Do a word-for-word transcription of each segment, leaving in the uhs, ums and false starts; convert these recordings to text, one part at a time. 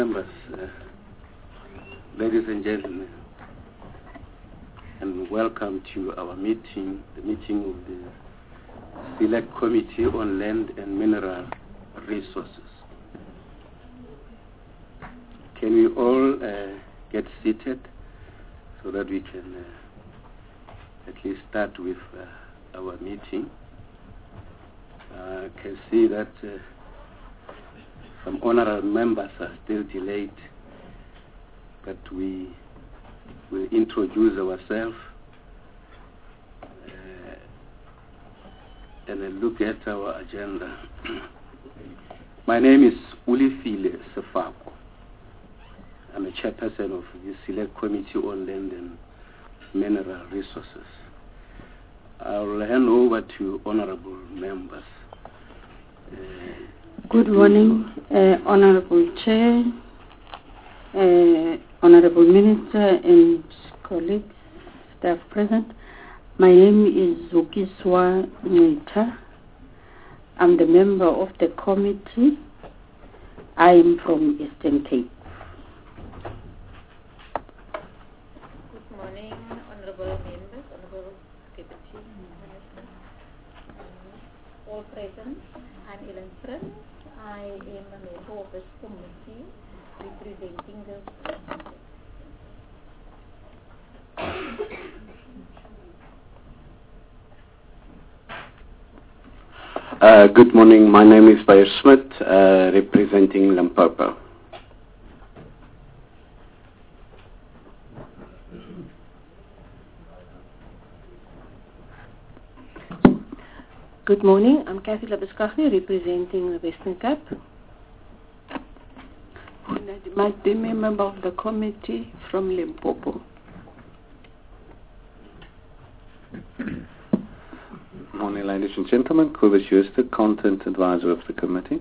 Members, uh, ladies and gentlemen, and welcome to our meeting, the meeting of the Select Committee on Land and Mineral Resources. Can we all uh, get seated so that we can uh, at least start with uh, our meeting? I uh, can see that uh, some honorable members are still delayed, but we will introduce ourselves uh, and then look at our agenda. My name is Ulifile Sefako. I'm a chairperson of the Select Committee on Land and Mineral Resources. I'll hand over to honorable members. Uh, Good morning, uh, Honorable Chair, uh, Honorable Minister and colleagues, staff present. My name is Zukiswa Ngita. I'm the member of the committee. I am from Eastern Cape. Good morning, Honorable Members, Honorable Deputy Minister, all present. I'm Ellen Friend. I am a member of this committee representing the uh, Good morning, my name is Bayer Smith, uh, representing Limpopo. Good morning, I'm Kathy Labuskaghni, representing the Western Cape. I'm a member of the committee from Limpopo. Morning, ladies and gentlemen. Kobus Jooste, Content Advisor of the committee.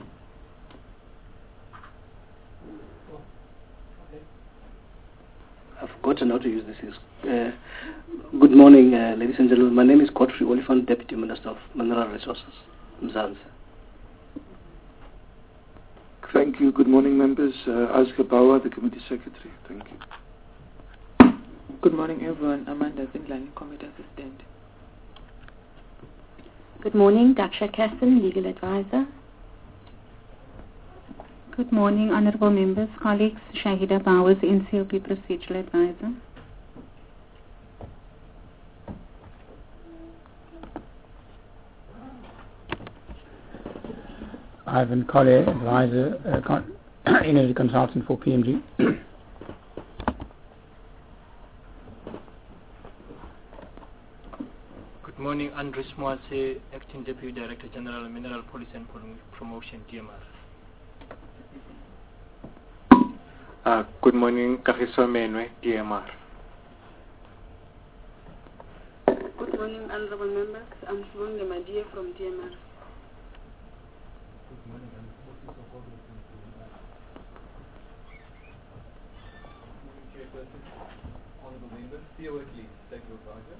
I've forgotten how to use this. Uh, good morning, uh, ladies and gentlemen. My name is Godfrey Oliphant, Deputy Minister of Mineral Resources, Mzansi. Thank you. Good morning, members. Uh, Asger Bauer, the Committee Secretary. Thank you. Good morning, everyone. Amanda Zindlani, Committee Assistant. Good morning, Daksha Kasten, Legal Advisor. Good morning, Honorable Members, colleagues. Shahida Bowers, N C O P Procedural Advisor. Ivan Collier, Advisor, uh, con Energy Consultant for P M G. Good morning, Andres Moase, Acting Deputy Director General, Mineral Policy and Promotion, D M R. Uh, good morning, Kagiso Menwe, D M R. Good morning, honorable members. I'm Simone Lemadia from D M R. Good morning, I'm Moses Okobro from D M R. Chairperson, honorable members, Theo Whitley, Secretary Advisor.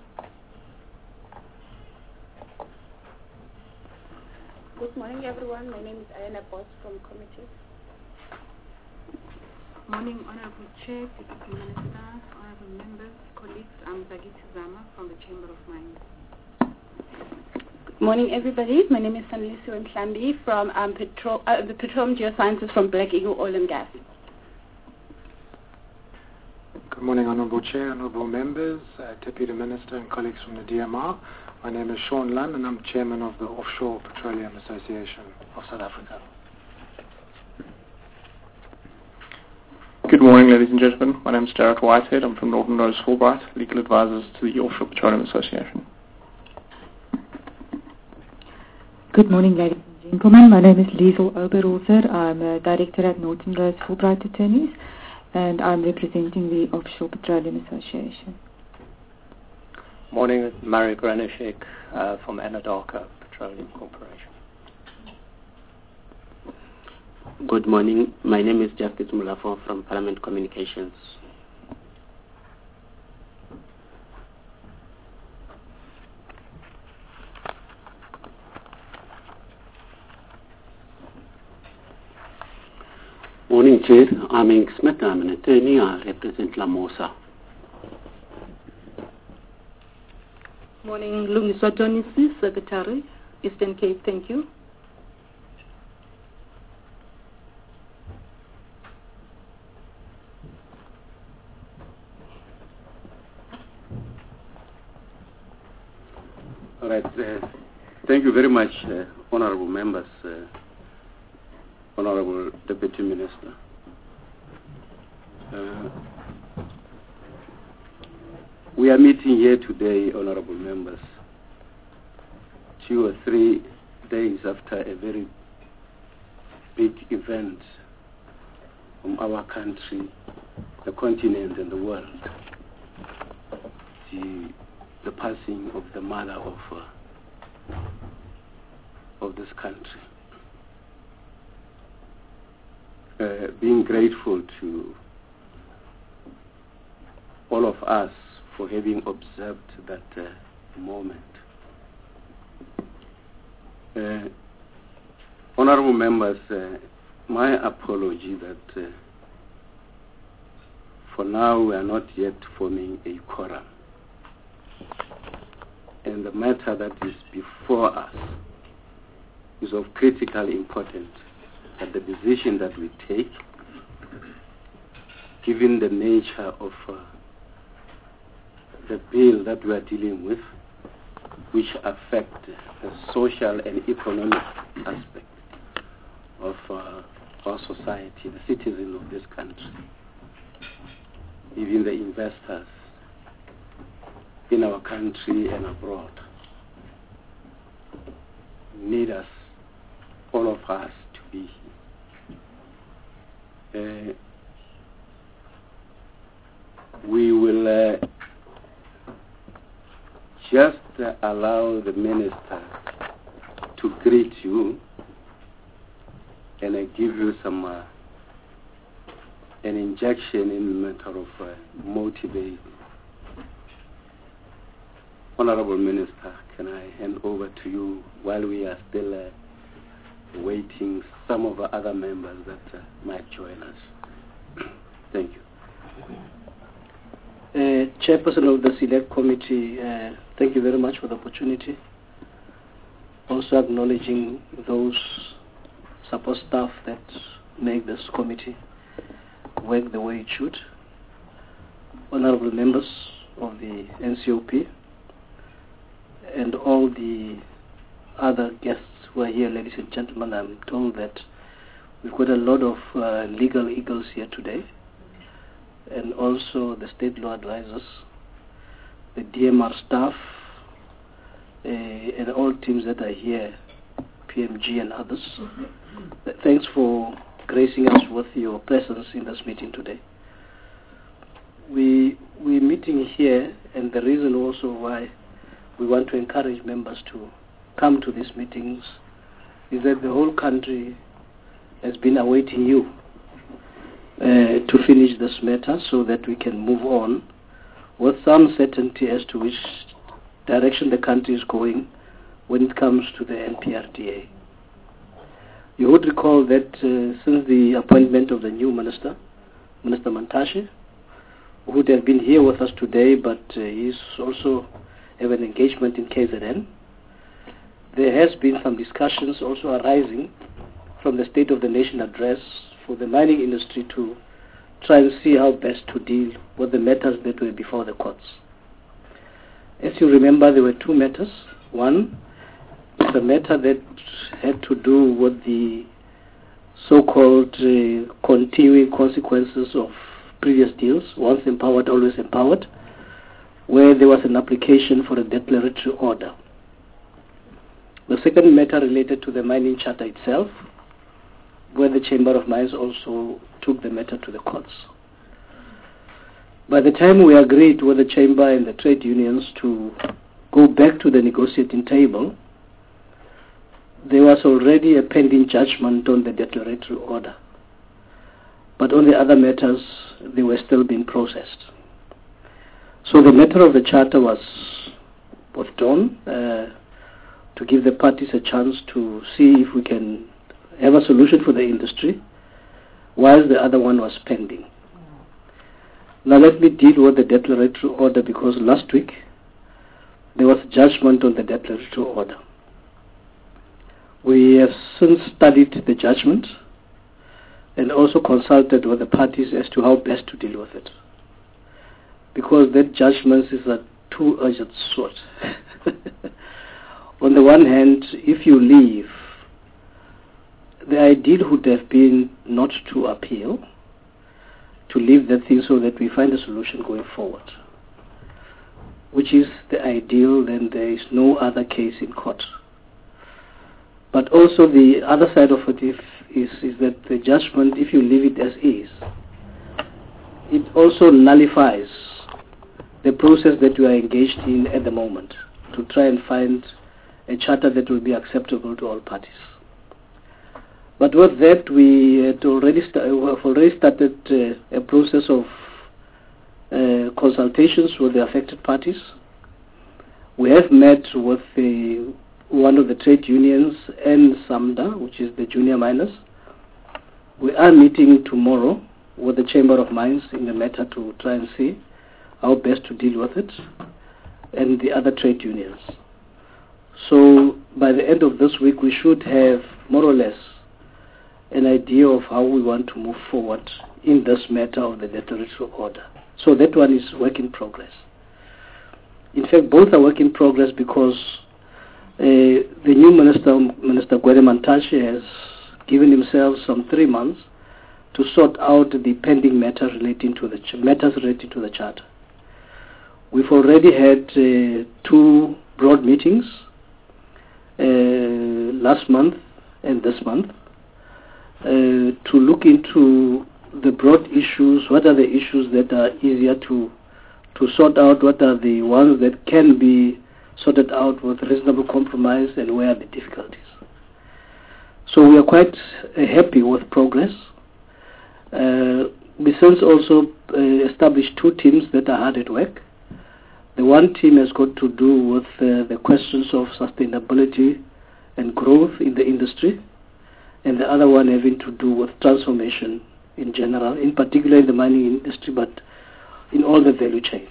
Good morning, everyone. My name is Ayana Boss from Committee. Morning, Honorable Chair, Deputy Minister, Honorable Members, colleagues. I'm Zagiti Zama from the Chamber of Mines. Good morning, everybody. My name is Sanlisi Wemhlambi from um, Petro uh, the Petroleum Geosciences from Black Eagle Oil and Gas. Good morning, Honorable Chair, Honorable Members, uh, Deputy Minister and colleagues from the D M R. My name is Sean Lunn and I'm Chairman of the Offshore Petroleum Association of South Africa. Good morning, ladies and gentlemen. My name is Derek Whitehead. I'm from Northern Rose Fulbright, Legal Advisors to the Offshore Petroleum Association. Good morning, ladies and gentlemen. My name is Liesel Oberholzer. I'm a Director at Northern Rose Fulbright Attorneys, and I'm representing the Offshore Petroleum Association. Morning, Mario Granishek uh, from Anadarko Petroleum Corporation. Good morning. My name is Justice Mulafo from Parliament Communications. Morning, Chair. I'm Ink Smith. I'm an attorney. I represent Lamosa. Morning, Lungiswa Tonisi, Secretary, Eastern Cape. Thank you. All right. Uh, thank you very much, uh, honorable members, uh, honorable Deputy Minister. Uh, we are meeting here today, honorable members, two or three days after a very big event from our country, the continent, and the world. The the passing of the mother of uh, of this country. Uh, being grateful to all of us for having observed that uh, moment. Uh, honorable members, uh, my apology that uh, for now we are not yet forming a quorum. And the matter that is before us is of critical importance, that the decision that we take, given the nature of uh, the bill that we are dealing with, which affect the social and economic aspect of uh, our society, the citizens of this country, even the investors in our country and abroad, need us, all of us, to be here. Uh, we will uh, just uh, allow the minister to greet you and uh, give you some uh, an injection in the matter of uh, motivation. Honorable Minister, can I hand over to you while we are still uh, waiting some of the other members that uh, might join us? Thank you. Uh, Chairperson of the Select Committee, uh, thank you very much for the opportunity. Also acknowledging those support staff that make this committee work the way it should. Honorable members of the N C O P, and all the other guests who are here, ladies and gentlemen. I'm told that we've got a lot of uh, legal eagles here today, and also the state law advisors, the D M R staff, uh, and all teams that are here, P M G and others. Thanks for gracing us with your presence in this meeting today. We, we're meeting here, and the reason also why we want to encourage members to come to these meetings is that the whole country has been awaiting you uh, to finish this matter so that we can move on with some certainty as to which direction the country is going when it comes to the N P R D A. You would recall that uh, since the appointment of the new minister, Minister Mantashe, who would have been here with us today, but uh, he's also have an engagement in K Z N. There has been some discussions also arising from the State of the Nation address for the mining industry to try and see how best to deal with the matters that were before the courts. As you remember, there were two matters. One is a matter that had to do with the so-called uh, continuing consequences of previous deals, once empowered, always empowered, where there was an application for a declaratory order. The second matter related to the mining charter itself, where the Chamber of Mines also took the matter to the courts. By the time we agreed with the Chamber and the trade unions to go back to the negotiating table, there was already a pending judgment on the declaratory order. But on the other matters, they were still being processed. So the matter of the charter was withdrawn uh, to give the parties a chance to see if we can have a solution for the industry while the other one was pending. Now let me deal with the declaratory order, because last week there was judgment on the declaratory order. We have since studied the judgment and also consulted with the parties as to how best to deal with it, because that judgment is a two-edged sword. On the one hand, if you leave, the ideal would have been not to appeal, to leave that thing so that we find a solution going forward, which is the ideal. Then there is no other case in court. But also the other side of it if, is, is that the judgment, if you leave it as is, it also nullifies the process that you are engaged in at the moment to try and find a charter that will be acceptable to all parties. But with that, we had already sta- have already started uh, a process of uh, consultations with the affected parties. We have met with the, one of the trade unions and SAMDA, which is the junior miners. We are meeting tomorrow with the Chamber of Mines in the matter to try and see how best to deal with it, and the other trade unions. So by the end of this week, we should have more or less an idea of how we want to move forward in this matter of the declaratory order. So that one is work in progress. In fact, both are work in progress because uh, the new minister, Minister Gwede Mantashe, has given himself some three months to sort out the pending matter relating to the ch- matters relating to the charter. We've already had uh, two broad meetings uh, last month and this month uh, to look into the broad issues. What are the issues that are easier to to sort out? What are the ones that can be sorted out with reasonable compromise, and where are the difficulties? So we are quite uh, happy with progress. Uh, we since also uh, established two teams that are hard at work. The one team has got to do with uh, the questions of sustainability and growth in the industry, and the other one having to do with transformation in general, in particular in the mining industry, but in all the value chains.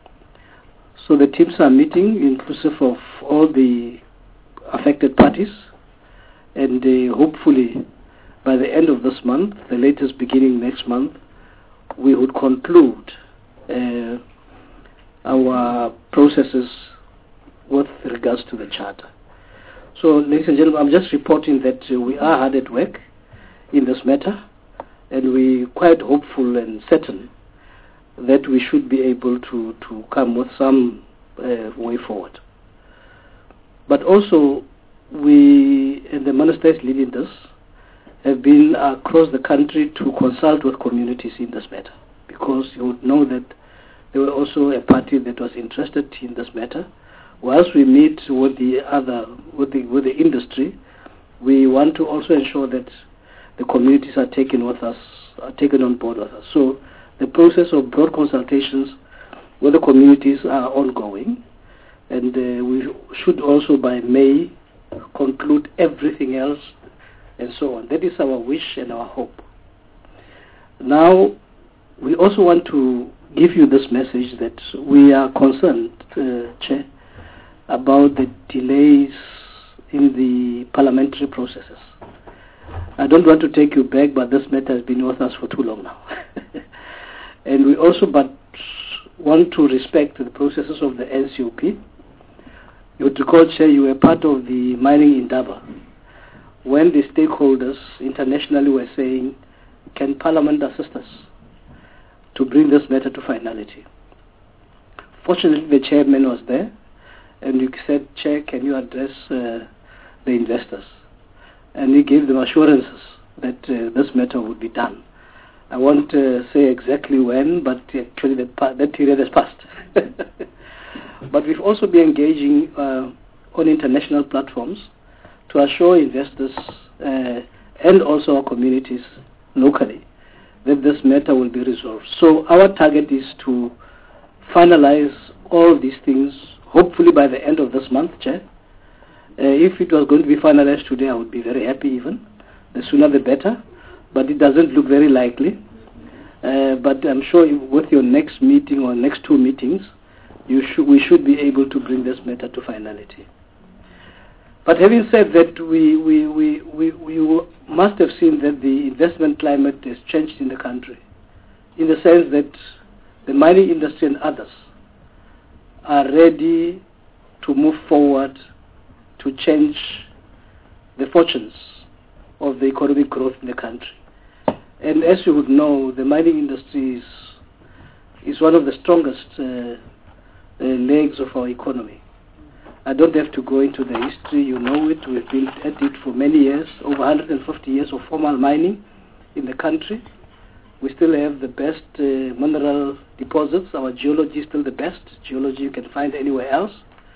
So the teams are meeting inclusive of all the affected parties, and uh, hopefully by the end of this month, the latest beginning next month, we would conclude uh, our processes with regards to the charter. So, ladies and gentlemen, I'm just reporting that uh, we are hard at work in this matter, and we're quite hopeful and certain that we should be able to, to come with some uh, way forward. But also, we, and the minister is leading this, have been across the country to consult with communities in this matter, because you would know that there were also a party that was interested in this matter. Whilst we meet with the other, with the with the industry, we want to also ensure that the communities are taken with us, are taken on board with us. So the process of broad consultations with the communities are ongoing, and uh, we should also by May conclude everything else, and so on. That is our wish and our hope. Now, we also want to give you this message that we are concerned, uh, Chair, about the delays in the parliamentary processes. I don't want to take you back, but this matter has been with us for too long now. And we also but want to respect the processes of the N C O P. You would recall, Chair, you were part of the mining indaba when the stakeholders internationally were saying, can Parliament assist us to bring this matter to finality? Fortunately, the chairman was there, and you said, Chair, can you address uh, the investors? And he gave them assurances that uh, this matter would be done. I won't uh, say exactly when, but actually that, pa- that period has passed. But we've also been engaging uh, on international platforms to assure investors uh, and also our communities locally that this matter will be resolved. So our target is to finalize all these things, hopefully by the end of this month, Chair. Uh, if it was going to be finalized today, I would be very happy even. The sooner the better, but it doesn't look very likely. Uh, but I'm sure with your next meeting or next two meetings, you sh we should be able to bring this matter to finality. But having said that, we, we, we, we, we must have seen that the investment climate has changed in the country, in the sense that the mining industry and others are ready to move forward to change the fortunes of the economic growth in the country. And as you would know, the mining industry is, is one of the strongest uh, uh, legs of our economy. I don't have to go into the history, you know it. We've been at it for many years, over one hundred fifty years of formal mining in the country. We still have the best uh, mineral deposits. Our geology is still the best geology you can find anywhere else.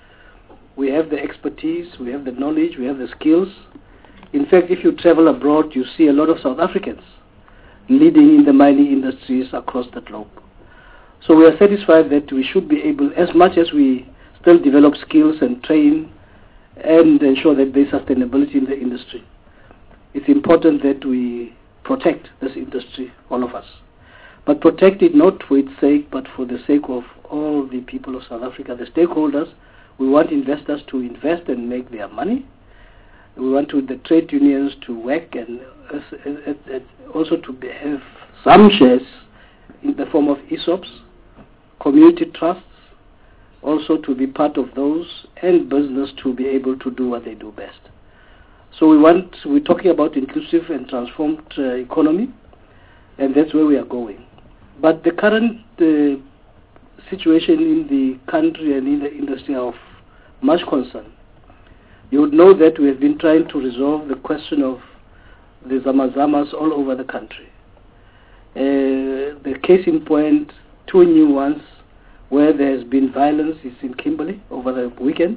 We have the expertise, we have the knowledge, we have the skills. In fact, if you travel abroad, you see a lot of South Africans leading in the mining industries across the globe. So we are satisfied that we should be able, as much as we still develop skills and train and ensure that there is sustainability in the industry, it's important that we protect this industry, all of us. But protect it not for its sake, but for the sake of all the people of South Africa, the stakeholders. We want investors to invest and make their money. We want to, the trade unions to work and uh, uh, uh, also to be, have some shares in the form of E S O Ps, community trusts, also to be part of those, and business to be able to do what they do best. So we want, we're talking about inclusive and transformed uh, economy, and that's where we are going. But the current uh, situation in the country and in the industry are of much concern. You would know that we have been trying to resolve the question of the Zamazamas all over the country. Uh, the case in point, two new ones where there has been violence is in Kimberley over the weekend.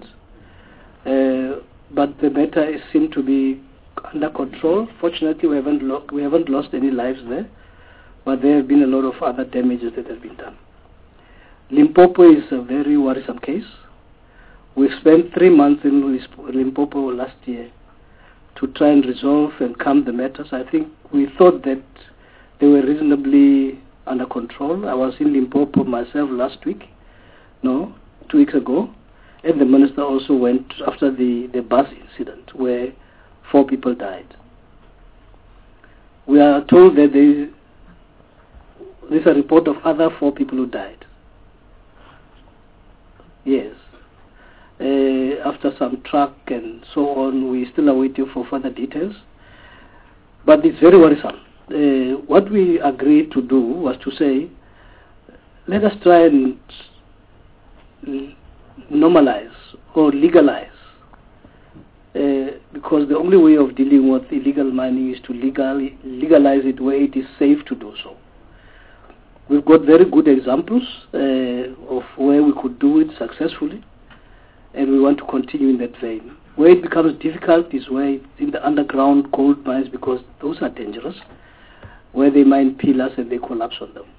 Uh, but the matter is seemed to be under control. Fortunately, we haven't, lo we haven't lost any lives there, but there have been a lot of other damages that have been done. Limpopo is a very worrisome case. We spent three months in Limpopo last year to try and resolve and calm the matters. I think we thought that they were reasonably under control. I was in Limpopo myself last week, no, two weeks ago, and the minister also went after the, the bus incident where four people died. We are told that there is a report of other four people who died. Yes. Uh, after some truck and so on, we still are waiting for further details. But it's very worrisome. Uh, what we agreed to do was to say, let us try and normalize or legalize, uh, because the only way of dealing with illegal mining is to legal, legalize it where it is safe to do so. We've got very good examples uh, of where we could do it successfully, and we want to continue in that vein. Where it becomes difficult is where it's in the underground gold mines, because those are dangerous, where they mine pillars and they collapse on them.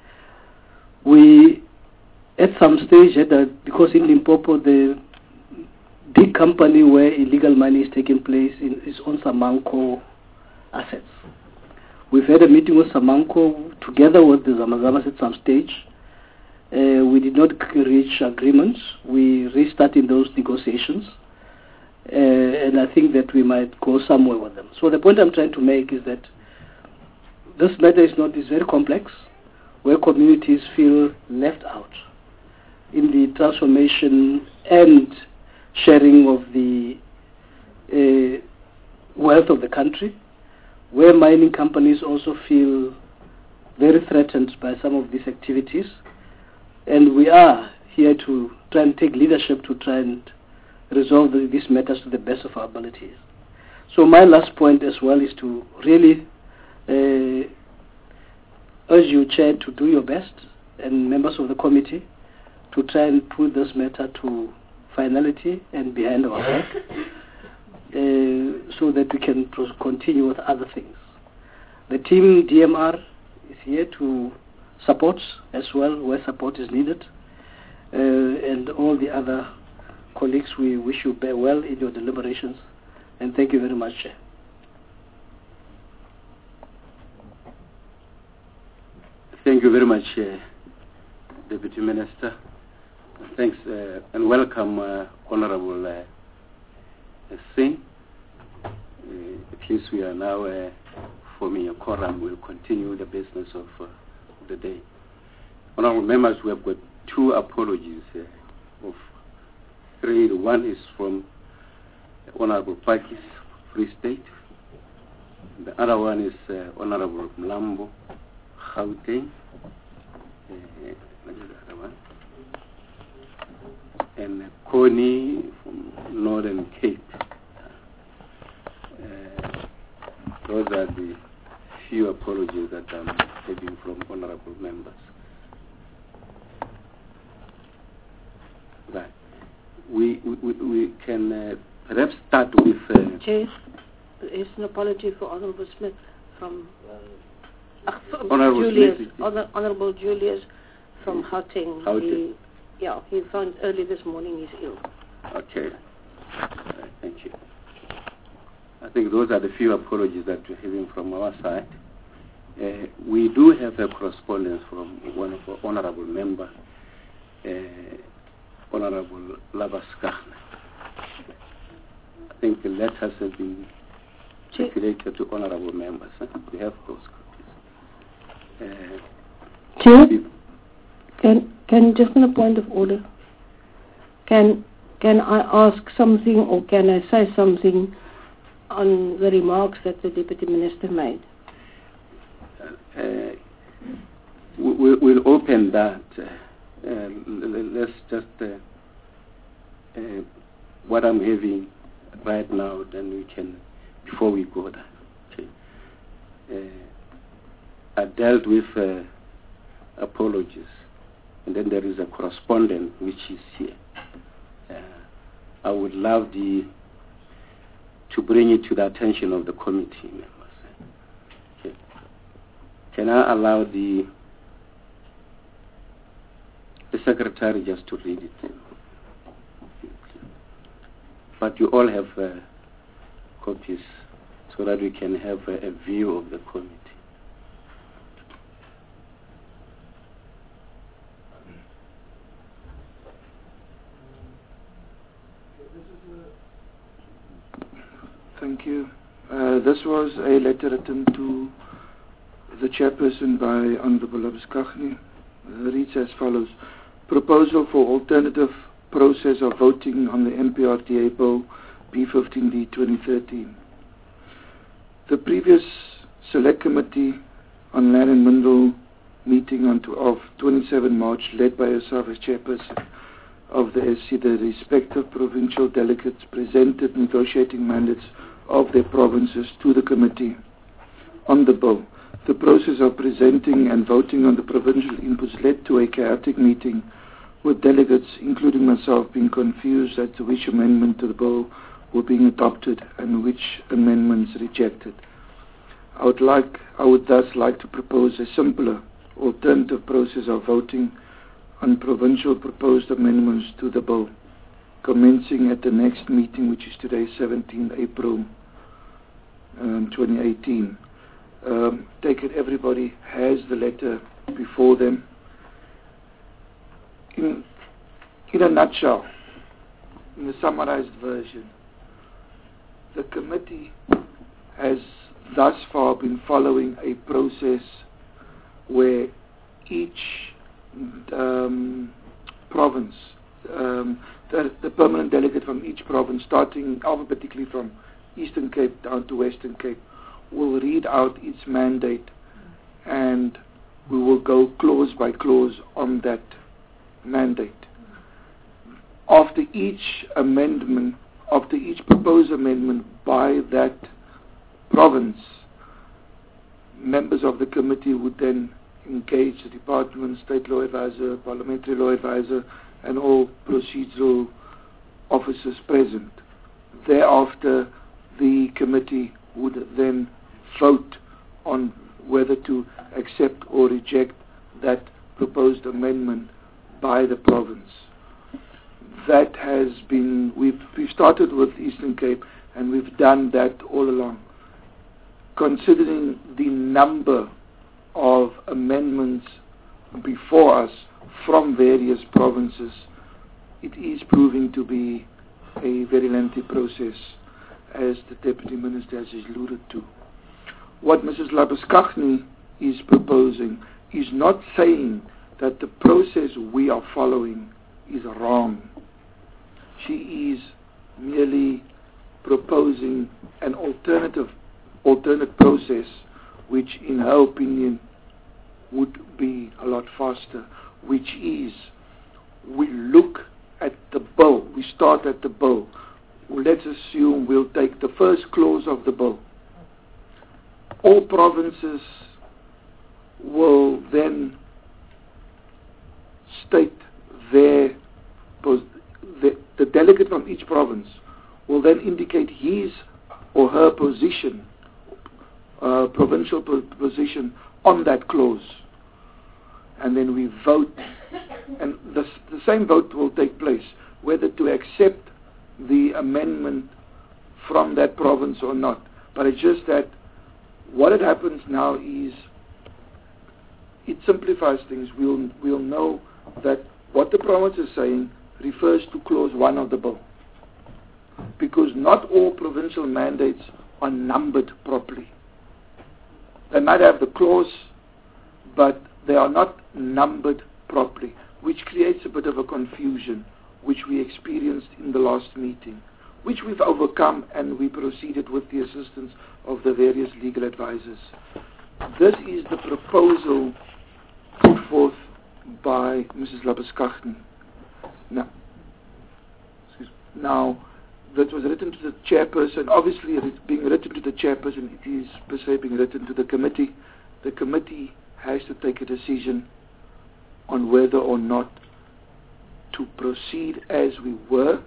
We, at some stage, had a, because in Limpopo, the big company where illegal mining is taking place in, is on Samanco assets. We've had a meeting with Samanco together with the Zamazamas at some stage. Uh, we did not reach agreements. We restarted those negotiations, uh, and I think that we might go somewhere with them. So the point I'm trying to make is that this matter is not is very complex, where communities feel left out in the transformation and sharing of the uh, wealth of the country, where mining companies also feel very threatened by some of these activities. And we are here to try and take leadership to try and resolve the, these matters to the best of our abilities. So my last point as well is to really uh, urge you, Chair, to do your best, and members of the committee, to try and put this matter to finality and behind our back, uh, so that we can continue with other things. The team D M R is here to support as well where support is needed, uh, and all the other colleagues, we wish you bear well in your deliberations, and thank you very much, Chair. Thank you very much, uh, Deputy Minister. Thanks uh, and welcome, uh, Honorable uh, Singh. Uh, at least we are now uh, forming a quorum. We'll continue the business of uh, the day. Honorable members, we have got two apologies uh, of three. One is from Honorable Pakis, Free State. The other one is uh, Honorable Mlambo, Gauteng. Uh, the other one. And uh, Connie from Northern Cape. Uh, those are the few apologies that I'm having from honorable members. Right. We, we, we can uh, perhaps start with... Uh, Chair, there's an apology for Honorable Smith from... Uh, Honorable Julius, Smith. Honor, Honorable Julius from Gauteng. Gauteng. He, yeah, he found early this morning he's ill. Okay. Uh, thank you. I think those are the few apologies that we're having from our side. Uh, we do have a correspondence from one of our honorable members, uh, Honorable Labaskachne. I think the letters have been circulated to honorable members. Huh? We have those copies. Uh, Chair, can, can just on a point of order, can, can I ask something or can I say something on the remarks that the Deputy Minister made? Uh, we, we'll open that. Uh, uh, let's just, uh, uh, what I'm having right now, then we can, before we go there. Okay. Uh, I dealt with uh, apologies, and then there is a correspondent which is here. Uh, I would love the to bring it to the attention of the committee members. Okay. Can I allow the the secretary just to read it? But you all have uh, copies so that we can have a, a view of the committee. Thank you. Uh, this was a letter written to the chairperson by Honorable Labaskachne. Uh, reads as follows. Proposal for alternative process of voting on the M P R D A Bill B fifteen D twenty thirteen. The previous Select Committee on Land and Mineral meeting on to, of twenty-seventh March, led by yourself as chairperson of the S C, the respective provincial delegates presented negotiating mandates of their provinces to the committee on the bill. The process of presenting and voting on the provincial inputs led to a chaotic meeting with delegates, including myself, being confused as to which amendment to the bill were being adopted and which amendments rejected. I would like, I would thus like to propose a simpler alternative process of voting on provincial proposed amendments to the bill, commencing at the next meeting, which is today, seventeenth April um, twenty eighteen. Um, take it everybody has the letter before them. In, in a nutshell, in the summarized version, the committee has thus far been following a process where each um, province, um, the, the permanent delegate from each province, starting alphabetically from Eastern Cape down to Western Cape, will read out its mandate, and we will go clause by clause on that mandate. After each amendment, after each proposed amendment by that province, members of the committee would then engage the department, state law advisor, parliamentary law advisor, and all procedural officers present. Thereafter, the committee would then vote on whether to accept or reject that proposed amendment by the province. That has been, we've, we've started with Eastern Cape, and we've done that all along. Considering the number of amendments before us from various provinces, it is proving to be a very lengthy process, as the Deputy Minister has alluded to. What Missus Labuschagne is proposing is not saying that the process we are following is wrong. She is merely proposing an alternative alternate process which, in her opinion, would be a lot faster, which is we look at the bill, we start at the bill. Let's assume we'll take the first clause of the bill. All provinces will then state their, the, the delegate from each province will then indicate his or her position, uh, provincial po- position on that clause. And then we vote, and the, the same vote will take place, whether to accept the amendment from that province or not. But it's just that what it happens now is it simplifies things. We'll, we'll know that what the province is saying refers to clause one of the bill, because not all provincial mandates are numbered properly. They might have the clause, but they are not numbered properly, which creates a bit of a confusion, which we experienced in the last meeting, which we've overcome, and we proceeded with the assistance of the various legal advisors. This is the proposal put forth by Missus Labuschagne. Now, now, that was written to the chairperson. Obviously, it is being written to the chairperson. It is per se being written to the committee. The committee has to take a decision on whether or not to proceed as we were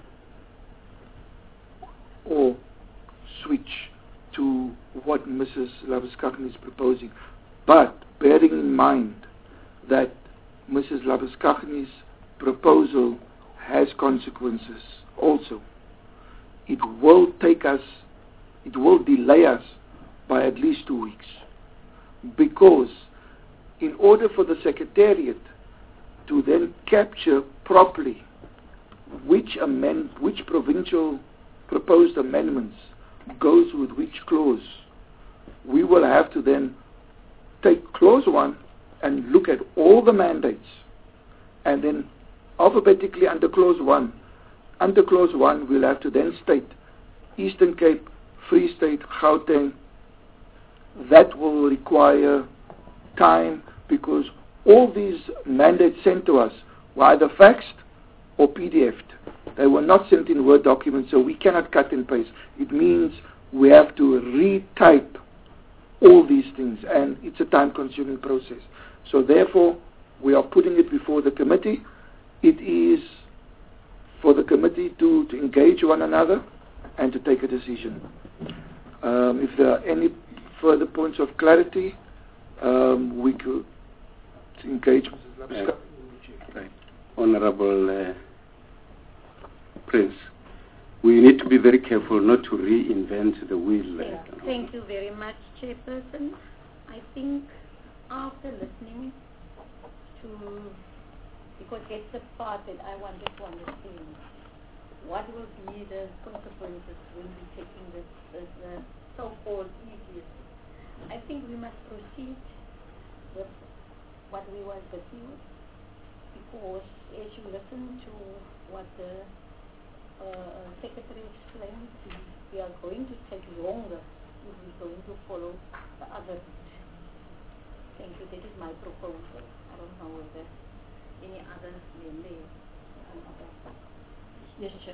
or switch to what Missus Labuschagne is proposing. But bearing in mind that Missus Labuschagne's proposal has consequences also. It will take us, it will delay us by at least two weeks. Because in order for the Secretariat to then capture properly which amend, which provincial proposed amendments goes with which clause, we will have to then take clause one and look at all the mandates, and then alphabetically under clause one. Under clause one, we'll have to then state Eastern Cape, Free State, Gauteng. That will require time, because all these mandates sent to us were either faxed or P D F'd. They were not sent in Word documents, so we cannot cut and paste. It means we have to retype all these things, and it's a time-consuming process. So therefore, we are putting it before the committee. It is for the committee to, to engage one another and to take a decision. Um, if there are any further points of clarity, um, we could engage Missus Uh, right. Honorable uh, Prince, we need to be very careful not to reinvent the wheel. Yeah. Thank you very much, Chairperson. I think after listening to, because that's the part that I wanted to understand, what will be the consequences when we're taking this, this uh, so-called easiest? I think we must proceed with what we were discussing, because as you listen to what the uh, Secretary explained, we are going to take longer if we're going to follow the other. Thank you. That is my proposal. I don't know whether any other member. Yes, Chair.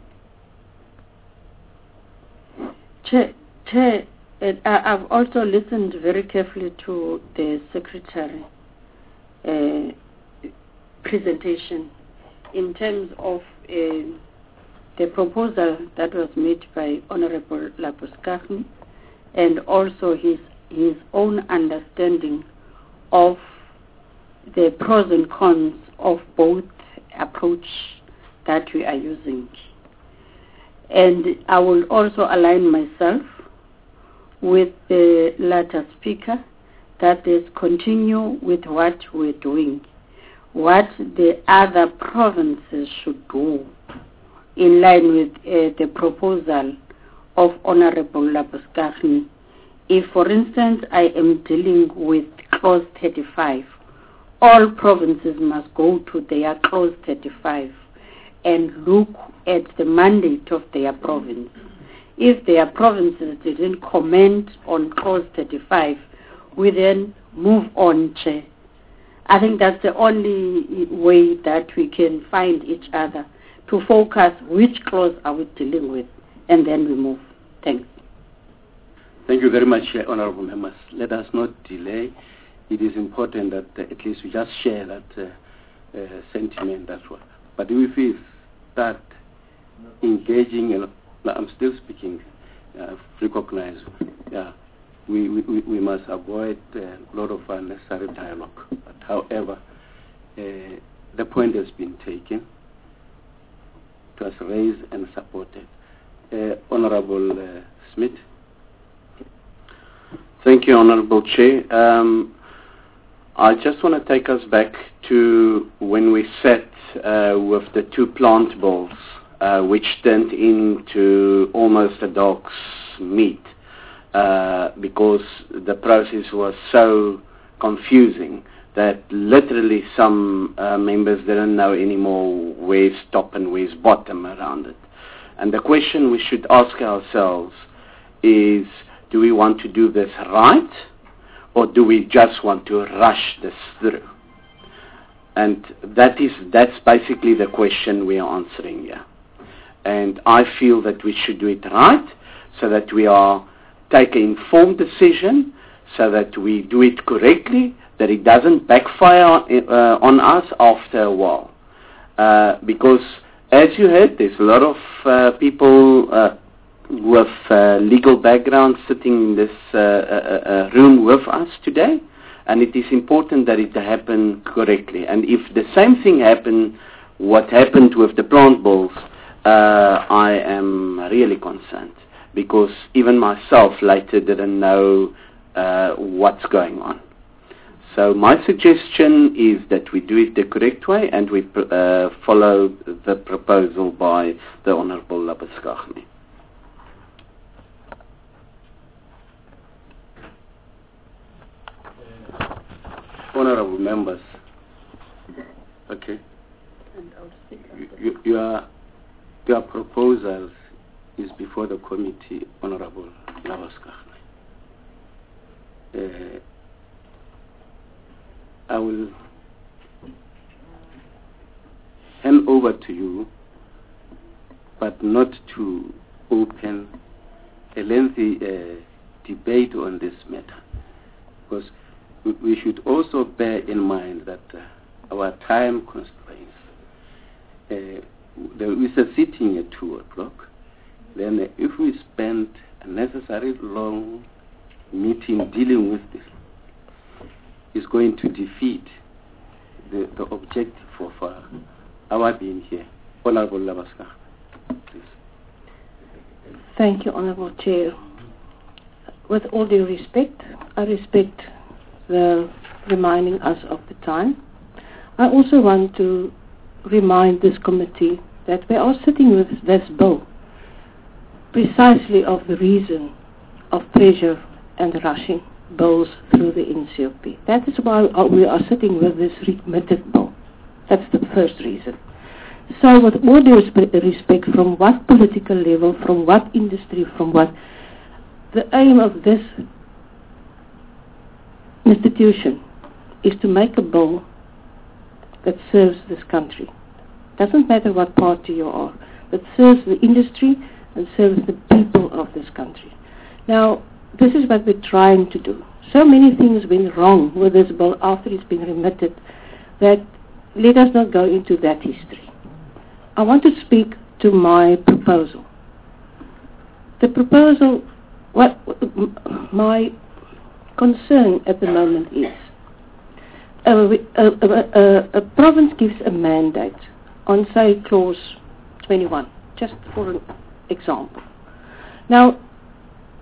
Chair, Chair uh, I've also listened very carefully to the Secretary uh, presentation in terms of uh, the proposal that was made by Honorable Labuschagne, and also his his own understanding of the pros and cons of both approach that we are using. And I will also align myself with the latter speaker that is continue with what we're doing, what the other provinces should do in line with uh, the proposal of Honorable Labuschagne. If, for instance, I am dealing with clause thirty-five, all provinces must go to their clause thirty-five and look at the mandate of their province. If their provinces didn't comment on clause thirty-five, we then move on, Chair. I think that's the only way that we can find each other, to focus which clause are we dealing with, and then we move. Thanks. Thank you very much, uh, Honorable Members. Let us not delay. It is important that uh, at least we just share that uh, uh, sentiment as well. But if we start engaging, uh, I'm still speaking, uh, recognize, yeah, we, we, we must avoid uh, a lot of unnecessary dialogue. But however, uh, the point has been taken, it was raised and supported. Uh, Honorable uh, Smith. Thank you, Honorable Chair. Um, I just want to take us back to when we sat uh, with the two plant bills, uh, which turned into almost a dog's meat, uh, because the process was so confusing that literally some uh, members didn't know anymore where's top and where's bottom around it. And the question we should ask ourselves is, do we want to do this right, or do we just want to rush this through? And that is, that's basically the question we are answering here. And I feel that we should do it right, so that we are take an informed decision, so that we do it correctly, that it doesn't backfire uh, on us after a while. Uh, because, as you heard, there's a lot of uh, people uh, with uh, legal background sitting in this uh, uh, uh, room with us today, and it is important that it happen correctly. And if the same thing happened, what happened with the plant bills, uh, I am really concerned, because even myself later didn't know uh, what's going on. So my suggestion is that we do it the correct way, and we uh, follow the proposal by the Honourable Labuschagne. Honorable members, okay, you, your, your proposals is before the committee, Honorable Labuschagne. Uh, I will hand over to you, but not to open a lengthy uh, debate on this matter, because we should also bear in mind that uh, our time constraints. Uh, there is a sitting at two o'clock. Then uh, if we spend a necessary long meeting dealing with this, it's going to defeat the, the objective of uh, our being here. Honorable Labuschagne, please. Thank you, Honorable Chair. With all due respect, I respect the reminding us of the time. I also want to remind this committee that we are sitting with this bill precisely of the reason of pressure and rushing bills through the N C O P. That is why we are sitting with this remitted bill. That's the first reason. So with all due respect, from what political level, from what industry, from what, the aim of this institution is to make a bill that serves this country. Doesn't matter what party you are, but serves the industry and serves the people of this country. Now, this is what we're trying to do. So many things went wrong with this bill after it's been remitted that let us not go into that history. I want to speak to my proposal. The proposal, what my concern at the moment is, a, a, a, a province gives a mandate on, say, clause twenty-one, just for an example. Now,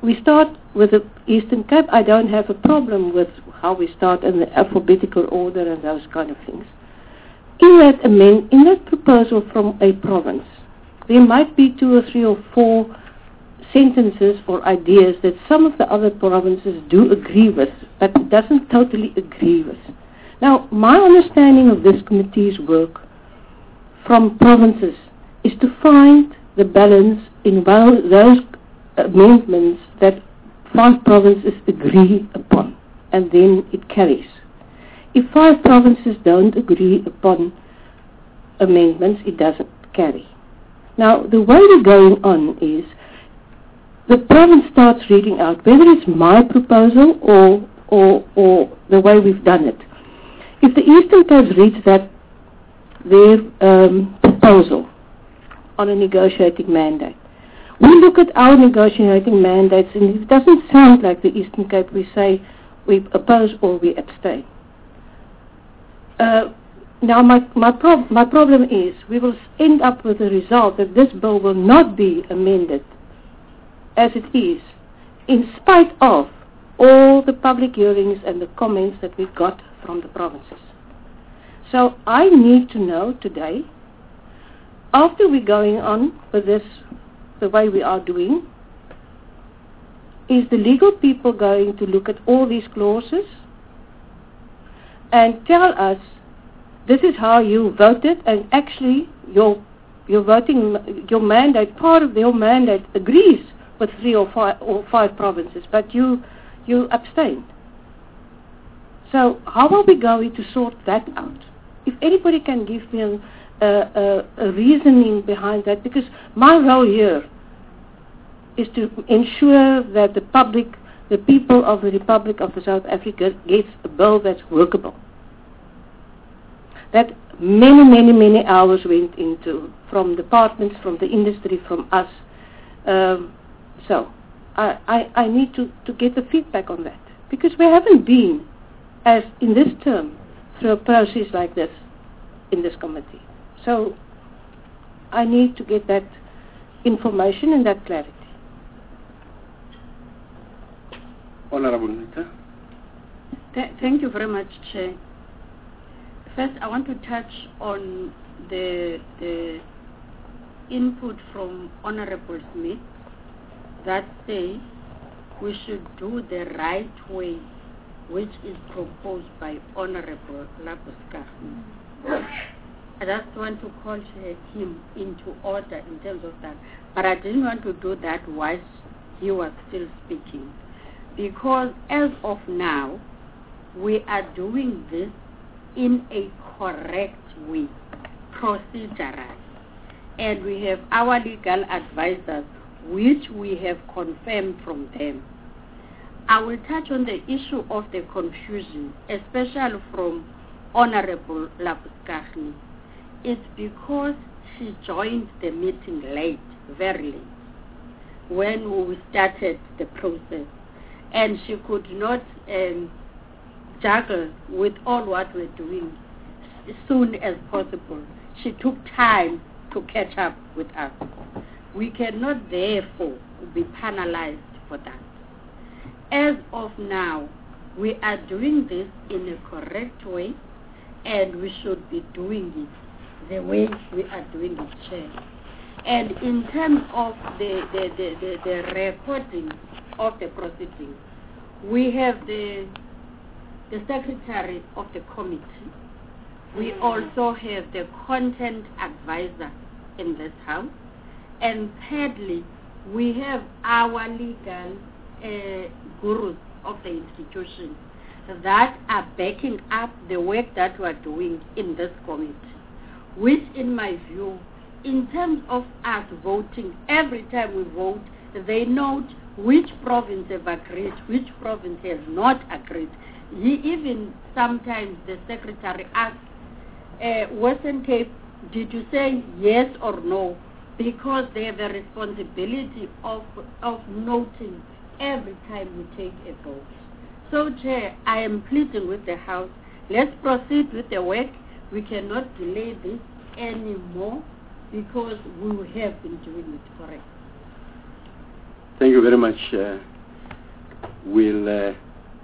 we start with the Eastern Cape. I don't have a problem with how we start in the alphabetical order and those kind of things. In that amend, in that proposal from a province, there might be two or three or four sentences or ideas that some of the other provinces do agree with, but it doesn't totally agree with. Now, my understanding of this committee's work from provinces is to find the balance in well, those amendments that five provinces agree upon, and then it carries. If five provinces don't agree upon amendments, it doesn't carry. Now, the way we're going on is the province starts reading out, whether it's my proposal or, or, or the way we've done it. If the Eastern Cape reads that, their um, proposal on a negotiating mandate, we look at our negotiating mandates, and if it doesn't sound like the Eastern Cape, we say we oppose or we abstain. Uh, now, my, my, prob my problem is we will end up with the result that this bill will not be amended as it is, in spite of all the public hearings and the comments that we got from the provinces. So I need to know today, after we're going on with this the way we are doing, is the legal people going to look at all these clauses and tell us this is how you voted, and actually your your voting, your mandate, part of your mandate agrees with three or five or five provinces, but you you abstain. So how are we going to sort that out? If anybody can give me a, a, a, a reasoning behind that, because my role here is to ensure that the public, the people of the Republic of South Africa gets a bill that's workable. That many, many, many hours went into, from departments, from the industry, from us. Um, so I, I, I need to, to get the feedback on that, because we haven't been, as in this term, through a process like this in this committee. So I need to get that information and that clarity. Honorable Nita. Th thank you very much, Chair. First, I want to touch on the, the input from Honorable Smith that say we should do the right way, which is proposed by Honorable Labuschagne. I just want to call him into order in terms of that. But I didn't want to do that while he was still speaking. Because as of now, we are doing this in a correct way, procedural. And we have our legal advisors, which we have confirmed from them. I will touch on the issue of the confusion, especially from Honorable Labuschagne. It's because she joined the meeting late, very late, when we started the process. And she could not um, juggle with all what we're doing as soon as possible. She took time to catch up with us. We cannot therefore be penalized for that. As of now, we are doing this in a correct way, and we should be doing it the way we are doing it, Chair. And in terms of the, the, the, the, the recording of the proceedings, we have the, the Secretary of the Committee. We also have the Content Advisor in this House. And thirdly, we have our legal uh, gurus of the institution that are backing up the work that we are doing in this committee, which in my view, in terms of us voting, every time we vote, they note which province have agreed, which province has not agreed. He even sometimes the secretary asks, uh, Western Cape, did you say yes or no? Because they have a responsibility of, of noting every time we take a vote. So, Chair, I am pleading with the House, let's proceed with the work. We cannot delay this anymore because we have been doing it correctly. Thank you very much, uh, will uh,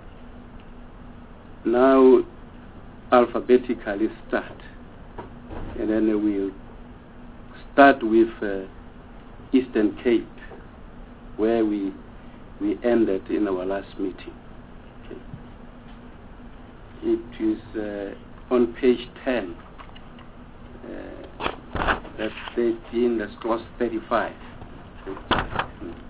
now alphabetically start, and then we'll start with uh, Eastern Cape, where we we ended in our last meeting. Okay. It is uh, on page ten. Uh, that's thirteen. That's clause thirty-five. Uh,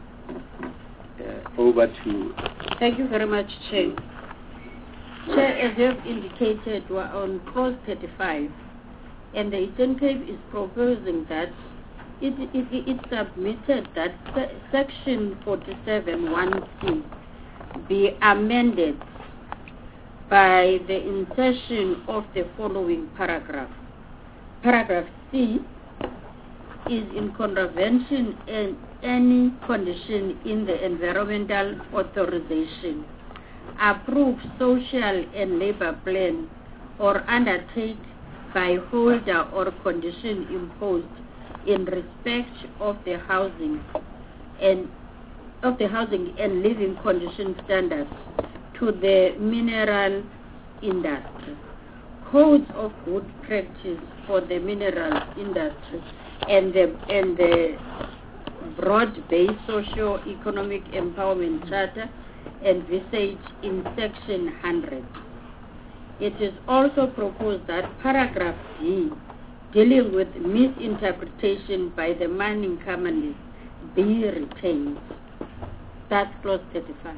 over to. Thank you very much, Chair. Chair, as you have indicated, we're on clause thirty-five, and the Eastern Cape is proposing that it, it, it submitted that se section forty-seven one C be amended by the insertion of the following paragraph. Paragraph C is in contravention in any condition in the environmental authorization, approved social and labor plan, or undertake by holder or condition imposed in respect of the housing and of the housing and living condition standards to the mineral industry, codes of good practice for the mineral industry, and the and the broad-based socio-economic empowerment charter envisaged in section one hundred. It is also proposed that paragraph D, dealing with misinterpretation by the mining companies, be retained. That's clause thirty-five.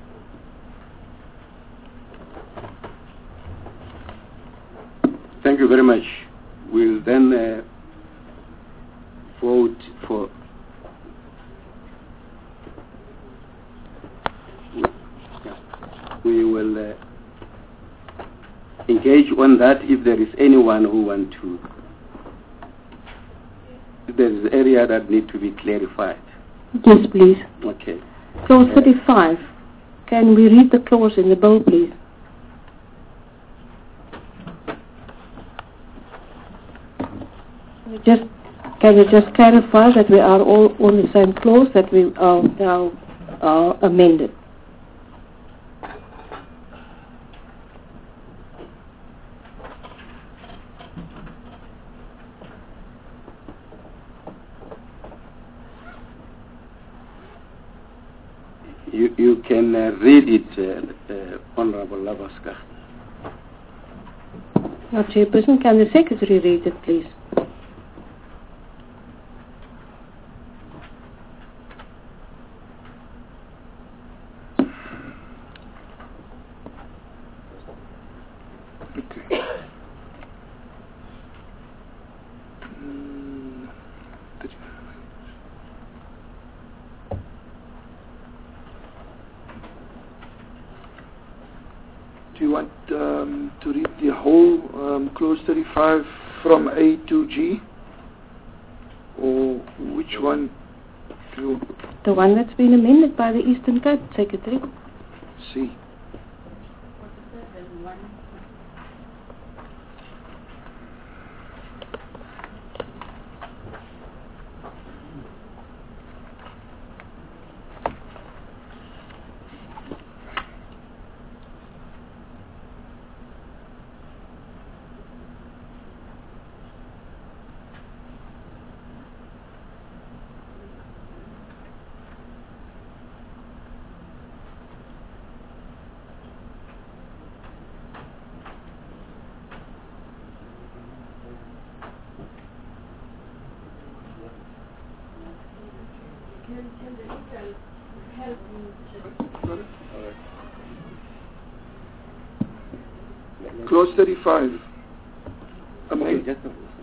Thank you very much. We'll then uh, vote for. We will uh, engage on that if there is anyone who want to. If there is an area that need to be clarified. Yes, please. Okay. Clause Uh, thirty-five. Can we read the clause in the bill, please? Just can you just clarify that we are all on the same clause that we are now uh, amended? You, you can uh, read it, uh, uh, Honorable Lavaska. Now, Chairperson, can the Secretary read it, please? Do you want um, to read the whole um, clause thirty-five from A to G? Or which one do you The one that's been amended by the Eastern Cape, Secretary. see? Clause thirty-five. Amended.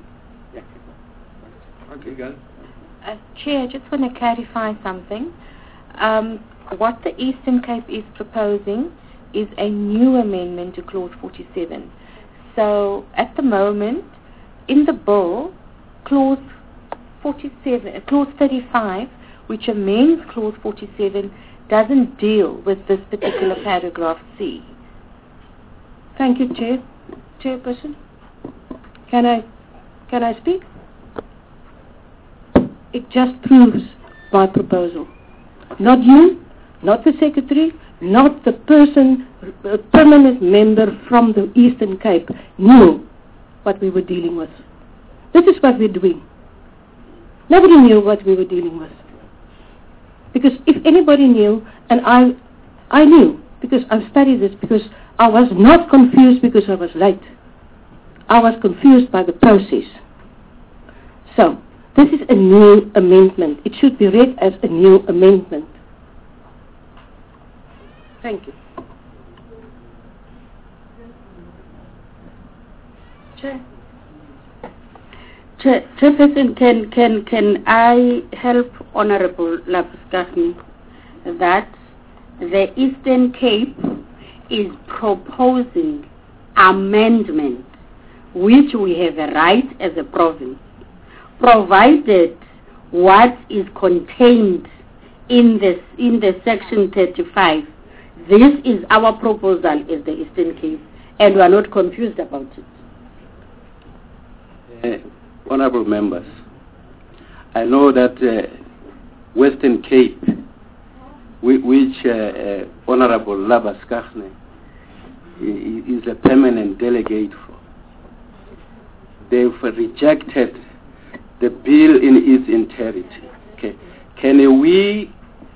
Okay, go. Uh, Chair, I just want to clarify something. Um, what the Eastern Cape is proposing is a new amendment to Clause forty-seven. So, at the moment, in the bill, Clause forty-seven, uh, Clause thirty-five, which amends Clause forty-seven, doesn't deal with this particular paragraph C. Thank you, Chair. Chairperson. Can I, can I speak? It just proves my proposal. Not you, not the Secretary, not the person, a permanent member from the Eastern Cape, knew what we were dealing with. This is what we're doing. Nobody knew what we were dealing with. Because if anybody knew, and I, I knew, because I've studied this, because I was not confused because I was late. I was confused by the process. So, this is a new amendment. It should be read as a new amendment. Thank you. Chair. Chair, Chairperson, can, can, can I help Honorable Labuschagne that the Eastern Cape is proposing amendment which we have a right as a province, provided what is contained in this in the section thirty-five. This is our proposal as the Eastern Cape, and we are not confused about it. Uh, honorable members, I know that uh, Western Cape, which uh, uh, Honorable Labuschagne is a permanent delegate for, they've rejected the bill in its entirety. Okay. Can we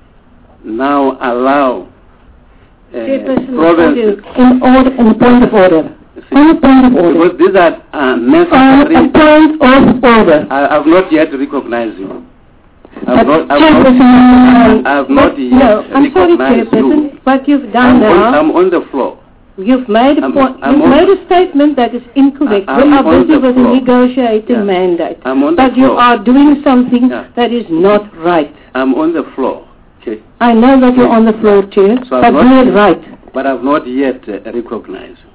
now allow uh, provinces in order, in point of order? On a point of order. Because these are uh, necessary. On a point of order. I have not yet recognized you. I've But not, I've Chairperson, not, I've not yet no, I'm sorry, recognized Chairperson. you. What you've done I'm now, on, I'm on the floor. you've made a I'm- point. I'm You've on- made a statement that is incorrect. I- I'm we are on busy the with a floor. negotiating Yeah. mandate. I'm on the But you floor. are doing something Yeah. that is not right. I'm on the floor. Okay. I know that you're on the floor, Chair, So but I've do not- it right. But I've not yet uh, recognized you.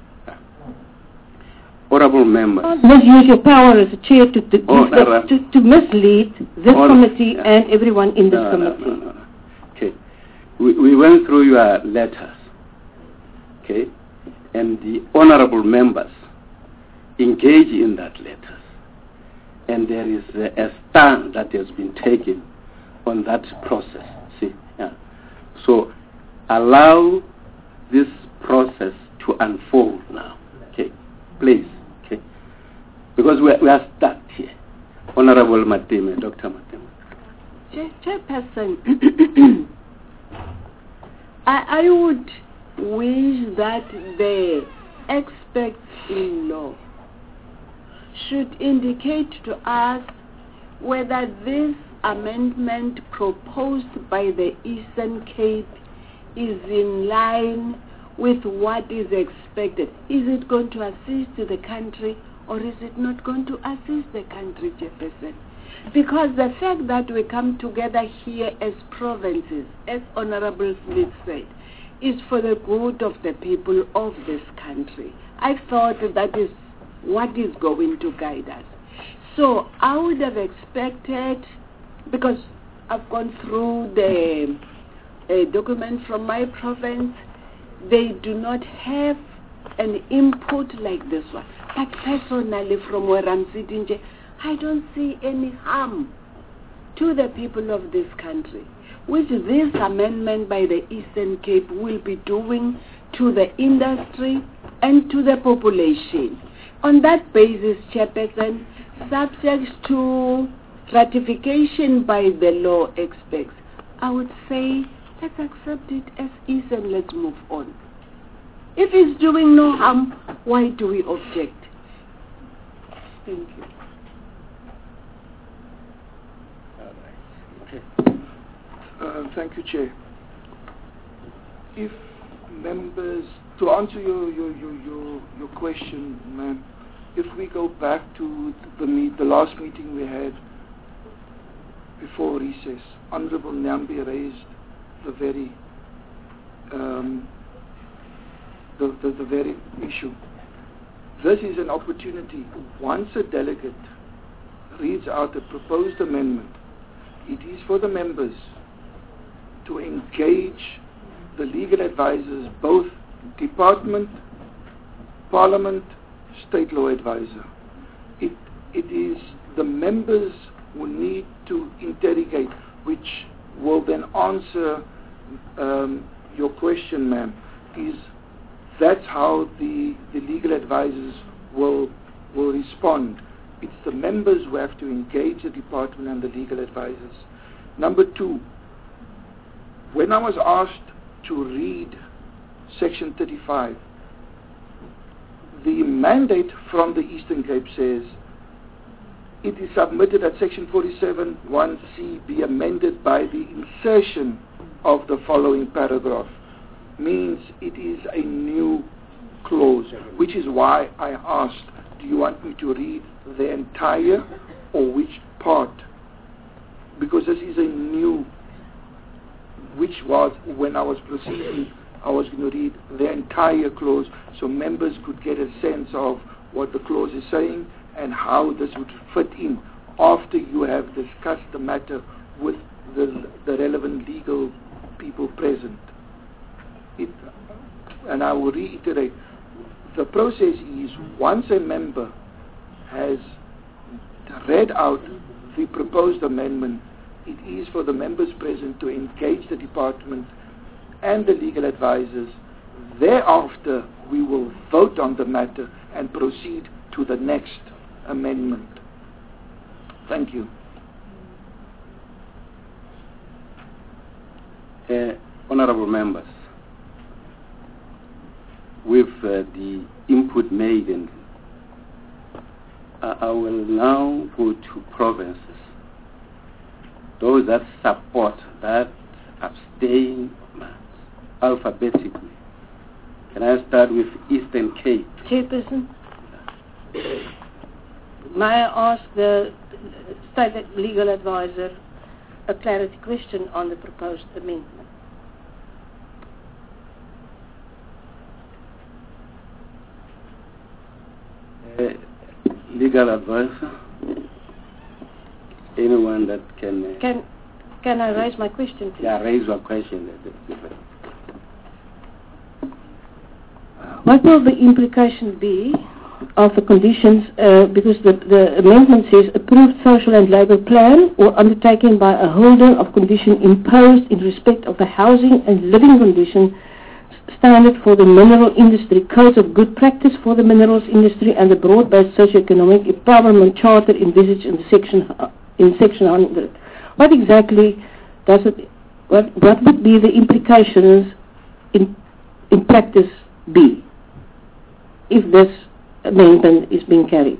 Honorable members. Misuse your power as a chair to to, Oh, give no, the- no. to, to mislead this Oh, committee yeah. and everyone in this No, no, committee. no, no, no. Okay. We, we went through your letters. Okay. And the honorable members engage in that letters. And there is a, a stand that has been taken on that process. See? Yeah. So allow this process to unfold now. Okay. Please. Okay. Because we are, we are stuck here. Honorable Mateme, Doctor Mateme. Chair, Chairperson, I, I would wish that the experts in law should indicate to us whether this amendment proposed by the Eastern Cape is in line with what is expected. Is it going to assist the country or is it not going to assist the country, Jefferson? Because the fact that we come together here as provinces, as Honorable Smith said, is for the good of the people of this country. I thought that is what is going to guide us. So I would have expected, because I've gone through the uh, document from my province, they do not have an input like this one. But personally, from where I'm sitting, I don't see any harm to the people of this country, which this amendment by the Eastern Cape will be doing to the industry and to the population. On that basis, Chairperson, subject to ratification by the law experts, I would say let's accept it as is and let's move on. If it's doing no harm, why do we object? Thank you. Uh, thank you, Chair. If members, to answer your your your your, your question, ma'am, if we go back to the meet, the last meeting we had before recess, Honorable Nyambi raised the very um, the, the the very issue. This is an opportunity. Once a delegate reads out a proposed amendment, it is for the members to engage the legal advisors, both department, parliament, state law advisor. It, it is the members who need to interrogate, which will then answer um, your question, ma'am, is that's how the, the legal advisors will, will respond. It's the members who have to engage the department and the legal advisors. Number two, when I was asked to read Section thirty-five, the mandate from the Eastern Cape says it is submitted that Section forty-seven one C be amended by the insertion of the following paragraph. Means it is a new clause, which is why I asked, do you want me to read the entire or which part? Because this is a new, which was, when I was proceeding, I was going to read the entire clause so members could get a sense of what the clause is saying and how this would fit in after you have discussed the matter with the, the relevant legal people present. It, and I will reiterate, the process is once a member has read out the proposed amendment, it is for the members present to engage the department and the legal advisors. Thereafter, we will vote on the matter and proceed to the next amendment. Thank you. Uh, honorable members, with uh, the input made, and uh, I will now go to provinces. Those that support, that abstain alphabetically. Can I start with Eastern Cape? Chairperson, may I ask the state legal advisor a clarity question on the proposed amendment? Uh, legal advisor, anyone that can... Uh, can can I raise my question, please? Yeah, raise your question. What will the implication be of the conditions, uh, because the, the amendment says approved social and labour plan or undertaken by a holder of condition imposed in respect of the housing and living condition standard for the mineral industry, codes of good practice for the minerals industry, and the broad-based socio-economic empowerment charter envisaged in section in section one hundred. What exactly does it? What what would be the implications in in practice be if this amendment is being carried?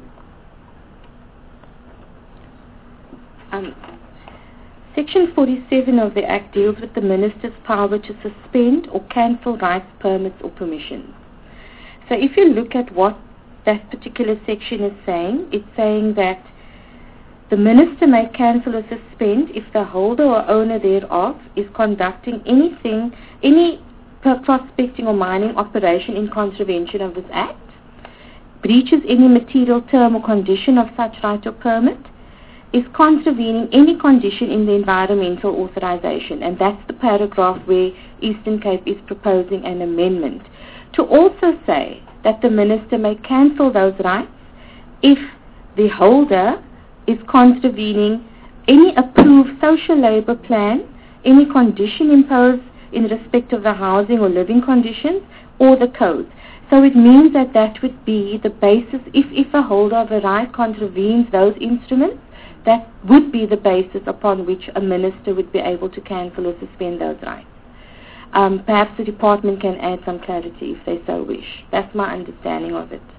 Um, Section forty-seven of the Act deals with the Minister's power to suspend or cancel rights, permits or permissions. So if you look at what that particular section is saying, it's saying that the Minister may cancel or suspend if the holder or owner thereof is conducting anything, any prospecting or mining operation in contravention of this Act, breaches any material term or condition of such right or permit, is contravening any condition in the environmental authorization. And that's the paragraph where Eastern Cape is proposing an amendment to also say that the Minister may cancel those rights if the holder is contravening any approved social labour plan, any condition imposed in respect of the housing or living conditions, or the codes. So it means that that would be the basis, if, if a holder of a right contravenes those instruments, that would be the basis upon which a minister would be able to cancel or suspend those rights. Um, perhaps the department can add some clarity if they so wish. That's my understanding of it.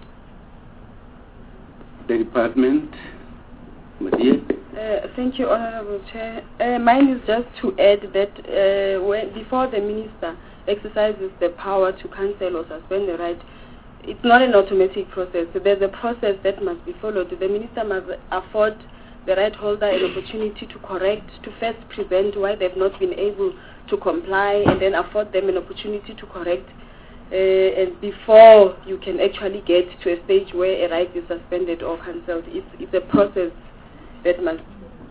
The department, Madia. Uh, thank you, Honorable Chair. Uh, mine is just to add that uh, when, before the minister exercises the power to cancel or suspend the right, it's not an automatic process. So there's a process that must be followed. The minister must afford the right holder an opportunity to correct, to first prevent why they've not been able to comply, and then afford them an opportunity to correct, uh, and before you can actually get to a stage where a right is suspended or cancelled. It's, it's a process that must...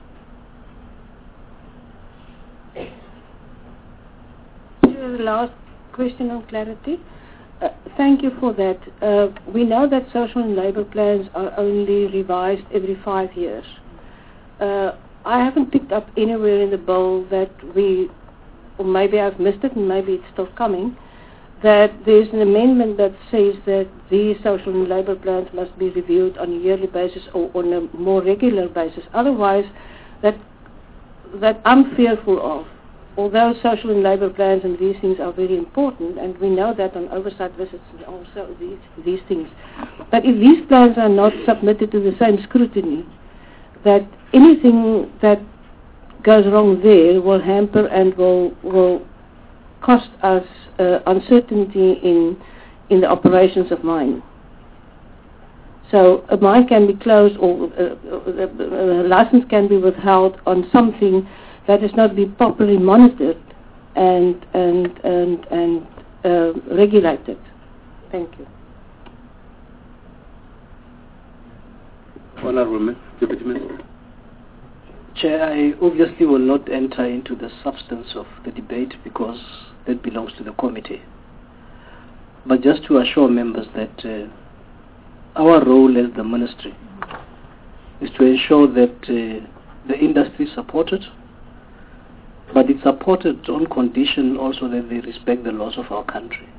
Last question on clarity. Uh, thank you for that. Uh, we know that social and labour plans are only revised every five years. Uh, I haven't picked up anywhere in the bill that we or maybe I've missed it and maybe it's still coming, that there's an amendment that says that these social and labour plans must be reviewed on a yearly basis or on a more regular basis. Otherwise, that that I'm fearful of. Although social and labour plans and these things are very important, and we know that on oversight visits and also these, these things. But if these plans are not submitted to the same scrutiny, that anything that goes wrong there will hamper and will will cost us uh, uncertainty in in the operations of mine. So a mine can be closed or uh, a, a license can be withheld on something that has not been properly monitored and and and and uh, regulated. Thank you. Honourable Deputy Minister. Chair, I obviously will not enter into the substance of the debate because that belongs to the committee. But just to assure members that uh, our role as the ministry is to ensure that uh, the industry is supported, but it's supported on condition also that they respect the laws of our country.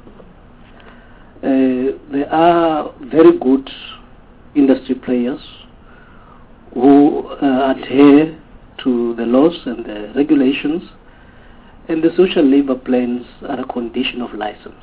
Uh, there are very good industry players who uh, adhere to the laws and the regulations, and the social labor plans are a condition of license.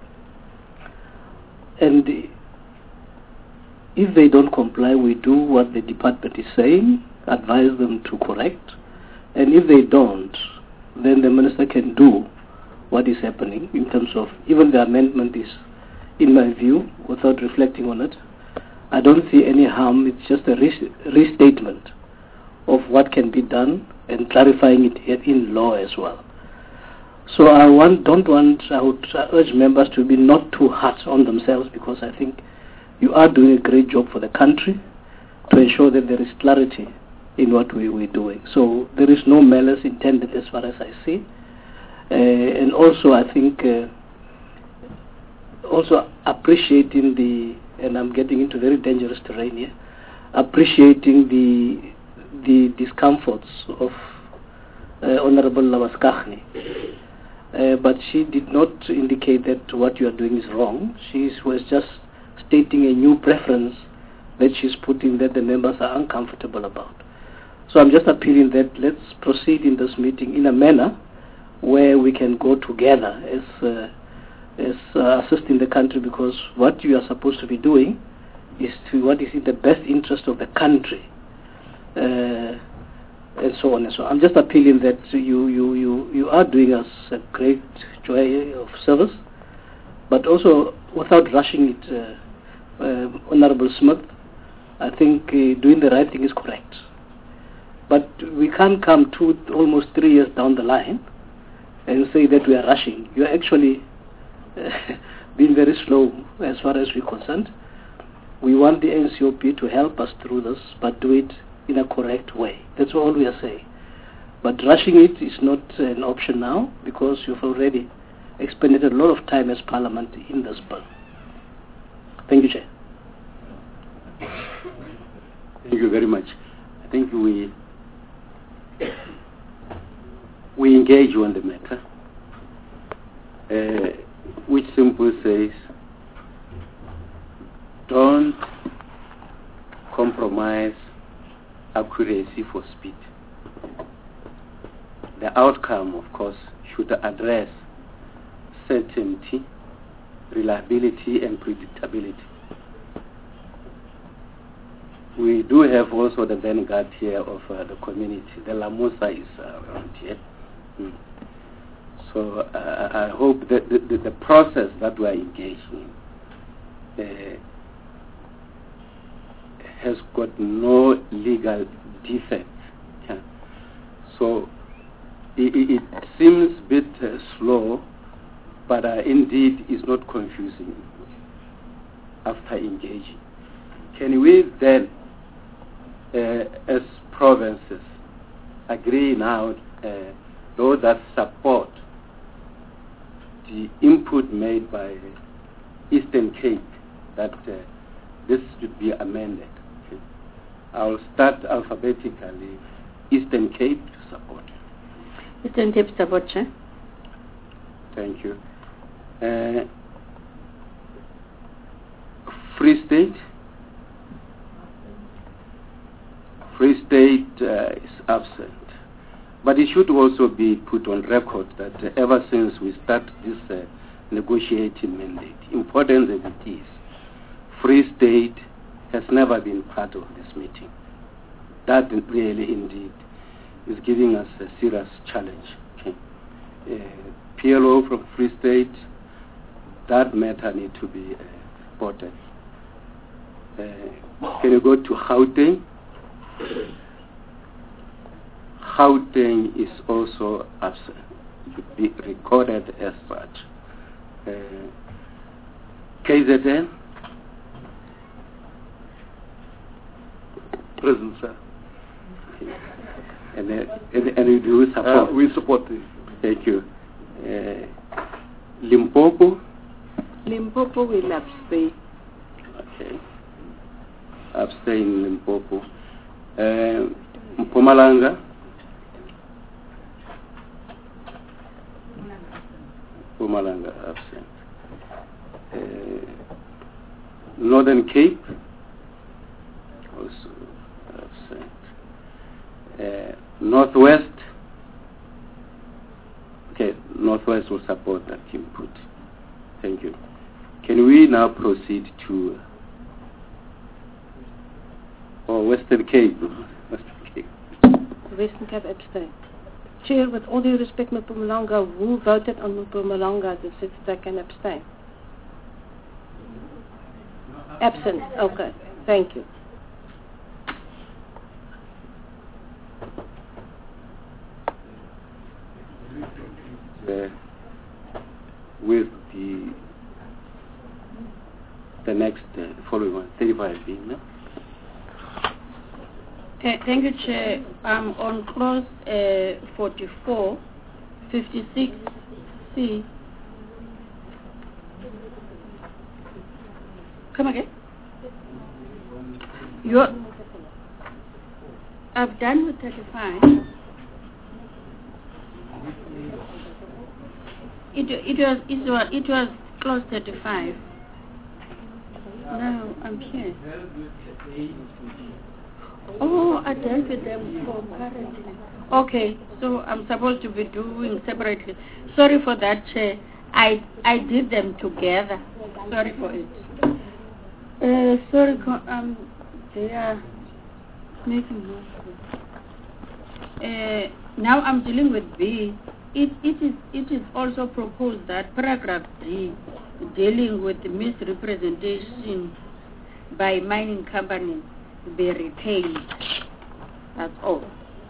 And if they don't comply, we do what the department is saying, advise them to correct, and if they don't, then the minister can do what is happening in terms of, even the amendment is, in my view, without reflecting on it, I don't see any harm. It's just a re- restatement of what can be done and clarifying it in law as well. So I want, don't want, I would urge members to be not too hard on themselves, because I think you are doing a great job for the country to ensure that there is clarity in what we, we're doing. So there is no malice intended as far as I see. Uh, and also I think uh, also appreciating the, and I'm getting into very dangerous terrain here, appreciating the the discomforts of uh, Honorable Lawaskakhni. Uh, but she did not indicate that what you are doing is wrong. She was just stating a new preference that she's putting that the members are uncomfortable about. So I'm just appealing that let's proceed in this meeting in a manner where we can go together as uh, as uh, assisting the country, because what you are supposed to be doing is to what is in the best interest of the country, uh, and so on and so on. I'm just appealing that you, you, you, you are doing us a great joy of service, but also without rushing it, uh, uh, Honourable Smith, I think uh, doing the right thing is correct. But we can't come two, almost three years down the line and say that we are rushing. You are actually uh, being very slow as far as we're concerned. We want the N C O P to help us through this, but do it in a correct way. That's all we are saying. But rushing it is not an option now, because you've already expended a lot of time as Parliament in this bill. Thank you, Chair. Thank you very much. I think we we engage on the matter, uh, which simply says, don't compromise accuracy for speed. The outcome, of course, should address certainty, reliability, and predictability. We do have also the vanguard here of uh, the community. The Lamusa is uh, around here. Mm. So uh, I hope that the, the, the process that we are engaged in uh, has got no legal defect. Yeah. So it, it, it seems a bit uh, slow, but uh, indeed is not confusing after engaging. Can we then, uh, as provinces, agree now, uh, those that support the input made by Eastern Cape, that uh, this should be amended? Okay. I'll start alphabetically. Eastern Cape to support. Eastern Cape support, Chair. Thank you. Uh, Free State. Free State uh, is absent. But it should also be put on record that uh, ever since we start this uh, negotiating mandate, important as it is, Free State has never been part of this meeting. That really indeed is giving us a serious challenge. Okay. Uh, P L O from Free State, that matter need to be uh, reported. Uh, can you go to Gauteng? Gauteng is also absent. It should be recorded as such. Uh, K Z N? Present, sir. And, uh, and, and we do support? Uh, we support the... Thank you. Uh, Limpopo? Limpopo will abstain. Okay. Abstain Limpopo. Uh, Mpumalanga? Mpumalanga absent. Uh, Northern Cape? Also absent. Uh, Northwest? Okay, Northwest will support that input. Thank you. Can we now proceed to oh, Western Cape? Western Cape. Western Cape abstain. Chair, with all due respect, Mpumalanga, who voted on Mpumalanga that said they can abstain? Absent. Okay. Thank you. Uh, with the the next uh, following one, thirty-five B, no? Uh, thank you, Chair. I'm on clause uh, forty-four, fifty-six C. Come again? You're, I've done with thirty-five. It, it was it was it was clause thirty-five. No, I'm here. Oh, I dealt with them for currently. Okay, so I'm supposed to be doing separately. Sorry for that, Chair. I I did them together. Sorry for it. Uh, sorry, um, they are making noise. Uh, now I'm dealing with B. It, it is it is also proposed that paragraph D, dealing with the misrepresentation by mining companies, be retained. That's all.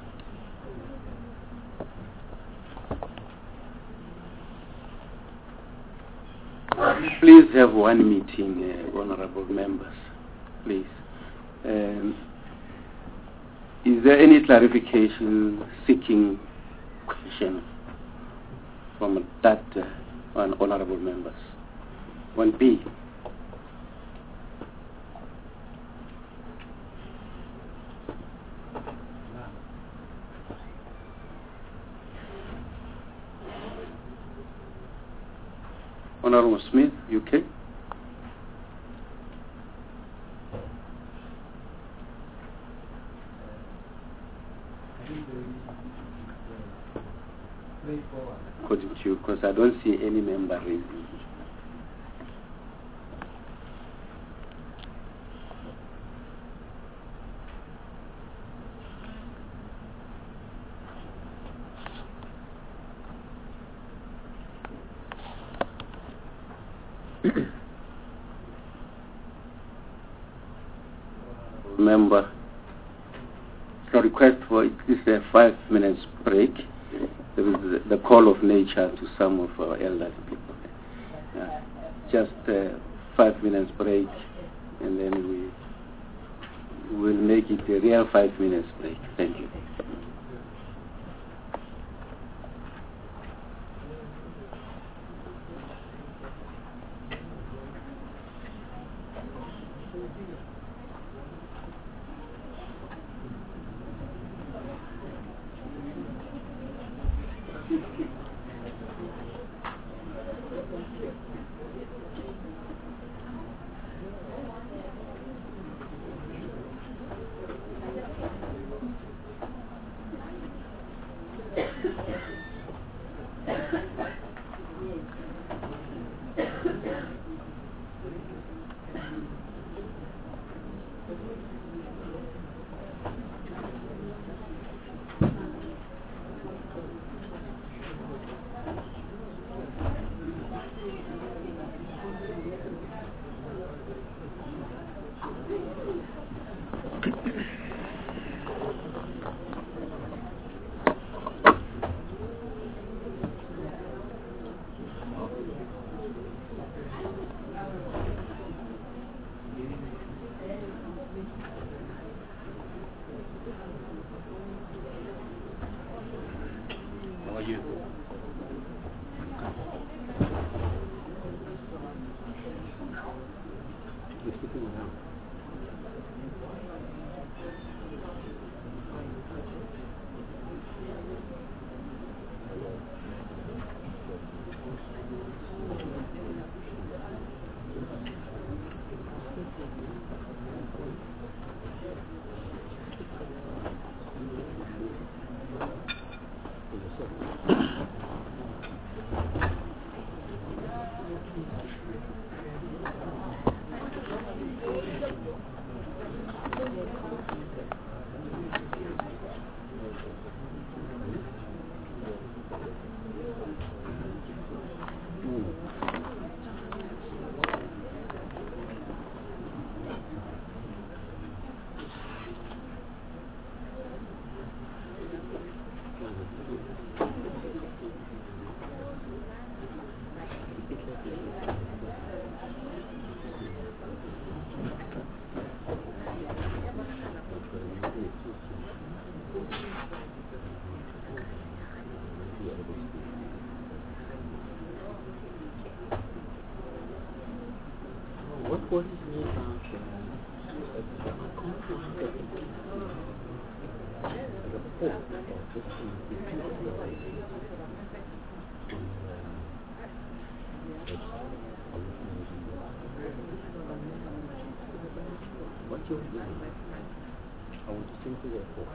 Please have one meeting, uh, honorable members. Please. Um, is there any clarification seeking question from that uh, one honorable members? one B. Honorable Smith, U K. According to you, because I don't see any member raising. Member, so request for at least a five minutes break. There is the, the call of nature to some of our elderly people. Yeah. Just uh, five minutes break, and then we will make it a real five minutes break. Thank you. What worries me about uh, I can't find the report of this What's your view? I want to send to the report.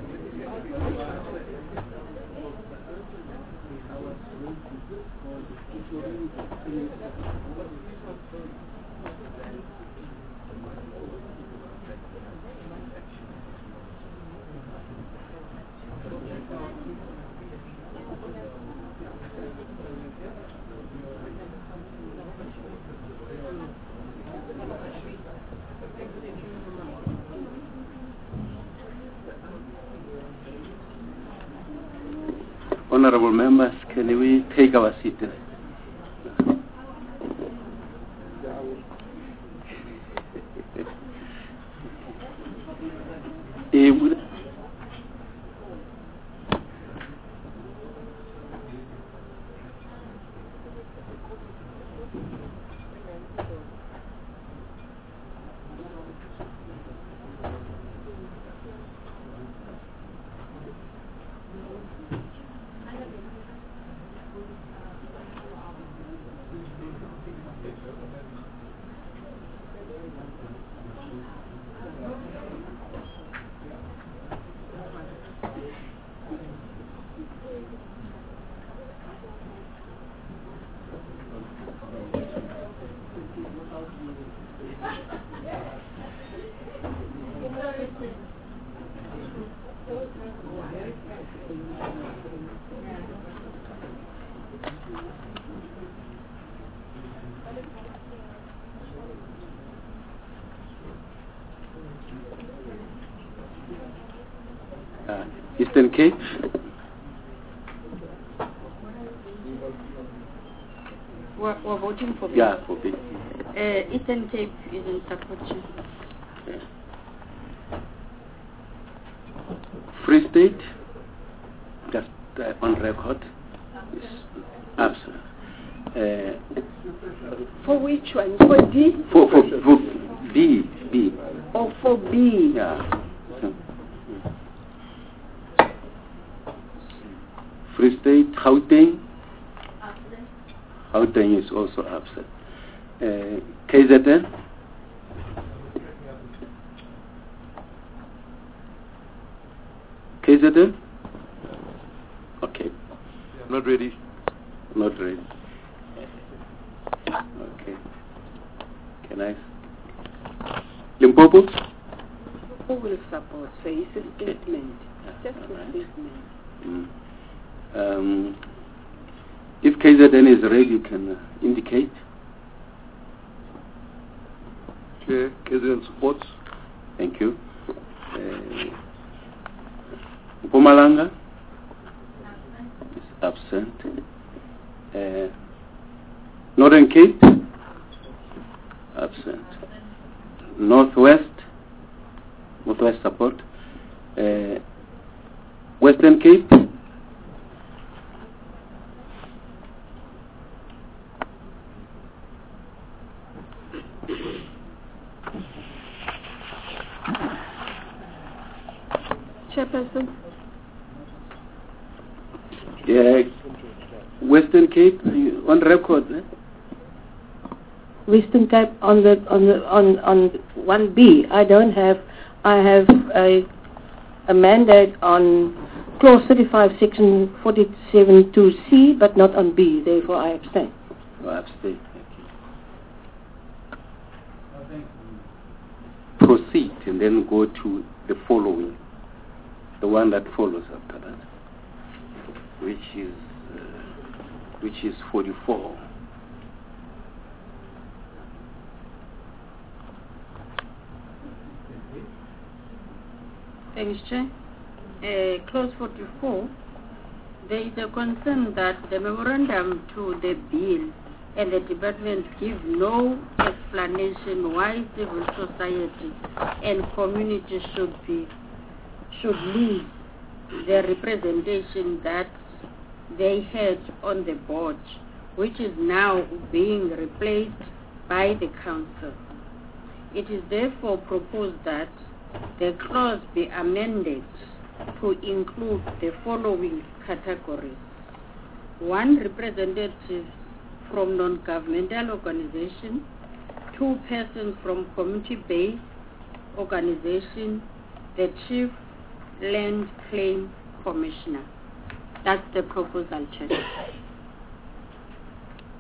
I was going to this Honorable members, can we take our seat? Eh, would- uh, Eastern Cape. We're, we're voting for Yeah, for B. Uh, Eastern Cape is in support. Free State, just uh, on record, is absent. Uh, For which one? For D? for, for, for B, B. Or for B? Yeah. Free State, Gauteng. Gauteng is also absent. Uh, K Z N. K Z N? Okay. Not ready. Not ready. Okay. Can I? Limpopo? Who will support? So it's a statement. Just a Alright. statement. Mm. Um, if K Z N is ready, you can uh, indicate. Chair, K Z N supports. Thank you. Uh, Mpumalanga is absent. Uh, Northern Cape, absent. Northwest, Northwest support. Uh, Western Cape, Chairperson? yeah, Western Cape you- on record. Eh? Western Cape on the on the on on one B. I don't have. I have a a mandate on clause thirty-five, section forty-seven two C, but not on B. Therefore, I abstain. Oh, abstain. Thank you. Proceed and then go to the following, the one that follows after that, which is uh, which is forty-four. Thanks, Chair. Uh, clause forty-four, there is a concern that the memorandum to the bill and the department give no explanation why civil society and community should be should lose the representation that they had on the board, which is now being replaced by the council. It is therefore proposed that the clause be amended to include the following categories. One, representatives from non-governmental organization. Two, persons from community-based organization. The Chief Land Claim Commissioner. That's the proposal, Chair.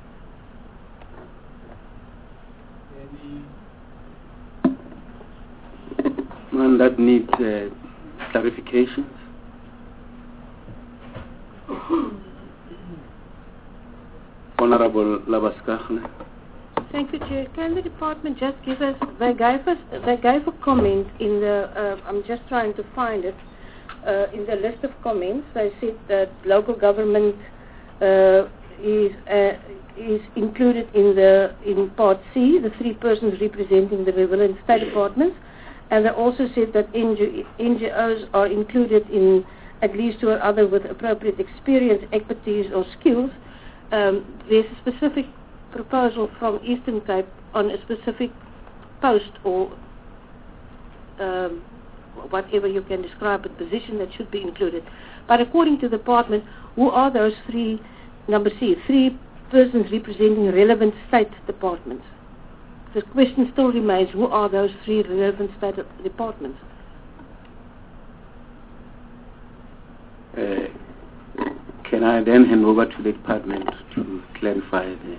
And that needs uh, clarifications. Honorable Labaskachne. Thank you, Chair. Can the department just give us, they gave us, they gave a comment in the, uh, I'm just trying to find it, uh, in the list of comments. They said that local government uh, is uh, is included in the in Part C, the three persons representing the relevant state departments, and they also said that N G Os are included in at least two or other with appropriate experience, expertise, or skills. Um, there's a specific proposal from Eastern Cape on a specific post or um, whatever you can describe, a position that should be included. But according to the department, who are those three, number C, three persons representing relevant state departments? The question still remains, who are those three relevant state departments? Uh, can I then hand over to the department to clarify the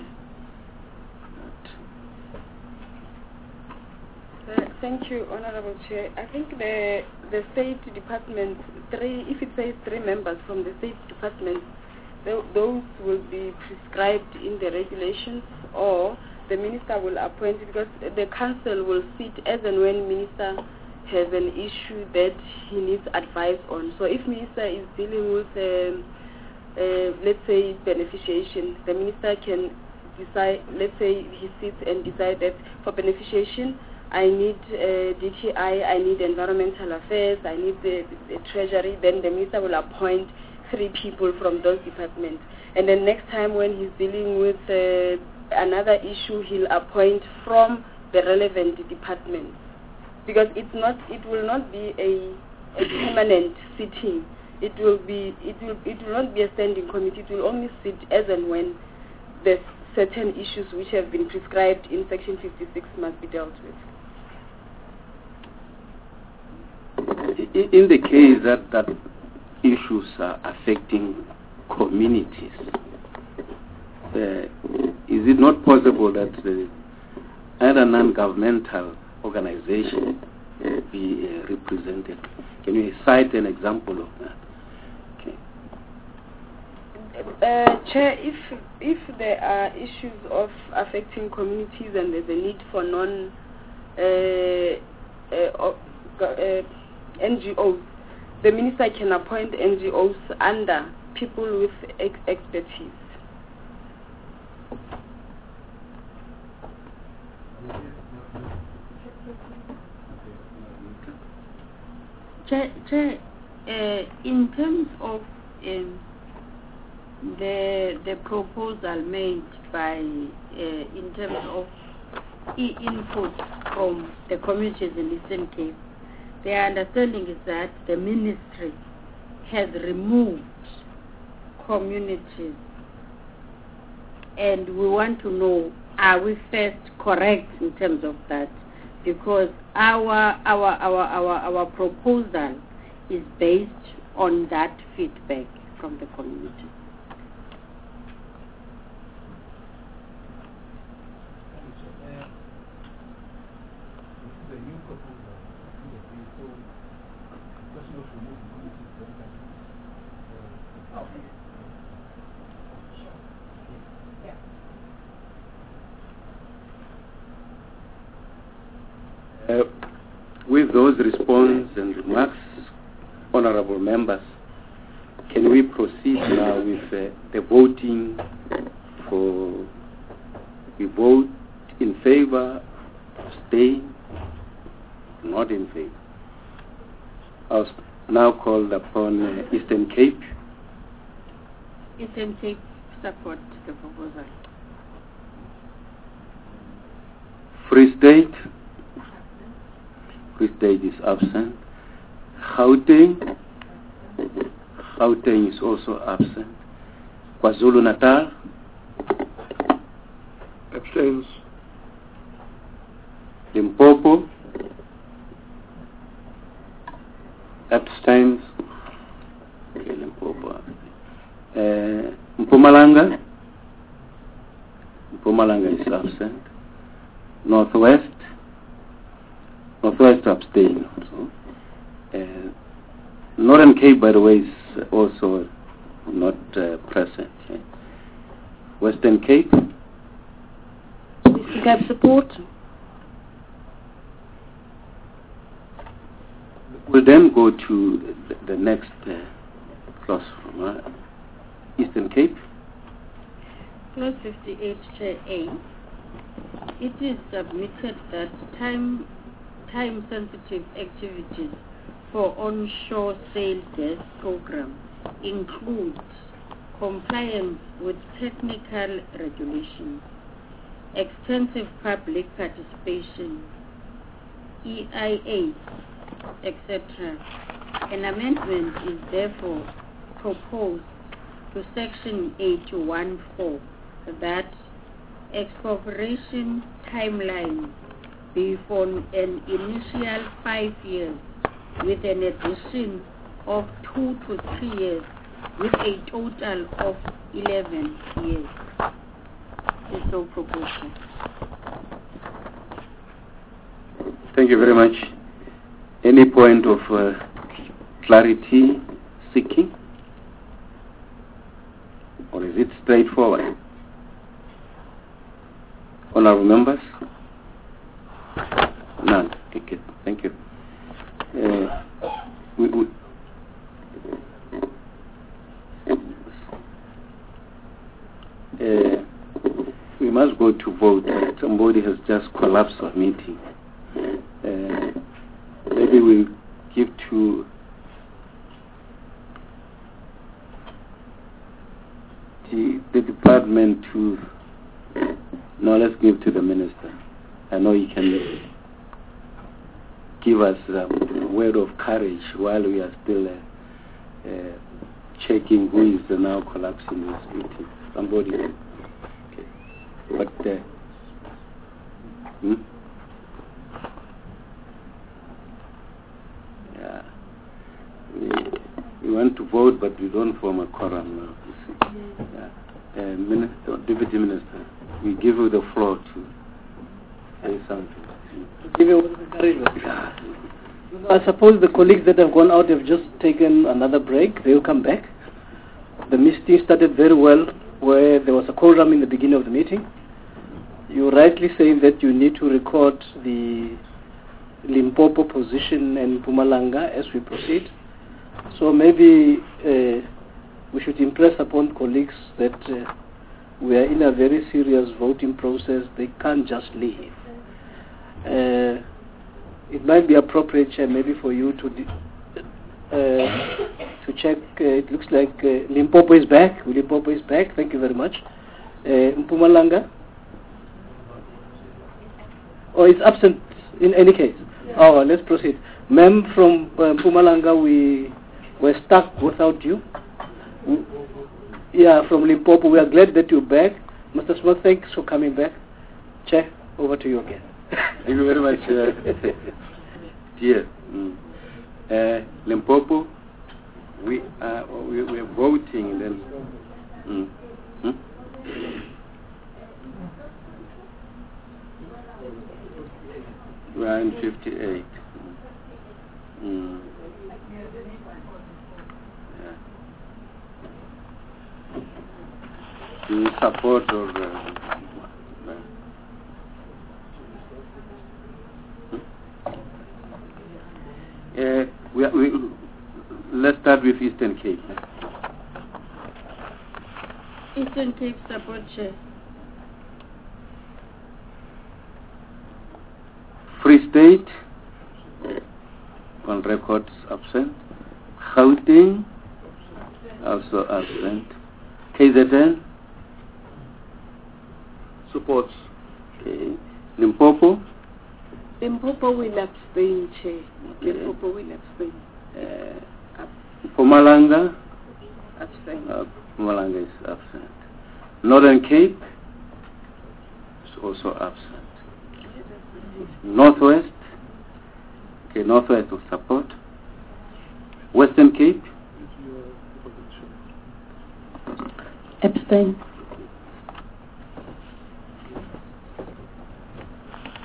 Uh, thank you, Honorable Chair. I think the the State Department, three, if it says three members from the State Department, th those will be prescribed in the regulations, or the Minister will appoint, because the Council will sit as and when Minister has an issue that he needs advice on. So if Minister is dealing with, um, uh, let's say, beneficiation, the Minister can decide, let's say he sits and decides that for beneficiation, I need uh, D T I, I need environmental affairs, I need the, the treasury. Then the minister will appoint three people from those departments. And then next time when he's dealing with uh, another issue, he'll appoint from the relevant departments. Because it's not, it will not be a, a permanent sitting. It will be, it will, it will not be a standing committee. It will only sit as and when there's certain issues which have been prescribed in Section fifty-six must be dealt with. In the case that, that issues are affecting communities, uh, is it not possible that the other non-governmental organization be uh, represented? Can you cite an example of that? Okay. Uh, Chair, if if there are issues of affecting communities and there's a need for non uh, uh, uh, N G Os, the minister can appoint N G Os under people with ex expertise. Chair, Chair, uh, in terms of um, the the proposal made by, uh, in terms of e input from the communities in Eastern Cape, their understanding is that the ministry has removed communities, and we want to know, are we first correct in terms of that? Because our our our our our proposal is based on that feedback from the community. Uh, with those responses and remarks, honorable members, can we proceed now with uh, the voting for, we vote in favor, abstain, not in favor? I'll now call upon uh, Eastern Cape. Eastern Cape support the proposal. Free State. Free State is absent. Gauteng. Gauteng is also absent. KwaZulu Natal. Abstains. Limpopo. Abstains. Okay, Limpopo. Uh, Mpumalanga. Mpumalanga is absent. Northwest. Northwest abstain also. Uh, Northern Cape, by the way, is also not uh, present. Yeah. Western Cape. Western Cape support. We'll then go to the, the next uh, clause from uh, Eastern Cape. Clause fifty-eight, Chair A. It is submitted that time time sensitive activities for onshore sales gas program include compliance with technical regulations, extensive public participation, E I A, et cetera. An amendment is therefore proposed to Section eighty-one four that expropriation timeline be for an initial five years with an addition of two to three years with a total of eleven years. Is so proposed. Thank you very much. Any point of uh, clarity seeking? Or is it straightforward? Honorable members? None. Okay, thank you. Uh, we, we uh, we must go to vote. Somebody has just collapsed our meeting. Uh, maybe we'll give to the, the department to, no, let's give to the minister. I know he can give us a word of courage while we are still uh, uh, checking who is now collapsing this meeting. Somebody. Okay. But, uh, hmm? Yeah. We, we want to vote, but we don't form a quorum now. You see. Yeah. Uh, Minister, Deputy Minister, we give you the floor to say something. Give you encouragement. I suppose the colleagues that have gone out have just taken another break. They will come back. The meeting started very well, where there was a quorum in the beginning of the meeting. You're rightly saying that you need to record the Limpopo position and Mpumalanga as we proceed. So maybe uh, we should impress upon colleagues that uh, we are in a very serious voting process. They can't just leave. Uh, it might be appropriate, Chair, maybe for you to uh, to check. Uh, it looks like uh, Limpopo is back. Limpopo is back. Thank you very much. Uh, Mpumalanga? Oh, it's absent in any case. Oh, let's proceed. Ma'am, from uh, Mpumalanga, we were stuck without you. We, yeah, from Limpopo, we are glad that you're back. Mister Smith, thanks for coming back. Chair, over to you again. Thank you very much, uh, dear. Mm. Uh, Limpopo, we are we, we are voting then. Mm. Hmm? We are in fifty-eight. Mm. Yeah. Do you support or? Uh, Uh, we, we, let's start with Eastern Cape. Eastern Cape support, Chair. Free State, on records absent. Gauteng, also absent. K Z N, supports. Okay. Limpopo. Limpopo will abstain, Chair. Okay. Limpopo will abstain. Uh, Mpumalanga? Abstain. Uh, Mpumalanga is absent. Northern Cape is also absent. Northwest? Okay, Northwest will support. Western Cape? Abstain.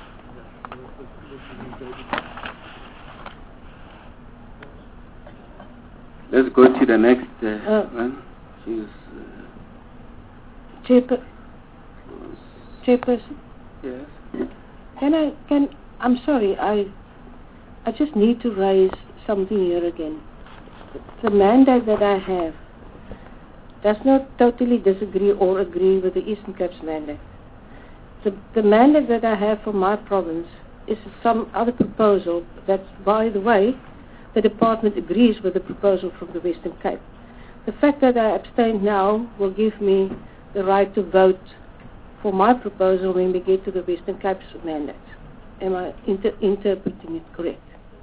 to the next uh, Uh, one. She's, Chairper- Chairperson, yes. can I, can, I'm sorry, I, I just need to raise something here again. The mandate that I have does not totally disagree or agree with the Eastern Cape's mandate. The, the mandate that I have for my province is some other proposal that, by the way, the department agrees with the proposal from the Western Cape. The fact that I abstain now will give me the right to vote for my proposal when we get to the Western Cape's mandate. Am I inter interpreting it correct?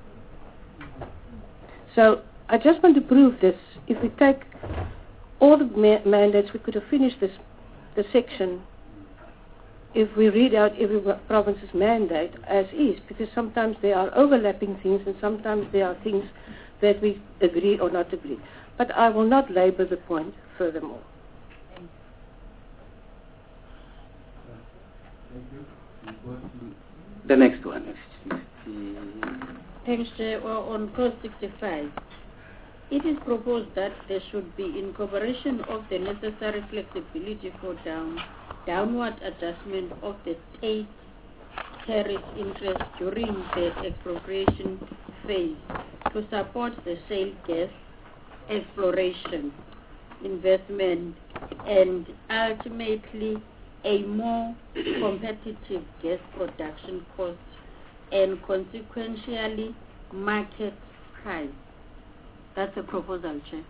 So I just want to prove this. If we take all the ma mandates, we could have finished this the section if we read out every province's mandate as is, because sometimes there are overlapping things and sometimes there are things that we agree or not agree. But I will not labour the point furthermore. The next one. Thanks, Chair. Well, on clause sixty-five, it is proposed that there should be incorporation of the necessary flexibility for down, downward adjustment of the state tariff interest during the expropriation phase to support the shale gas exploration, investment, and ultimately a more competitive gas production cost and consequentially market price. That's a proposal, Chair.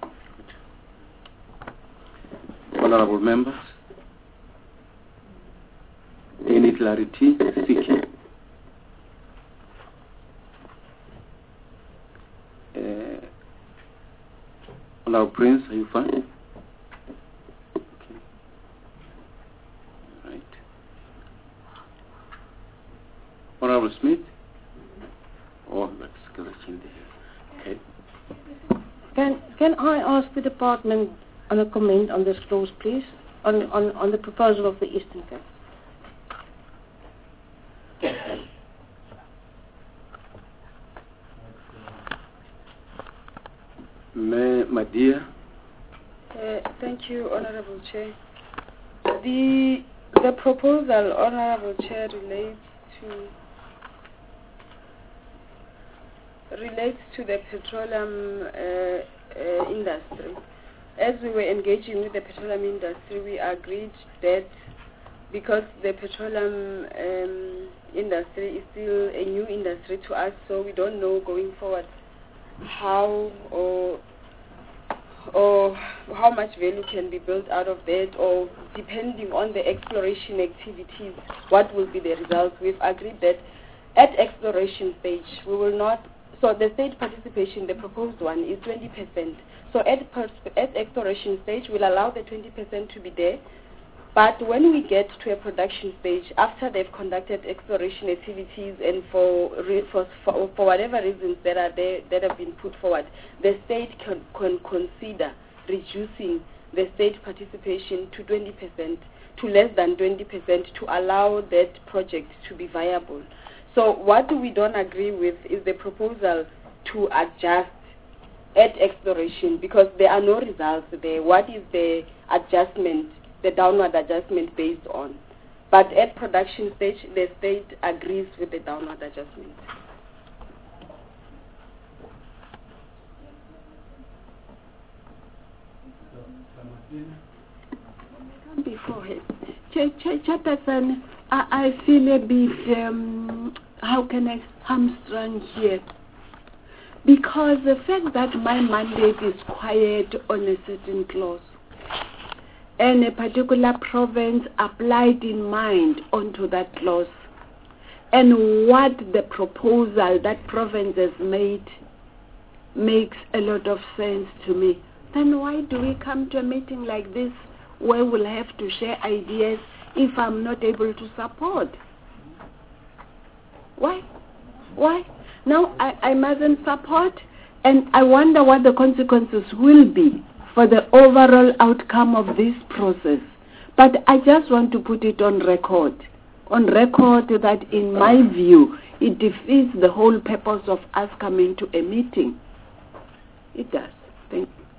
Honorable members, any clarity seeking? Uh, Honorable Prince, are you fine? Okay. Right. Honorable Smith? Oh, that's correction there. Okay. Can, can I ask the department on a comment on this clause, please, on, on, on the proposal of the Eastern Cape? Ma my dear. Uh, thank you, Honorable Chair. The the proposal, Honorable Chair, relates to relates to the petroleum uh, uh, industry. As we were engaging with the petroleum industry, we agreed that because the petroleum um, industry is still a new industry to us, so we don't know going forward how or or how much value can be built out of that, or depending on the exploration activities, what will be the results. We've agreed that at exploration stage, we will not, so the state participation, the proposed one, is twenty percent. So at, pers at exploration stage, we'll allow the twenty percent to be there. But when we get to a production stage, after they've conducted exploration activities and for, re for, for, for whatever reasons that are there, that have been put forward, the state can, can consider reducing the state participation to twenty percent, to less than twenty percent, to allow that project to be viable. So what we don't agree with is the proposal to adjust at exploration, because there are no results there. What is the adjustment, the downward adjustment based on? But at production stage, the state agrees with the downward adjustment. Before it, Chairperson, I, I feel a bit, um, how can I, hamstrung here. Because the fact that my mandate is quiet on a certain clause, and a particular province applied in mind onto that clause, and what the proposal that province has made makes a lot of sense to me, then why do we come to a meeting like this where we'll have to share ideas if I'm not able to support? Why? Why? Now I, I mustn't support, and I wonder what the consequences will be for the overall outcome of this process. But I just want to put it on record, on record that in my view, it defeats the whole purpose of us coming to a meeting. It does. Thank you.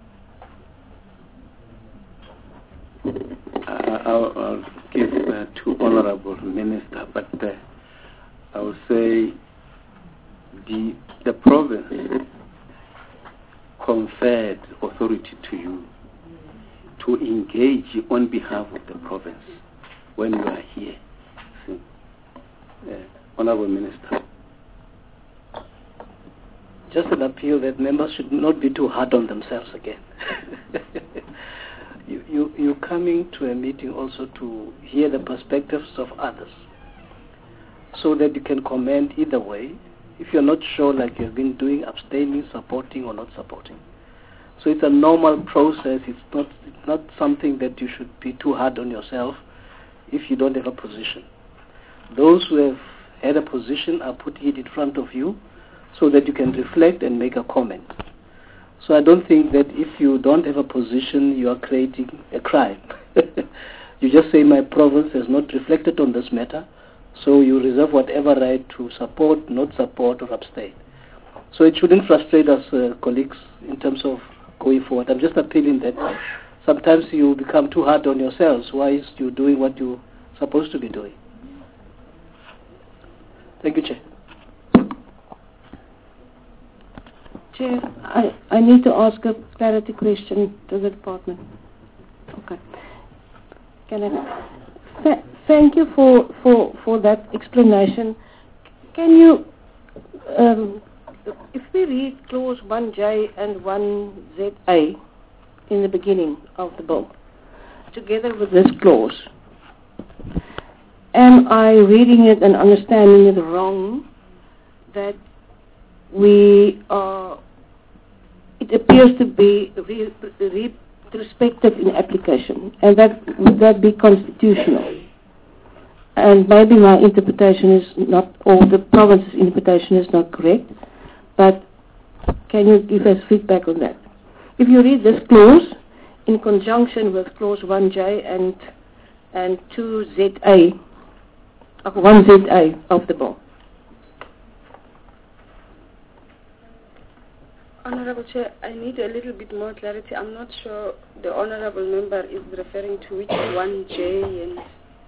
I'll, I'll give uh, to Honorable Minister, but uh, I will say the the province conferred authority to you to engage on behalf of the province when you are here. So, uh, Honorable Minister. Just an appeal that members should not be too hard on themselves again. you, you, you're coming to a meeting also to hear the perspectives of others so that you can comment either way if you're not sure, like you've been doing, abstaining, supporting or not supporting. So it's a normal process. It's not, it's not something that you should be too hard on yourself if you don't have a position. Those who have had a position are putting it in front of you so that you can reflect and make a comment. So I don't think that if you don't have a position, you are creating a crime. You just say my province has not reflected on this matter, so you reserve whatever right to support, not support, or abstain. So it shouldn't frustrate us, uh, colleagues, in terms of going forward. I'm just appealing that sometimes you become too hard on yourselves whilst you're doing what you're supposed to be doing. Thank you, Chair. Chair, I, I need to ask a clarity question to the department. Okay. Can I? Th- thank you for, for, for that explanation. Can you, um, if we read clause one J and one Z A in the beginning of the bill, together with this clause, am I reading it and understanding it wrong that we are, it appears to be re, re, retrospective in application, and that would that be constitutional? And maybe my interpretation is not, or the province's interpretation is not correct, but can you give us feedback on that? If you read this clause in conjunction with clause one J and and two Z A, uh, one Z A of the bill. Honorable Chair, I need a little bit more clarity. I'm not sure the honorable member is referring to which one J and...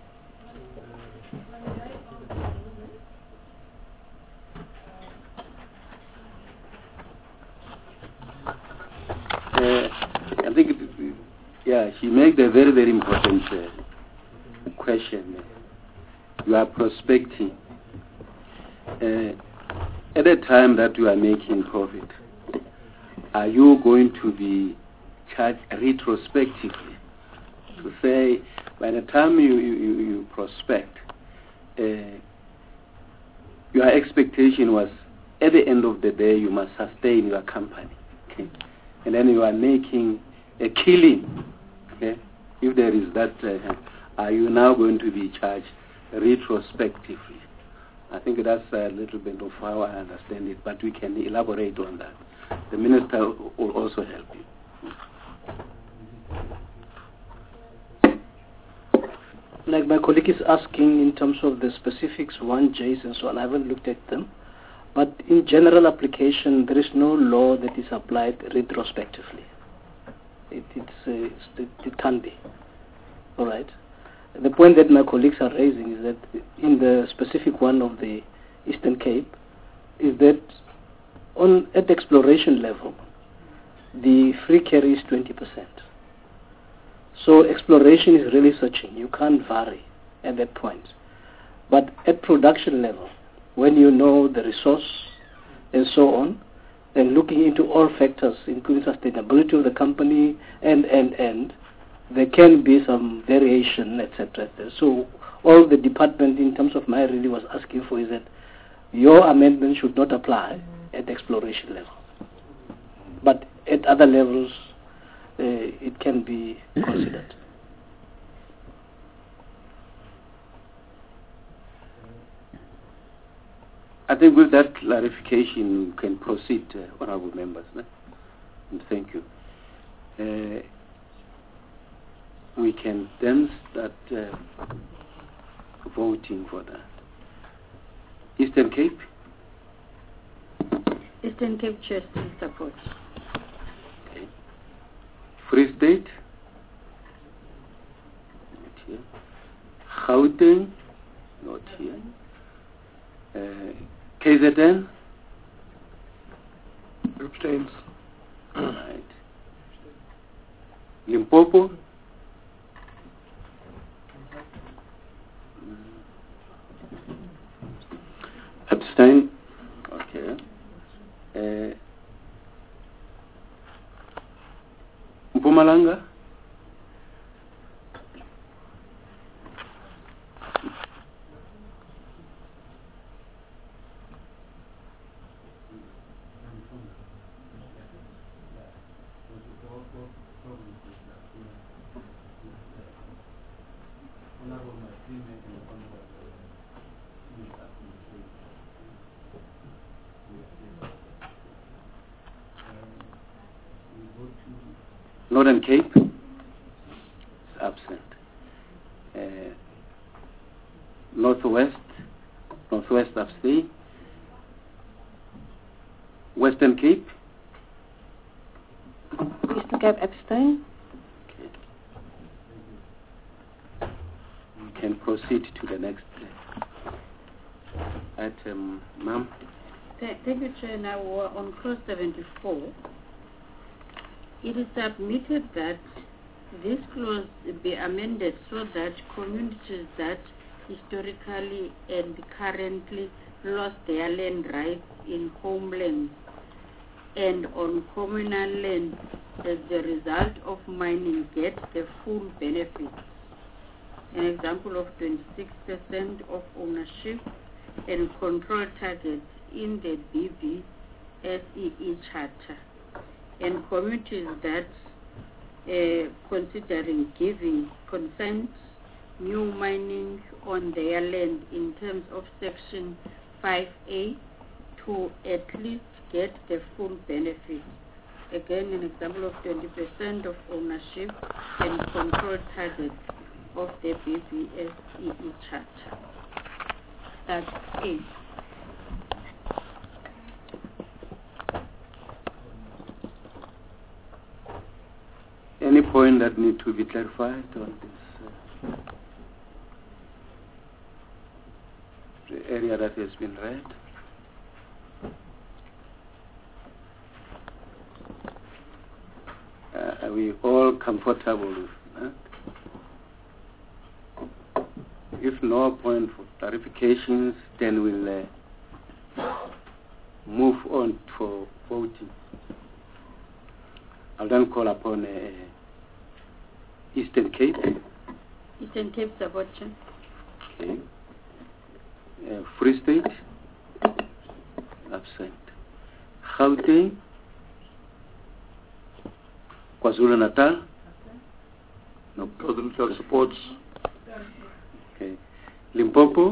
Uh, I think, it, yeah, she made a very, very important uh, question. You are prospecting. Uh, at the time that you are making profit, are you going to be charged retrospectively? To say, by the time you, you, you prospect, uh, your expectation was, at the end of the day, you must sustain your company. Okay? And then you are making a killing. Okay? If there is that, uh, are you now going to be charged retrospectively? I think that's a little bit of how I understand it, but we can elaborate on that. The minister will also help you. Like my colleague is asking in terms of the specifics, one J's and so on, I haven't looked at them. But in general application, there is no law that is applied retrospectively. It, it's, uh, it's, it, it can be. All right. The point that my colleagues are raising is that in the specific one of the Eastern Cape, is that on at exploration level, the free carry is twenty percent. So exploration is really searching. You can't vary at that point. But at production level, when you know the resource and so on, and looking into all factors, including sustainability of the company and, and, and, there can be some variation, et cetera. So all the department in terms of my really was asking for is that your amendment should not apply at exploration level. But at other levels, uh, it can be considered. I think with that clarification, you can proceed, uh, honorable members. No? And thank you. Uh, we can then start uh, voting for that. Eastern Cape? Eastern Cape Chair still supports. Okay. Free State? Not here. Gauteng, not here. Uh, K Z N? Abstains. Right. Limpopo? Abstain. Okay. Uh, Mpumalanga? Northern Cape is absent. Uh, Northwest, Northwest abstain. Western Cape? Eastern Cape abstain. Okay. We can proceed to the next uh, item, ma'am. Th- Thank you, Chair. Now we're on clause seventy-four. It is submitted that this clause be amended so that communities that historically and currently lost their land rights in homeland and on communal land as the result of mining get the full benefit. An example of twenty-six percent of ownership and control targets in the B B S E E Charter. And communities that uh, considering giving consent new mining on their land in terms of section five A to at least get the full benefit. Again, an example of twenty percent of ownership and control targets of the B B S E E Charter. That's it. Any point that need to be clarified on this uh, the area that has been read? Uh, are we all comfortable with that? If no point for clarifications, then we'll uh, move on for voting. I'll then call upon uh, Eastern Cape. Eastern Cape Sabocha. Okay. Uh, Free State. Absent. Gauteng. KwaZulu Natal. No. KwaZulu Natal supports. Okay. Limpopo.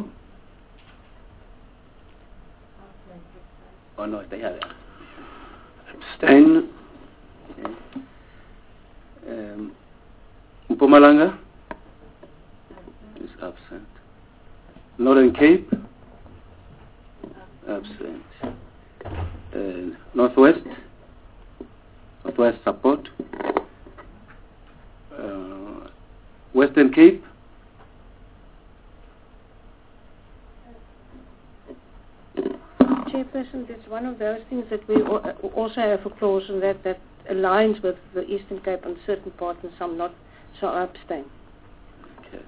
Oh no, they are there. Abstain. Okay. Um, Mpumalanga is absent. Northern Cape, absent. Uh, Northwest, Northwest support. Uh, Western Cape, Chairperson, it's one of those things that we al- also have a clause in that that aligns with the Eastern Cape on certain parts and some not, so I abstain. Okay.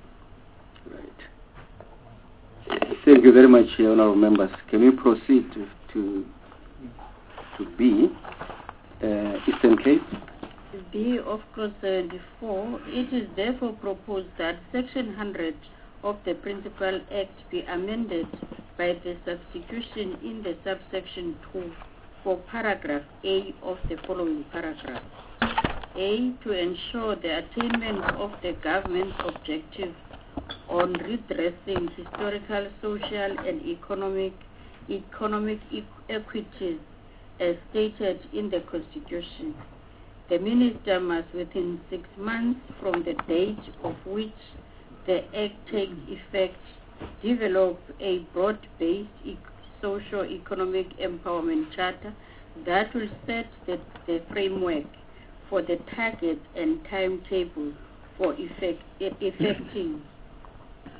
Right. Thank you very much, honourable members. Can we proceed to to, to B, uh, Eastern Cape? B of clause seventy-four, it is therefore proposed that section one hundred of the Principal Act be amended by the substitution in the subsection two for paragraph A of the following paragraph. A, to ensure the attainment of the government's objective on redressing historical, social, and economic economic e- equities as stated in the Constitution. The Minister must, within six months from the date of which the Act takes effect, develop a broad-based e- socio-economic empowerment charter that will set the, the framework for the target and timetable for effect, e- effecting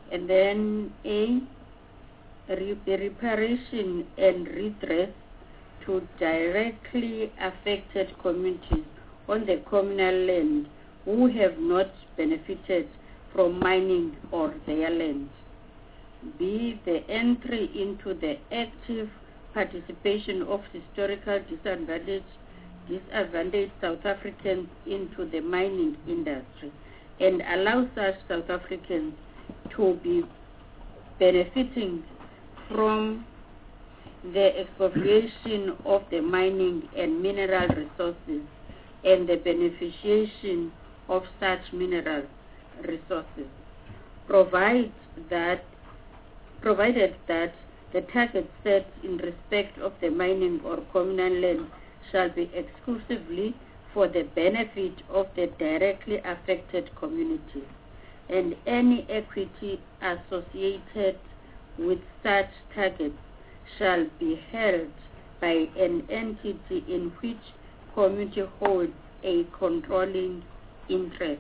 And then A, re- the reparation and redress to directly affected communities on the communal land who have not benefited from mining or their land. B, the entry into the active participation of historical disadvantaged, disadvantaged South Africans into the mining industry and allow such South Africans to be benefiting from the expropriation of the mining and mineral resources and the beneficiation of such mineral resources, provide that, provided that the target set in respect of the mining or communal land shall be exclusively for the benefit of the directly affected communities, and any equity associated with such targets shall be held by an entity in which community holds a controlling interest.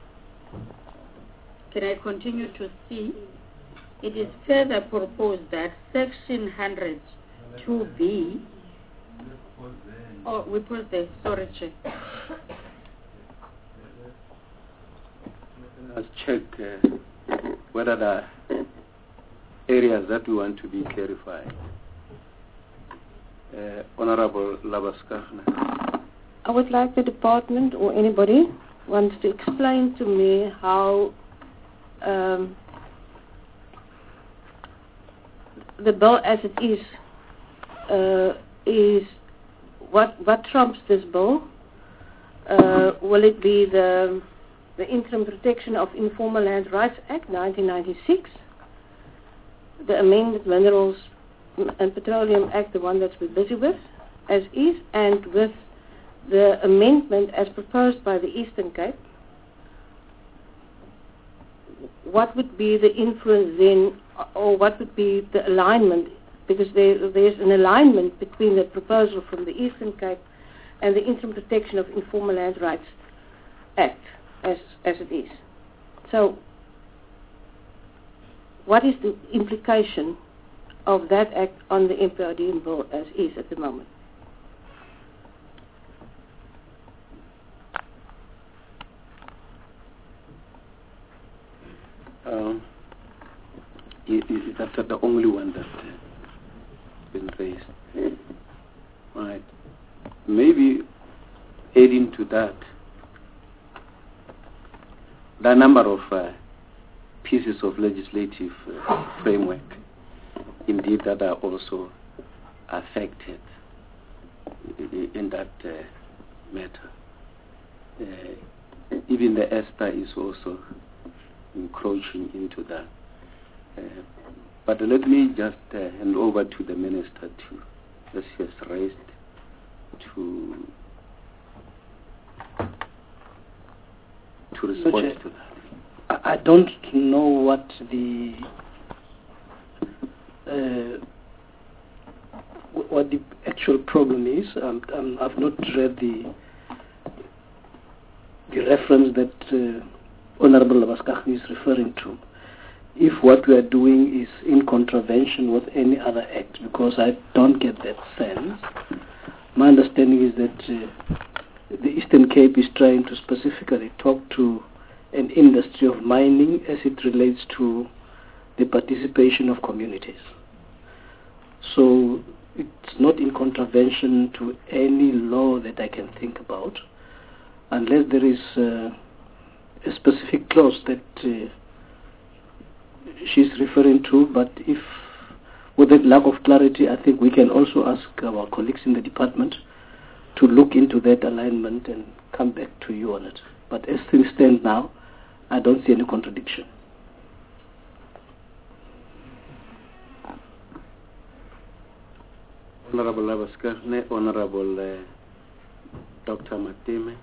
Can I continue to see? It is further proposed that Section one hundred two B, oh, we put there, sorry, Chair. Let's check uh, whether the areas that we want to be clarified. Uh, Honorable Labaskachne. I would like the department or anybody wants to explain to me how um, the bill as it is uh, is what what trumps this bill. Uh, will it be the the Interim Protection of Informal Land Rights Act nineteen ninety-six, the Amended Minerals and Petroleum Act, the one that we're busy with, as is, and with the amendment as proposed by the Eastern Cape? What would be the influence then, or what would be the alignment? Because there, there's an alignment between the proposal from the Eastern Cape and the Interim Protection of Informal Land Rights Act, as, as it is. So, what is the implication of that act on the M P R D M bill as is at the moment? Um, is, is that the only one that uh, been raised? Right. Maybe adding to that, the number of uh, pieces of legislative uh, framework, indeed, that are also affected in, in that uh, matter. Uh, even the ESTA is also encroaching into that. Uh, but let me just uh, hand over to the Minister to, as he has raised, to to respond Look, to that. I don't know what the uh, what the actual problem is. Um, um, I've not read the the reference that uh, Honorable Labaskachne is referring to. If what we are doing is in contravention with any other act, because I don't get that sense. My understanding is that uh, the Eastern Cape is trying to specifically talk to an industry of mining as it relates to the participation of communities. So it's not in contravention to any law that I can think about, unless there is uh, a specific clause that uh, she's referring to. But if with that lack of clarity, I think we can also ask our colleagues in the department to look into that alignment and come back to you on it. But as things stand now, I don't see any contradiction. Honorable Labaskachne, Honorable uh, Doctor Mateme.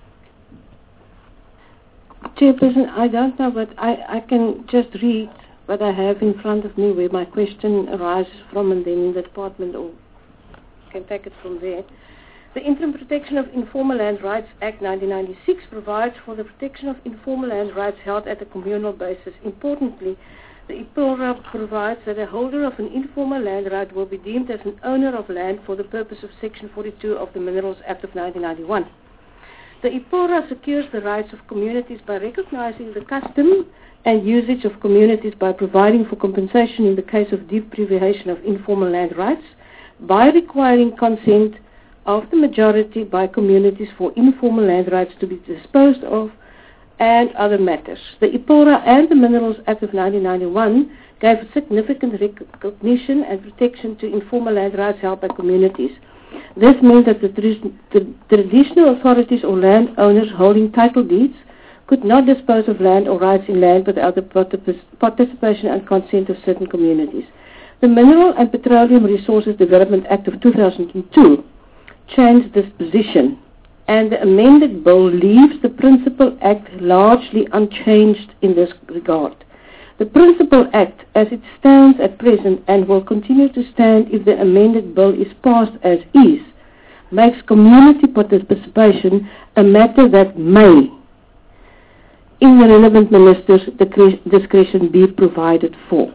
Chairperson, I don't know, but I, I can just read what I have in front of me where my question arises from, and then the department or can take it from there. The Interim Protection of Informal Land Rights Act nineteen ninety-six provides for the protection of informal land rights held at a communal basis. Importantly, The IPORA provides that a holder of an informal land right will be deemed as an owner of land for the purpose of Section forty-two of the Minerals Act of nineteen ninety-one. The IPORA secures the rights of communities by recognizing the custom and usage of communities by providing for compensation in the case of deprivation of informal land rights, by requiring consent of the majority by communities for informal land rights to be disposed of, and other matters. The IPORA and the Minerals Act of nineteen ninety-one gave significant recognition and protection to informal land rights held by communities. This meant that the, tra- the traditional authorities or landowners holding title deeds could not dispose of land or rights in land without the particip- participation and consent of certain communities. The Mineral and Petroleum Resources Development Act of two thousand two changed this position, and the amended bill leaves the Principal Act largely unchanged in this regard. The Principal Act, as it stands at present and will continue to stand if the amended bill is passed as is, makes community participation a matter that may, in the relevant minister's discretion, be provided for.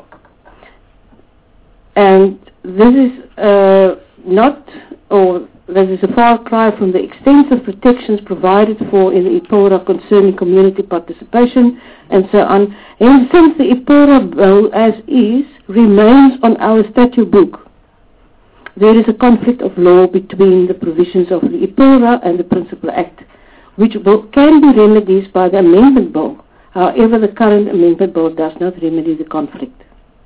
And this is uh, not, or this is a far cry from the extensive protections provided for in the IPORA concerning community participation and so on. And since the IPORA bill as is remains on our statute book, there is a conflict of law between the provisions of the IPORA and the Principal Act, which will, can be remedied by the amendment bill. However, the current amendment bill does not remedy the conflict.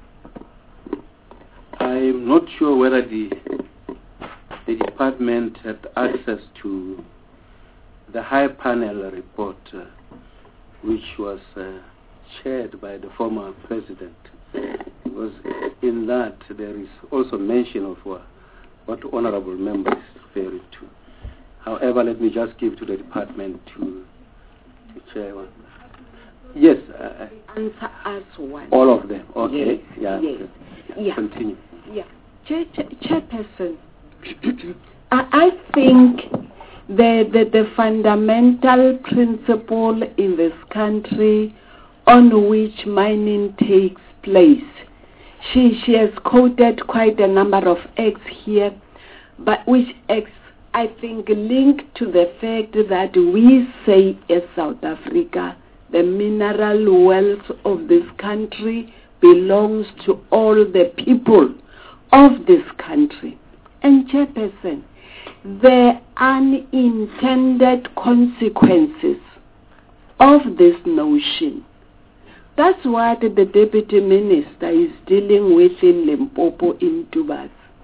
I'm not sure whether the the department had access to the high panel report, uh, which was uh, chaired by the former president. Because in that there is also mention of uh, what honorable member is referring to. However, let me just give to the department to, to chair one. Yes. Uh, Answer us one. All of them. Okay. Yes. Yeah. Yes. Yeah. Yeah. Continue. Yeah. Chair, chair, chairperson, I, I think the, the the fundamental principle in this country on which mining takes place, she she has quoted quite a number of acts here, but which acts I think link to the fact that we say as South Africa, the mineral wealth of this country belongs to all the people of this country. And chairperson, the unintended consequences of this notion, that's what the deputy minister is dealing with in Limpopo in Tubas.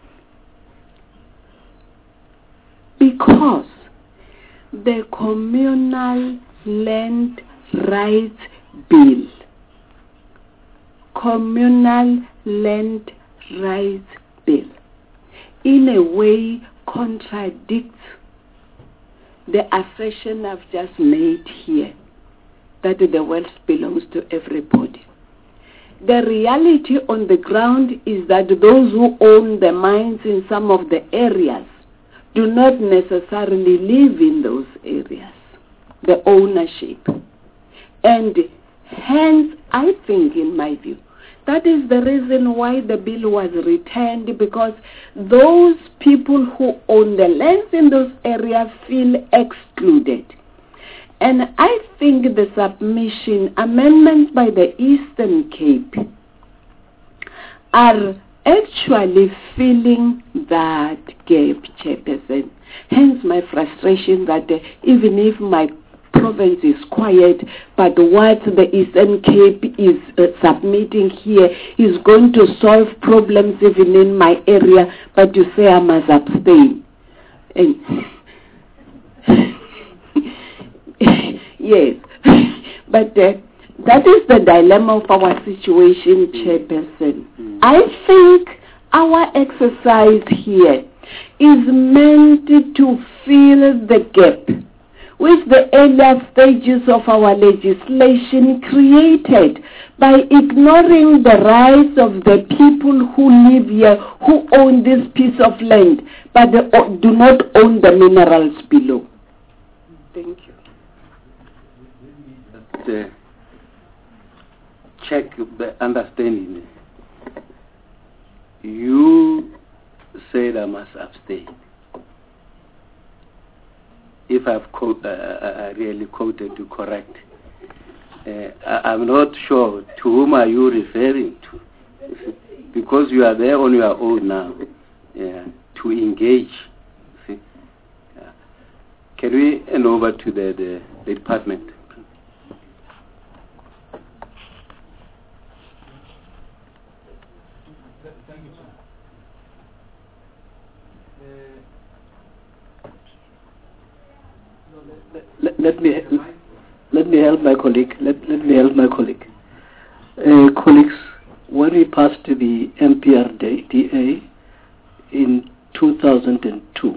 Because the Communal Land Rights Bill, Communal Land Rights Bill, in a way contradicts the assertion I've just made here, that the wealth belongs to everybody. The reality on the ground is that those who own the mines in some of the areas do not necessarily live in those areas, the ownership. And hence, I think, in my view, that is the reason why the bill was returned, because those people who own the lands in those areas feel excluded. And I think the submission, amendments by the Eastern Cape, are actually filling that gap, chairperson. Hence my frustration that uh, even if my province is quiet, but what the Eastern Cape is uh, submitting here is going to solve problems even in my area, but you say I must abstain. And yes, but uh, that is the dilemma of our situation, chairperson. Mm. I think our exercise here is meant to fill the gap which the earlier stages of our legislation created by ignoring the rights of the people who live here, who own this piece of land, but they do not own the minerals below. Thank you. The check the understanding. You said I must abstain. If I've quote, uh, uh, really quoted you correct, uh, I, I'm not sure to whom are you referring to, because you are there on your own now, yeah, to engage. See? Yeah. Can we hand over to the, the, the department? Thank you, sir. Let, let me let me help my colleague. Let, let me help my colleague. Uh, colleagues, when we passed the M P R D A in two thousand two,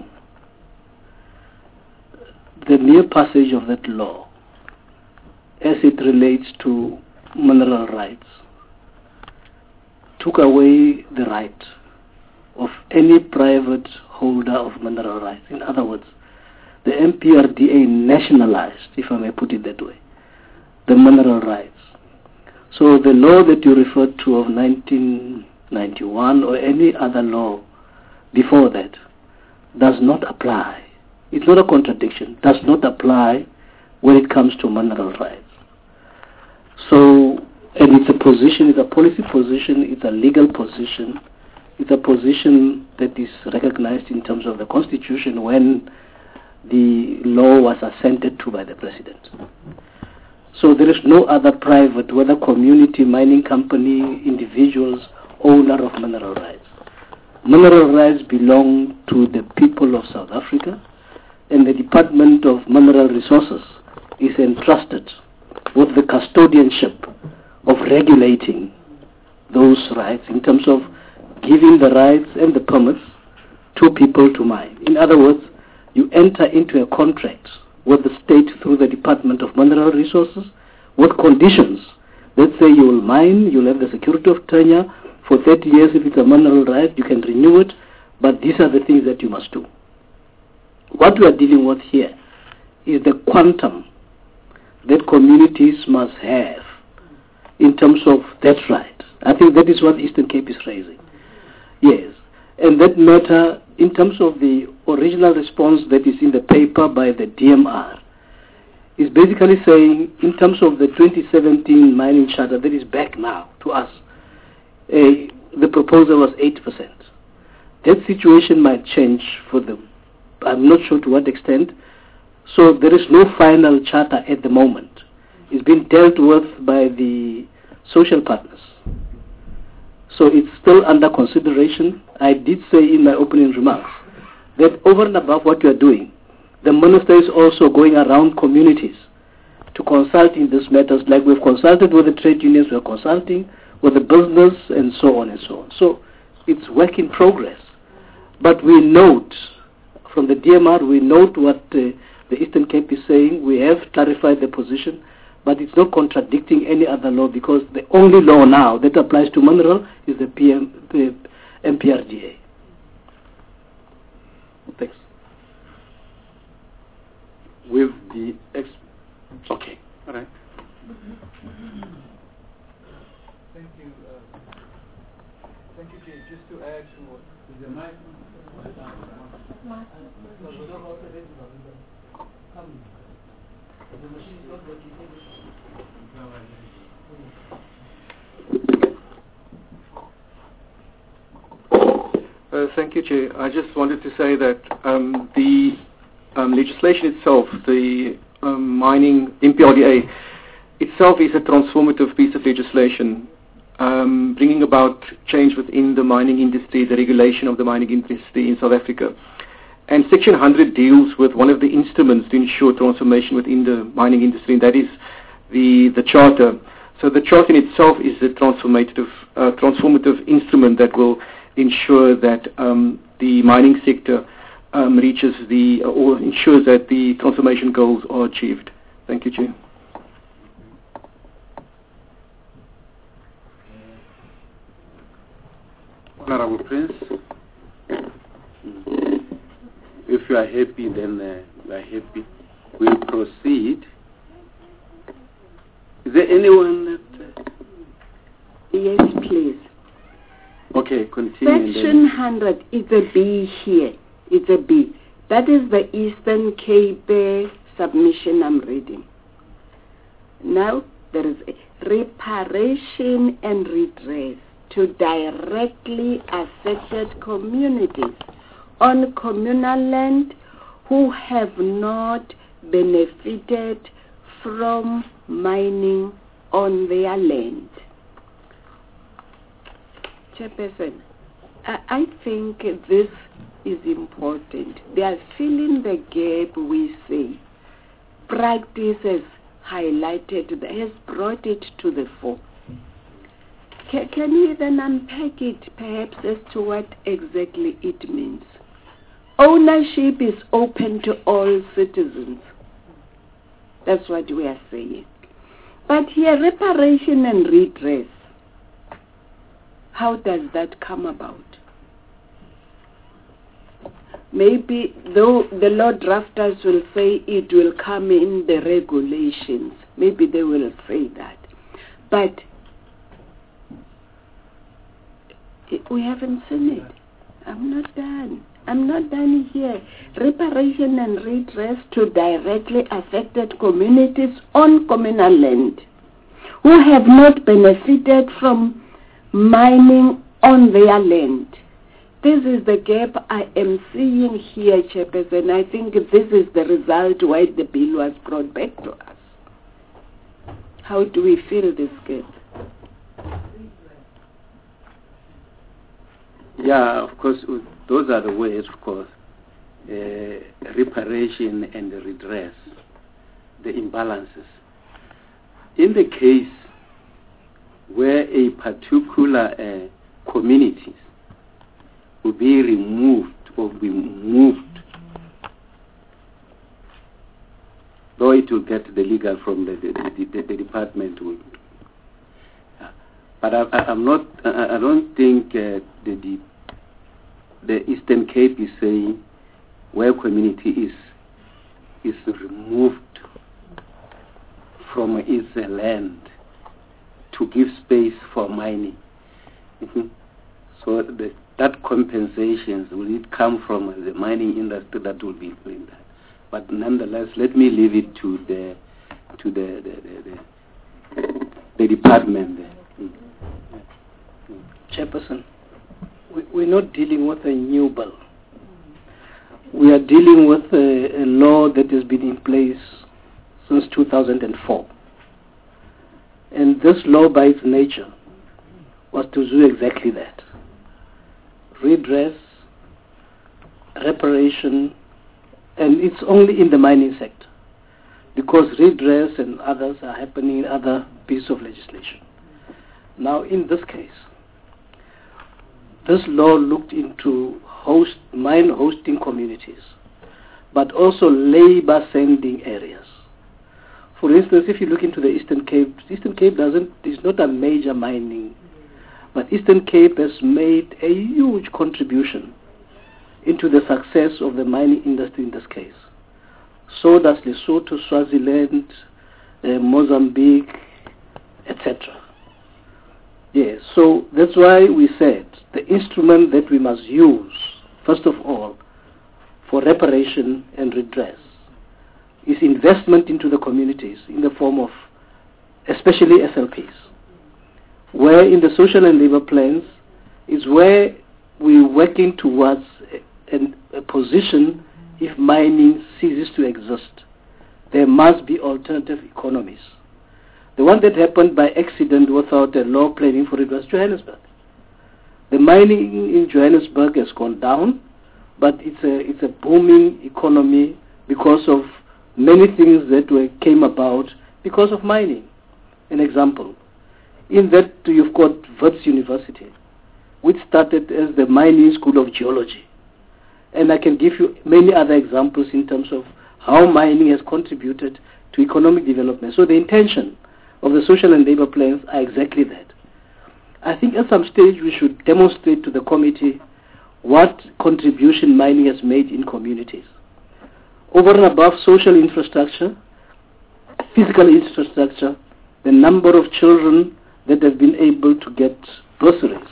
the mere passage of that law, as it relates to mineral rights, took away the right of any private holder of mineral rights. In other words, the M P R D A nationalized, if I may put it that way, the mineral rights. So the law that you referred to of nineteen ninety-one or any other law before that does not apply. It's not a contradiction. Does not apply when it comes to mineral rights. So, and it's a position, it's a policy position, it's a legal position, it's a position that is recognized in terms of the Constitution when the law was assented to by the President. So there is no other private, whether community, mining company, individuals, owner of mineral rights. Mineral rights belong to the people of South Africa, and the Department of Mineral Resources is entrusted with the custodianship of regulating those rights in terms of giving the rights and the permits to people to mine. In other words, you enter into a contract with the state through the Department of Mineral Resources with conditions. Let's say you will mine, you'll have the security of tenure for thirty years. If it's a mineral right, you can renew it, but these are the things that you must do. What we are dealing with here is the quantum that communities must have in terms of that right. I think that is what Eastern Cape is raising. Yes. And that matter, in terms of the original response that is in the paper by the D M R, is basically saying, in terms of the twenty seventeen mining charter that is back now to us, uh, the proposal was eight percent. That situation might change for them. I'm not sure to what extent. So there is no final charter at the moment. It's been dealt with by the social partners. So it's still under consideration. I did say in my opening remarks that over and above what you are doing, the minister is also going around communities to consult in these matters, like we've consulted with the trade unions, we're consulting with the business, and so on and so on. So it's work in progress. But we note, from the D M R, we note what uh, the Eastern Cape is saying. We have clarified the position, but it's not contradicting any other law, because the only law now that applies to mineral is the, P M, the M P R D A. Thanks. With the ex... Okay, all right. Thank you. Uh, thank you, Jay. Just to add to what... Is the mic? Uh, thank you, Chair. I just wanted to say that um, the um, legislation itself, the um, mining M P R D A itself, is a transformative piece of legislation, um, bringing about change within the mining industry, the regulation of the mining industry in South Africa. And Section one hundred deals with one of the instruments to ensure transformation within the mining industry, and that is the, the Charter. So the Charter in itself is a transformative, uh, transformative instrument that will ensure that um, the mining sector um, reaches the, or ensures that the transformation goals are achieved. Thank you, Chair. Honorable Prince, if you are happy, then uh, we are happy. We'll proceed. Is there anyone that... Uh, Yes, please. Okay, continue. Section one hundred, it's a B here. It's a B. That is the Eastern Cape uh, submission I'm reading. Now, there is a reparation and redress to directly affected communities on communal land who have not benefited from mining on their land. Chairperson, I, I think this is important. They are filling the gap, we say. Practice has highlighted, has brought it to the fore. Can, can we then unpack it perhaps as to what exactly it means? Ownership is open to all citizens. That's what we are saying. But here, reparation and redress, how does that come about? Maybe though the law drafters will say it will come in the regulations, maybe they will say that. But we haven't seen it. I'm not done. I'm not done here. Reparation and redress to directly affected communities on communal land who have not benefited from mining on their land. This is the gap I am seeing here, Chairperson. I think this is the result why the bill was brought back to us. How do we fill this gap? Yeah, of course, those are the ways, of course. Uh, reparation and redress, the imbalances. In the case where a particular uh, community will be removed or be moved, though it will get the legal from the, the, the, the department. Will, uh, but I, I, I'm not, I, I don't think uh, the, the, the Eastern Cape is saying where community is, is removed from its uh, land to give space for mining. Mm-hmm. So the, that compensation, will it come from the mining industry that will be doing that? But nonetheless, let me leave it to the to the the, the, the, the department there. Mm. Mm. Chairperson, we, we're not dealing with a new bill. We are dealing with a, a law that has been in place since two thousand four. And this law by its nature was to do exactly that. Redress, reparation, and it's only in the mining sector, because redress and others are happening in other pieces of legislation. Now, in this case, this law looked into host, mine hosting communities, but also labor sending areas. For instance, if you look into the Eastern Cape, Eastern Cape doesn't is not a major mining, but Eastern Cape has made a huge contribution into the success of the mining industry in this case. So does Lesotho, Swaziland, uh, Mozambique, et cetera. Yes, so that's why we said the instrument that we must use, first of all, for reparation and redress is investment into the communities in the form of especially S L Ps, where in the social and labor plans is where we're working towards a, a, a position if mining ceases to exist. There must be alternative economies. The one that happened by accident without a law planning for it was Johannesburg. The mining in Johannesburg has gone down, but it's a, it's a booming economy because of many things that were, came about because of mining. An example, in that you've got Wits University, which started as the Mining School of Geology. And I can give you many other examples in terms of how mining has contributed to economic development. So the intention of the social and labor plans are exactly that. I think at some stage we should demonstrate to the committee what contribution mining has made in communities. Over and above social infrastructure, physical infrastructure, the number of children that have been able to get bursaries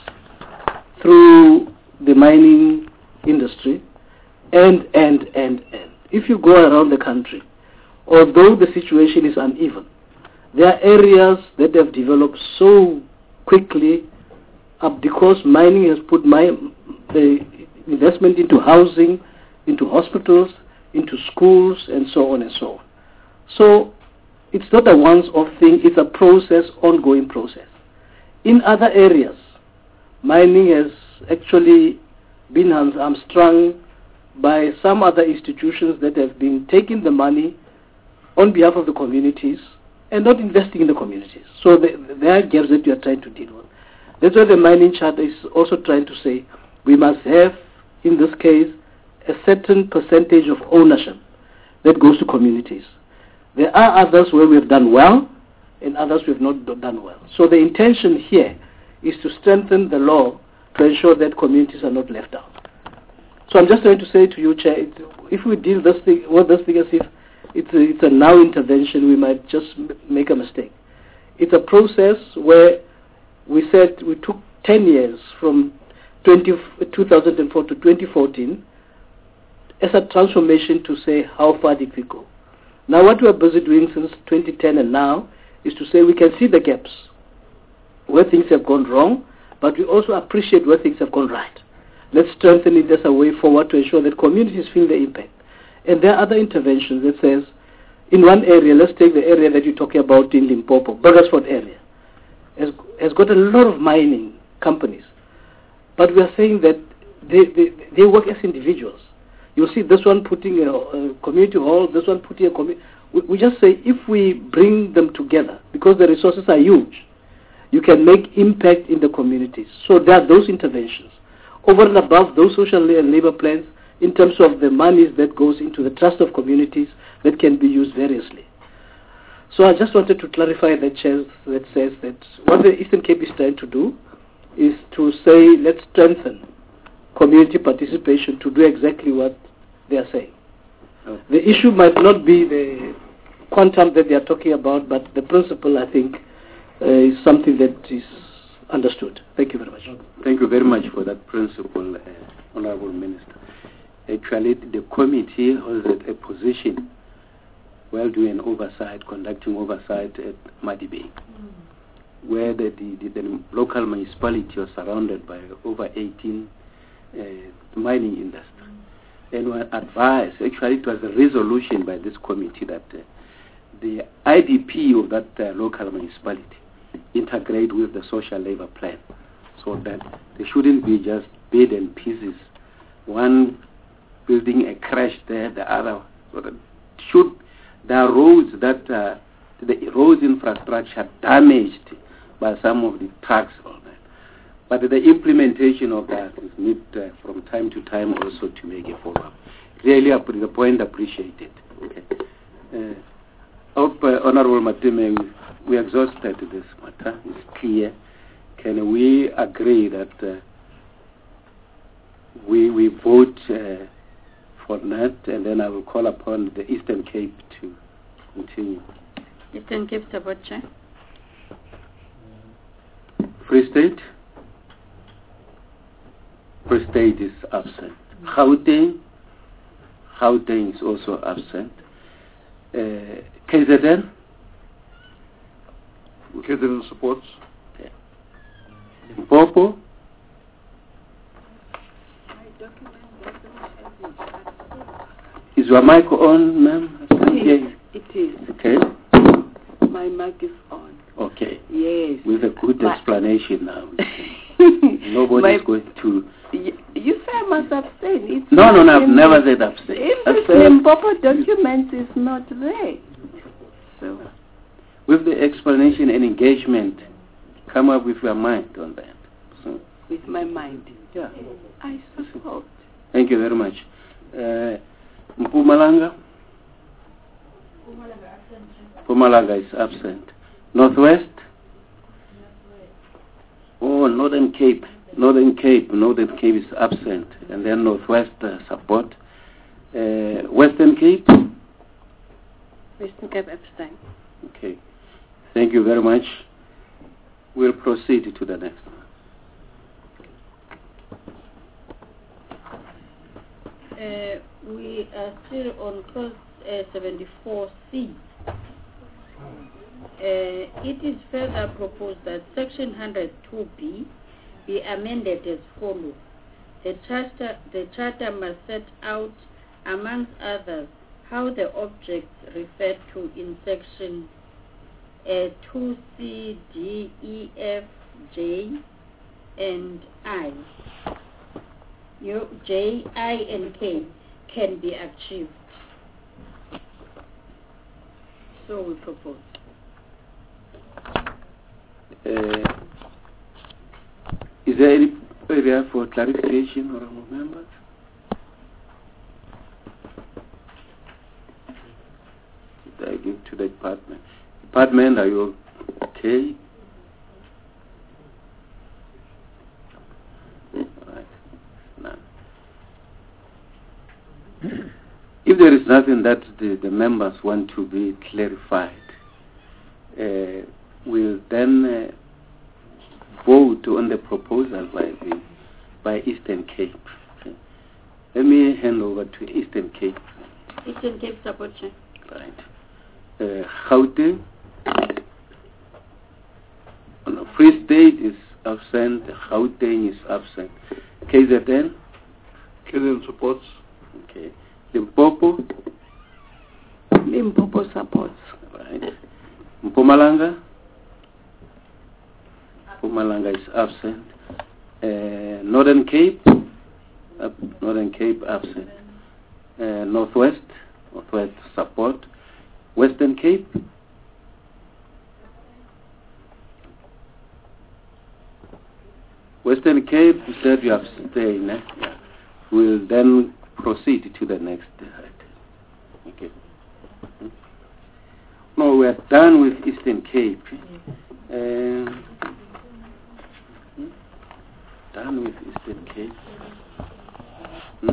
through the mining industry, and, and, and, and. If you go around the country, although the situation is uneven, there are areas that have developed so quickly uh, because mining has put my, the investment into housing, into hospitals, into schools, and so on and so on. So it's not a once-off thing, it's a process, ongoing process. In other areas, mining has actually been hamstrung by some other institutions that have been taking the money on behalf of the communities and not investing in the communities. So the, there are gaps that we are trying to deal with. That's why the mining charter is also trying to say we must have, in this case, a certain percentage of ownership that goes to communities. There are others where we have done well and others we have not done well. So the intention here is to strengthen the law to ensure that communities are not left out. So I'm just trying to say to you, Chair, it, if we deal this thing, with this thing as if it's a, it's a now intervention, we might just m make a mistake. It's a process where we said we took ten years from two thousand four to twenty fourteen as a transformation to say how far did we go. Now what we are busy doing since twenty ten and now is to say we can see the gaps where things have gone wrong, but we also appreciate where things have gone right. Let's strengthen it as a way forward to ensure that communities feel the impact. And there are other interventions that says, in one area, let's take the area that you're talking about in Limpopo, Burgersfort area, has, has got a lot of mining companies. But we are saying that they, they, they work as individuals. You'll see this one putting a, a community hall, this one putting a community. We, we just say if we bring them together, because the resources are huge, you can make impact in the communities. So there are those interventions. Over and above those social and labor plans, in terms of the monies that goes into the trust of communities that can be used variously. So I just wanted to clarify that, Chair, that says that what the Eastern Cape is trying to do is to say let's strengthen community participation to do exactly what they are saying. Okay. The issue might not be the quantum that they are talking about, but the principle, I think, uh, is something that is understood. Thank you very much. Thank you very much for that principle, uh, Honorable Minister. Actually, the committee holds a position while doing oversight, conducting oversight at Madibe, mm. where the, the, the, the local municipality was surrounded by over eighteen uh, mining industry. Mm. And we advised, actually it was a resolution by this committee that uh, the I D P of that uh, local municipality integrate with the social labor plan, so that there shouldn't be just bits and pieces, one building a crash there, the other, so that should the roads that uh, the roads infrastructure damaged by some of the trucks or that. But the implementation of that is need uh, from time to time also to make a follow-up. Really, up to the point appreciated. Okay. Uh, hope, uh, Honorable Matime, we, we exhausted this matter. It's clear. Can we agree that uh, we we vote uh, for that, and then I will call upon the Eastern Cape to continue. Eastern Cape support, Chair. Free State? Free State is absent. Gauteng? Gauteng is also absent. Uh, K Z N? K Z N supports. Okay. Limpopo? Is your mic on, ma'am? It is. It is. Okay. My mic is on. Okay. Yes. With a good My explanation now. Nobody is going to... Y you say I must abstain. It's no, no, no, I've never said abstain. In the Limpopo documents is not there. So. With the explanation and engagement, come up with your mind on that. So. With my mind. Yeah. I support. Thank you very much. Uh, Mpumalanga? Mpumalanga is absent. Northwest? Oh, Northern Cape. Northern Cape. Northern Cape is absent. And then Northwest uh, support. Uh, Western Cape? Western Cape abstain. Okay. Thank you very much. we'll proceed to the next one. Uh, we are still on clause uh, seventy-four C. Uh, it is further proposed that section one hundred two B be amended as follows. The charter, the charter must set out, amongst others, how the objects referred to in section uh, two C, D, E, F, J, and I, you, J, I, and K can be achieved. So we propose. Uh, is there any area for clarification, honorable members? Did I give to the department? Department, are you okay? All right. None. If there is nothing that the, the members want to be clarified, uh, we'll then uh, vote on the proposal by the by Eastern Cape. Okay. Let me hand over to Eastern Cape. Eastern Cape support chair. Right. Uh, Gauteng. Oh, no, Free State is absent. Gauteng is absent. K Z N. K Z N supports. Okay. Limpopo. Limpopo supports. Right. Mpumalanga. Mpumalanga is absent. Uh, Northern Cape. Uh, Northern Cape absent. Uh, Northwest. Northwest support. Western Cape. Western Cape, you said you have stayed. Eh? Yeah. We'll then proceed to the next item. Okay. Hmm? No, we are done with Eastern Cape. Uh, hmm? Done with Eastern Cape. Hmm?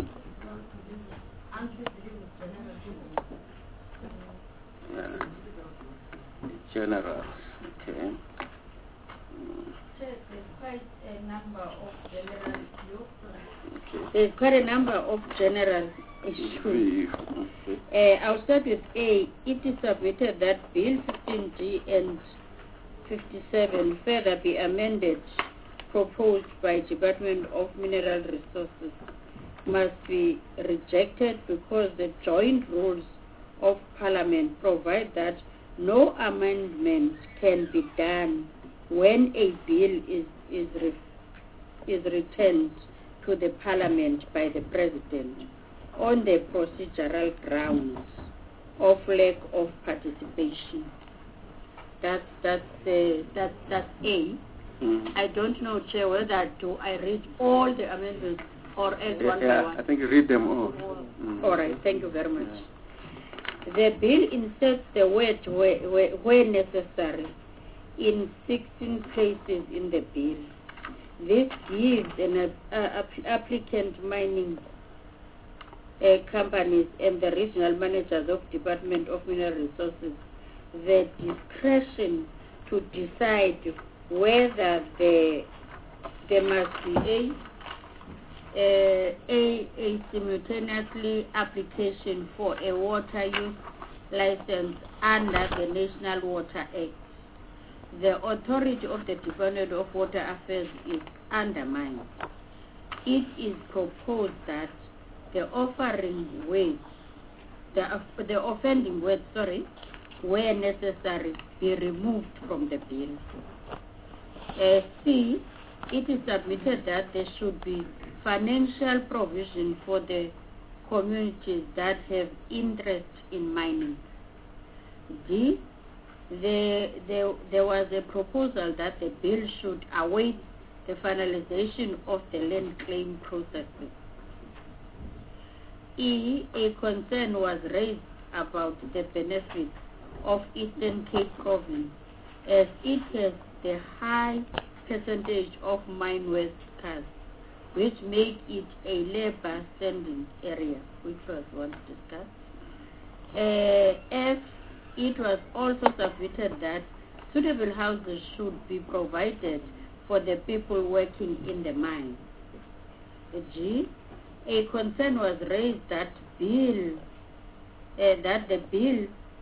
Yeah. Generals. Okay. Hmm. There's quite a number of general okay. There's quite a number of general issues. Okay. Uh, I'll start with A. It is submitted that Bill fifteen G and fifty-seven further be amended, proposed by Department of Mineral Resources, must be rejected because the joint rules of Parliament provide that no amendment can be done when a bill is is, re, is returned to the Parliament by the President on the procedural grounds of lack of participation. That's that's uh, that's that's A. Mm. I don't know, Chair, whether do I read all the amendments or as yeah, one yeah, by one. I think you read them all. Mm. All right, thank you very much. Yeah. The bill inserts the word where, where, where necessary in sixteen places in the bill. This gives an uh, applicant mining uh, companies and the regional managers of Department of Mineral Resources the discretion to decide whether the, there must be a, a, a, a simultaneously application for a water use license under the National Water Act. The authority of the Department of Water Affairs is undermined. It is proposed that the offering words, the, the offending words, sorry, where necessary, be removed from the bill. Uh, C, it is submitted that there should be financial provision for the communities that have interest in mining. D, there, there, there was a proposal that the bill should await the finalization of the land claim processes. E, a concern was raised about the benefits of Eastern Cape Province, as it has the high percentage of mine waste cars, which make it a labor-standing area, which was once discussed. Uh, F, it was also submitted that suitable houses should be provided for the people working in the mine. G. A concern was raised that bill, uh, that the bill,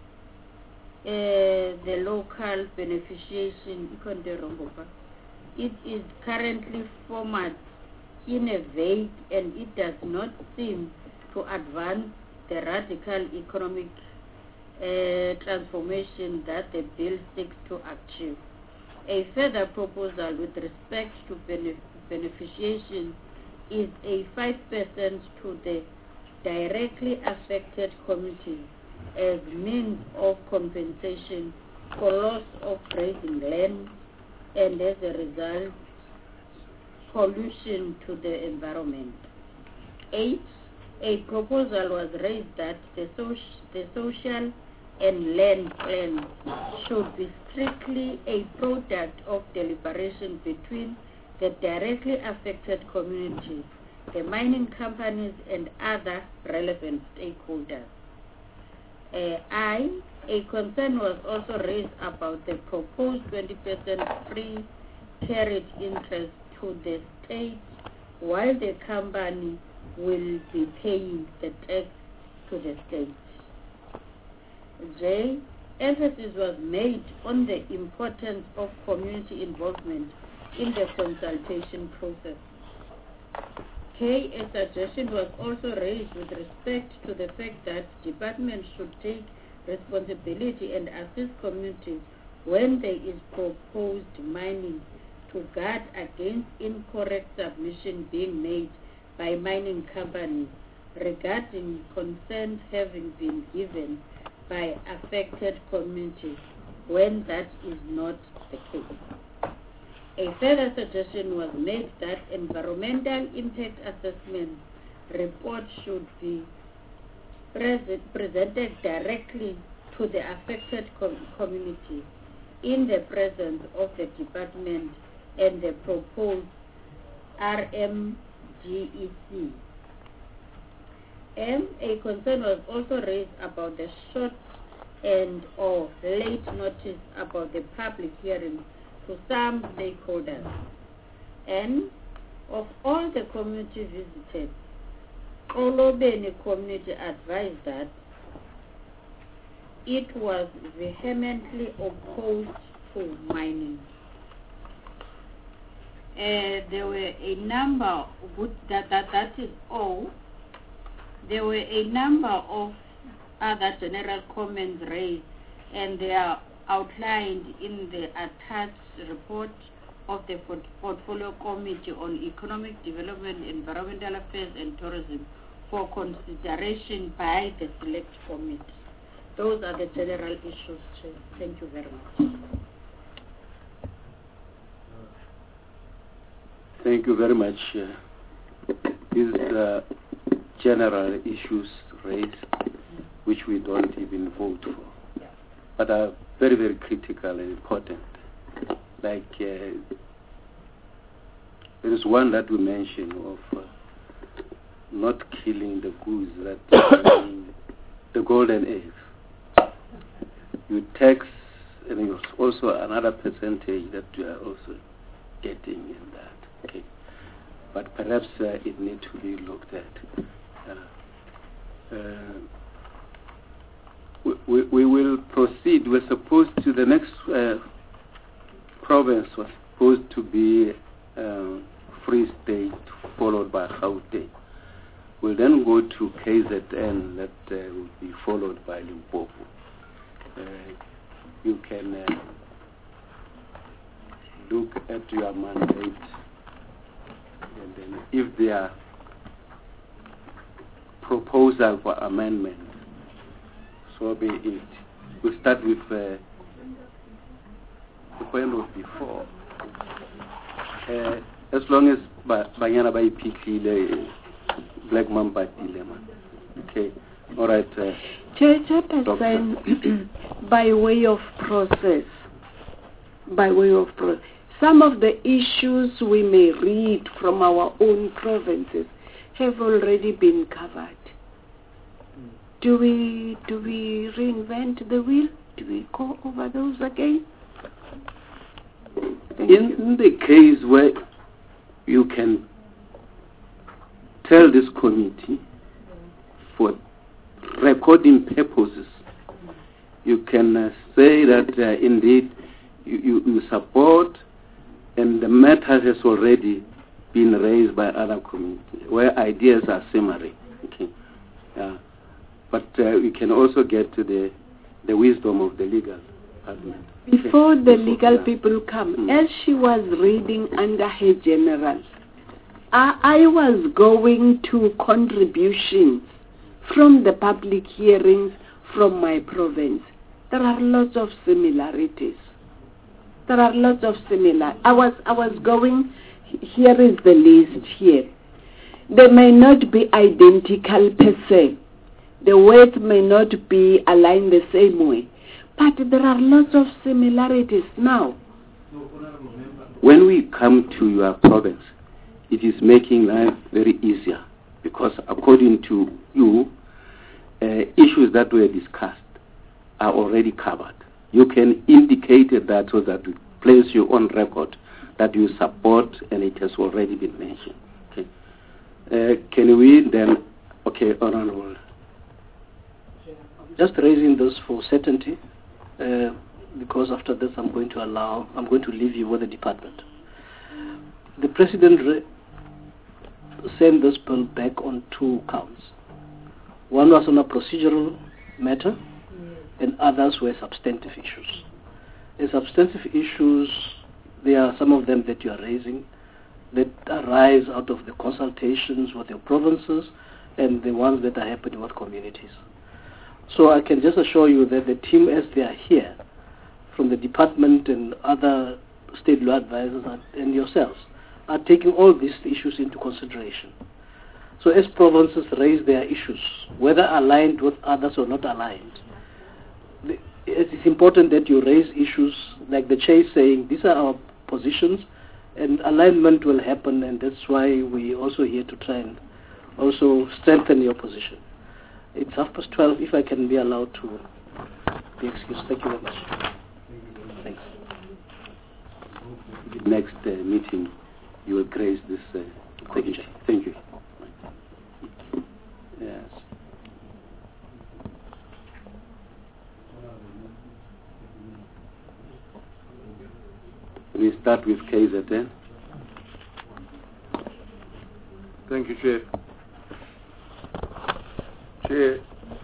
uh, the local beneficiation, it is currently formatted in a vague and it does not seem to advance the radical economic uh, transformation that the bill seeks to achieve. A further proposal with respect to benef beneficiation is a five percent to the directly affected communities as means of compensation for loss of grazing land and as a result pollution to the environment. Eight, a proposal was raised that the, soci the social and land plan should be strictly a product of deliberation between the directly affected communities, the mining companies, and other relevant stakeholders. Uh, I, a concern was also raised about the proposed twenty percent free carried interest to the state while the company will be paying the tax to the state. J. Emphasis was made on the importance of community involvement in the consultation process. K. A suggestion was also raised with respect to the fact that departments should take responsibility and assist communities when there is proposed mining to guard against incorrect submission being made by mining companies regarding consent having been given by affected communities when that is not the case. A further suggestion was made that environmental impact assessment reports should be present, presented directly to the affected com community in the presence of the department and the proposed R M G E C. M. A concern was also raised about the short and or late notice about the public hearing to some stakeholders. And of all the community visited, Olobeni community advised that it was vehemently opposed to mining. Uh, there were a number, that, that, that is all, there were a number of other general comments raised, and they are outlined in the attached report of the Portfolio Committee on Economic Development, Environmental Affairs and Tourism for consideration by the Select Committee. Those are the general issues, Chair. Thank you very much. Thank you very much. Uh, these uh, general issues raised, which we don't even vote for, but are very, very critical and important. Like, uh, there is one that we mentioned of uh, not killing the goose, that the golden eggs. You tax, and there's also another percentage that you are also getting in that. Okay, but perhaps uh, it needs to be looked at. Uh, uh, we, we will proceed. We're supposed to, the next uh, province was supposed to be uh, Free State, followed by Gauteng. We'll then go to K Z N, that uh, will be followed by Limpopo. Uh, you can uh, look at your mandate, and then if there are proposal for amendment, so be it. We'll start with uh, the point was before. Uh, as long as Banyana Bai Pikile, Black Mamba Dilemma. Okay, all right. Uh, Chairperson, by way of process, by way of process, some of the issues we may read from our own provinces have already been covered. Do we do we reinvent the wheel? Do we go over those again? In, in the case where you can tell this committee for recording purposes, you can uh, say that uh, indeed you, you, you support, and the matter has already been raised by other communities where ideas are similar. Okay. Uh, but uh, we can also get to the the wisdom of the legal department. Before the Before, legal yeah. people come, Mm. as she was reading under her general, I, I was going to contributions from the public hearings from my province. There are lots of similarities. There are lots of similar. I was I was going. Here is the list here. They may not be identical per se. The words may not be aligned the same way, but there are lots of similarities now. When we come to your province, it is making life very easier because according to you, uh, issues that were discussed are already covered. You can indicate that so that we place you on record that you support, and it has already been mentioned. Okay. Uh, can we then, okay, Honorable. Just raising this for certainty, uh, because after this I'm going to allow, I'm going to leave you with the department. The President re- sent this bill back on two counts. One was on a procedural matter, and others were substantive issues. The substantive issues, there are some of them that you are raising that arise out of the consultations with your provinces and the ones that are happening with communities. So I can just assure you that the team, as they are here, from the department and other state law advisors and yourselves, are taking all these issues into consideration. So as provinces raise their issues, whether aligned with others or not aligned, it is important that you raise issues like the chair is saying, these are our positions, and alignment will happen, and that's why we also here to try and also strengthen your position. It's half past twelve, if I can be allowed to be excused. Thank you very much. Thanks. Next uh, meeting, you will grace this uh, Thank you. Thank you. Yes. We start with K Z N. Thank you, Chair. Chair.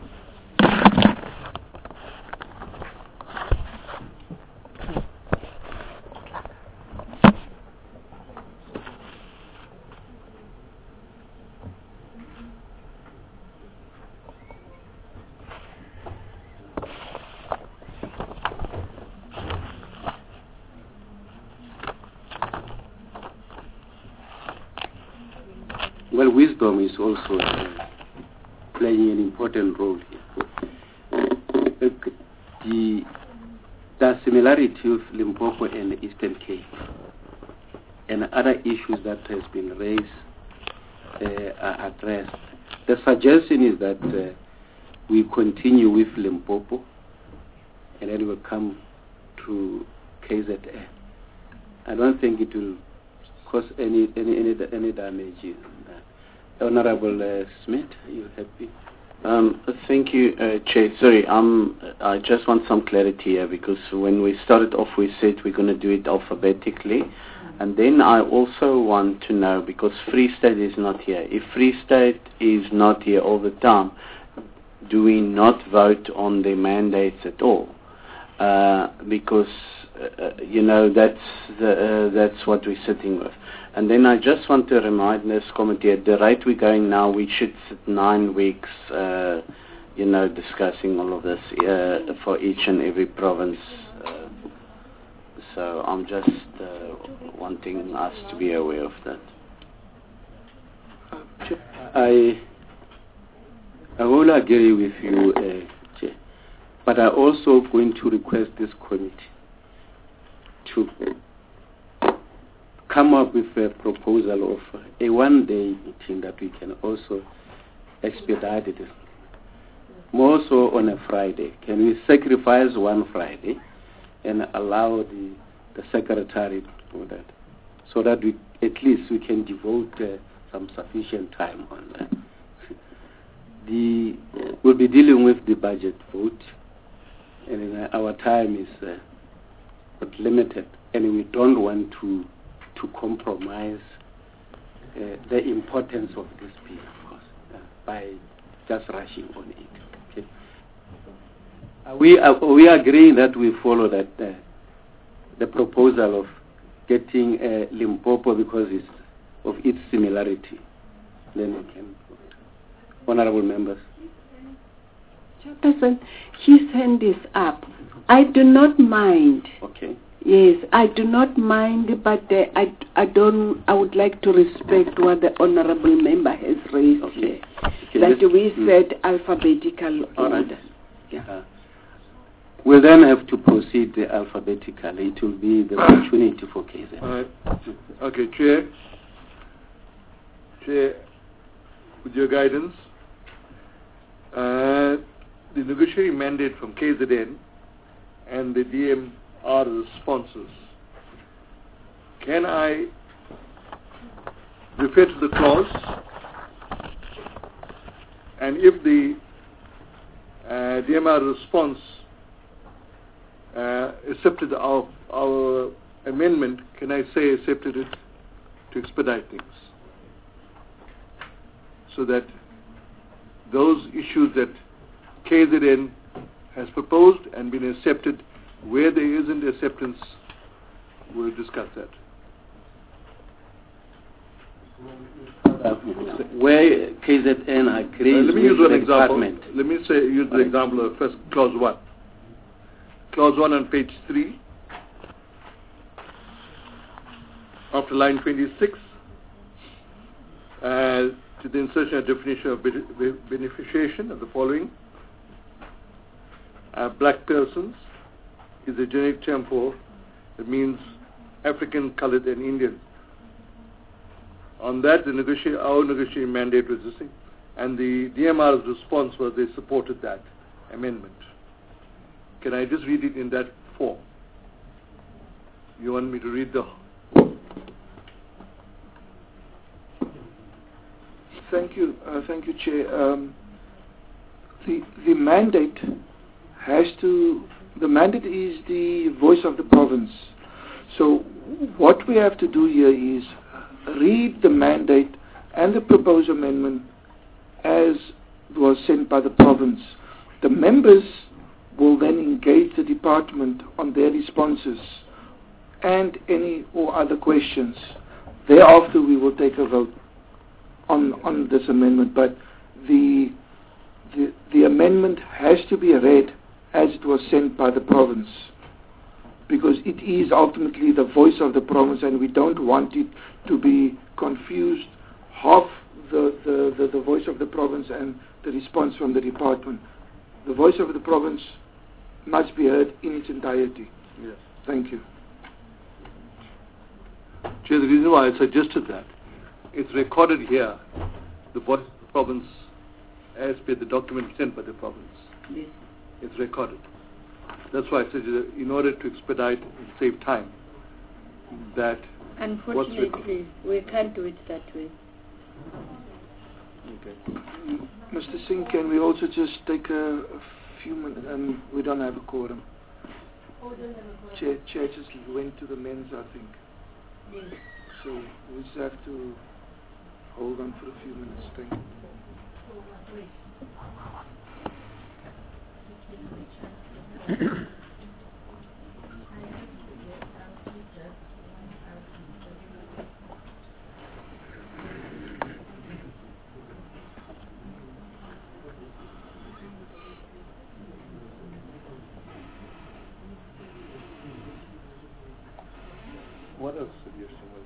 Well, wisdom is also uh, playing an important role here. Uh, the, the similarity of Limpopo and the Eastern Cape and other issues that has been raised uh, are addressed. The suggestion is that uh, we continue with Limpopo and then we'll come to K Z N. I don't think it will cause any any any, any damage in that. Honorable uh, Smith, are you happy? Um, thank you, uh, Chair. Sorry, um, I just want some clarity here because when we started off, we said we're going to do it alphabetically. And then I also want to know, because Free State is not here, if Free State is not here all the time, do we not vote on the mandates at all? Uh, because, uh, you know, that's, the, uh, that's what we're sitting with. And then I just want to remind this committee, at the rate we're going now, we should sit nine weeks, uh, you know, discussing all of this uh, for each and every province. Uh, so I'm just uh, wanting us to be aware of that. I, I will agree with you, uh, Chair, but I'm also going to request this committee to come up with a proposal of a one-day meeting that we can also expedite it. More so on a Friday. Can we sacrifice one Friday and allow the, the secretary to do that, so that we at least we can devote uh, some sufficient time on that. The uh, we'll be dealing with the budget vote, and uh, our time is uh, but limited, and we don't want to to compromise uh, the importance of this bill, of course, uh, by just rushing on it. Okay. Are we are we agreeing that we follow that uh, the proposal of getting uh, Limpopo because it's of its similarity? Then we can vote. Honorable members. Chairperson, his hand is up. I do not mind. Okay. Yes, I do not mind, but uh, I, I don't. I would like to respect what the honourable member has raised Okay. here. Okay, That this- we mm. said alphabetical All right. order. Yeah. Uh, we'll then have to proceed uh, alphabetically. It will be the opportunity for K Z. All right. Okay, Chair. Chair, with your guidance, uh, the negotiating mandate from K Z N and the D M R as sponsors. Can I refer to the clause, and if the uh, D M R response uh, accepted our, our amendment, can I say accepted it to expedite things? So that those issues that K Z N has proposed and been accepted, where there isn't acceptance, we'll discuss that. Uh, where K Z N agrees Uh, let me with use one the example. department. Let me say use the Right. example of first clause one. Clause one on page three, after line twenty-six, uh, to the insertion of definition of bene- be- beneficiation of the following. Uh, black persons is a generic term for, it means African, colored, and Indian. On that, the negotiate, our negotiating mandate was this thing, and the D M R's response was they supported that amendment. Can I just read it in that form? You want me to read the... Thank you, uh, thank you, Chair. Um, the the mandate has to. The mandate is the voice of the province. So what we have to do here is read the mandate and the proposed amendment as was sent by the province. The members will then engage the department on their responses and any or other questions. Thereafter, we will take a vote on on this amendment, but the, the the amendment has to be read as it was sent by the province, because it is ultimately the voice of the province, and we don't want it to be confused, half the, the, the, the voice of the province and the response from the department. The voice of the province must be heard in its entirety. Yes. Thank you. Chair, the reason why I suggested that, it's recorded here, the voice of the province as per the document sent by the province. Yes. It's recorded. That's why I said that in order to expedite and save time, that what's recorded. Unfortunately, we can't do it that way. Okay. Mister Singh, can we also just take a, a few minutes? Um, we don't have a quorum. Chair, Chair just went to the men's, I think. Yes. So we just have to hold on for a few minutes. Thank you. What else suggestion was?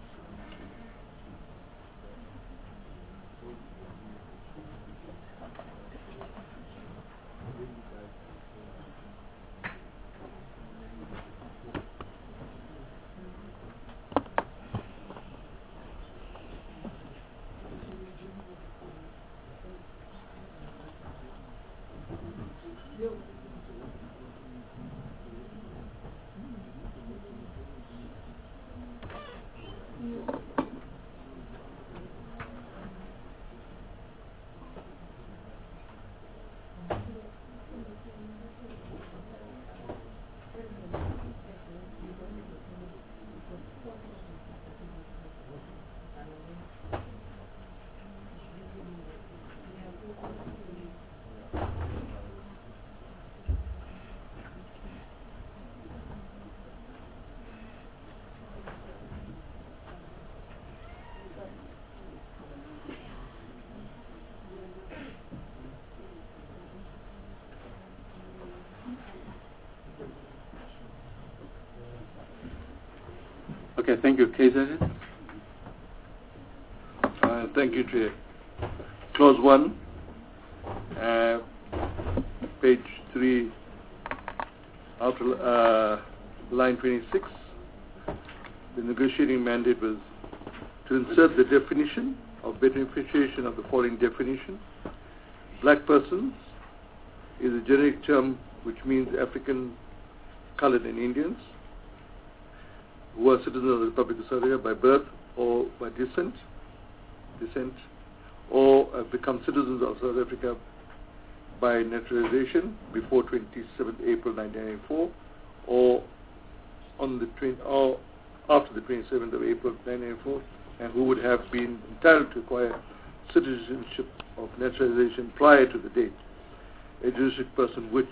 Okay, thank you. K Z. Uh, thank you, Chair. Clause one, uh, page three, after uh, line twenty-six. The negotiating mandate was to insert the definition of beneficiation of the following definition. Black persons is a generic term which means African, colored and Indians who are citizens of the Republic of South Africa by birth or by descent, descent, or have become citizens of South Africa by naturalization before twenty-seventh April nineteen ninety-four, or on the twen- or after the twenty-seventh of April nineteen ninety-four, and who would have been entitled to acquire citizenship of naturalization prior to the date. A juristic person which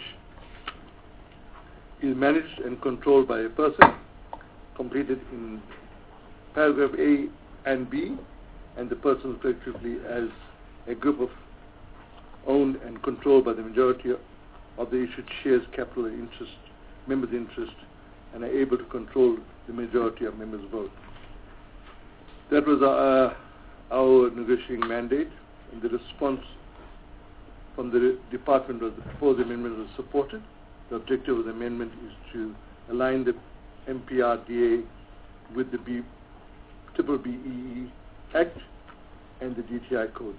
is managed and controlled by a person, completed in paragraph A and B, and the person effectively as a group of owned and controlled by the majority of the issued shares, capital, and interest, members' interest, and are able to control the majority of members' vote. That was our, our negotiating mandate, and the response from the department was the proposed amendment was supported. The objective of the amendment is to align the M P R D A with the B, triple B E E Act and the G T I codes.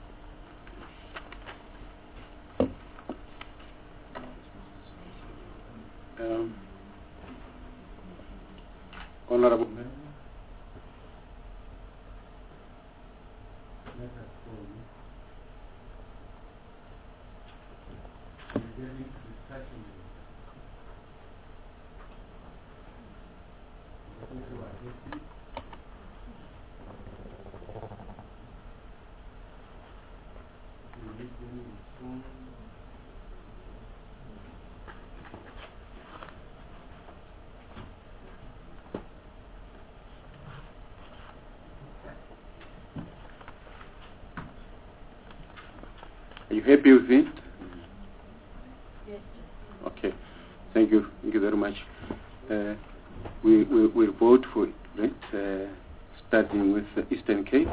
Um, Honorable Member. Are you happy with it? Yes. Okay. Thank you. Thank you very much. Uh, we will we'll vote for it, uh, starting with the Eastern Cape.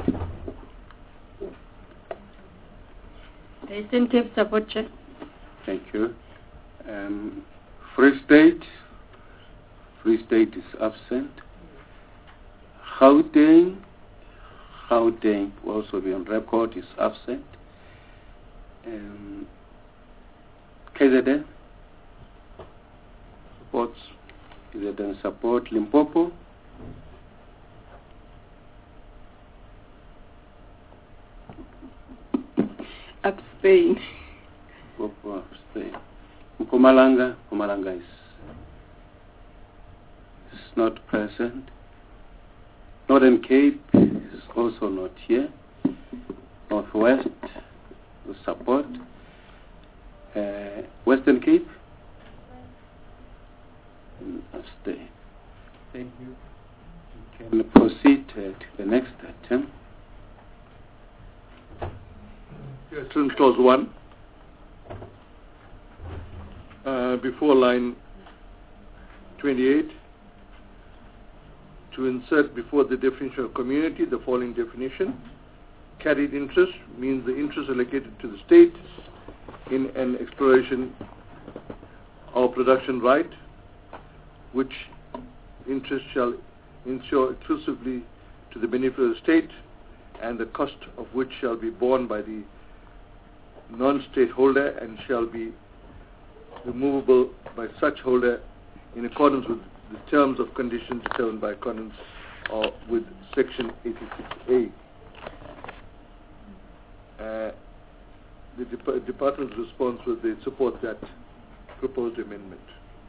The Eastern Cape support, Chair. Thank you. Um, Free State. Free State is absent. Gauteng. Gauteng will also be on record, is absent. Um, K Z N supports. K Z N support. Limpopo. Abstain. Limpopo abstain. Mpumalanga. Mpumalanga is, is not present. Northern Cape is also not here. Northwest will support. Uh, Western Cape? Stay. Thank you. We can proceed uh, to the next item. Yes, in clause one. Uh, before line twenty-eight, to insert before the definition of community the following definition. Carried interest means the interest allocated to the state in an exploration or production right, which interest shall ensure exclusively to the benefit of the state, and the cost of which shall be borne by the non-state holder and shall be removable by such holder in accordance with the terms of conditions determined by accordance or with section eighty-six A. Uh, the Dep- department's response was they support that proposed amendment.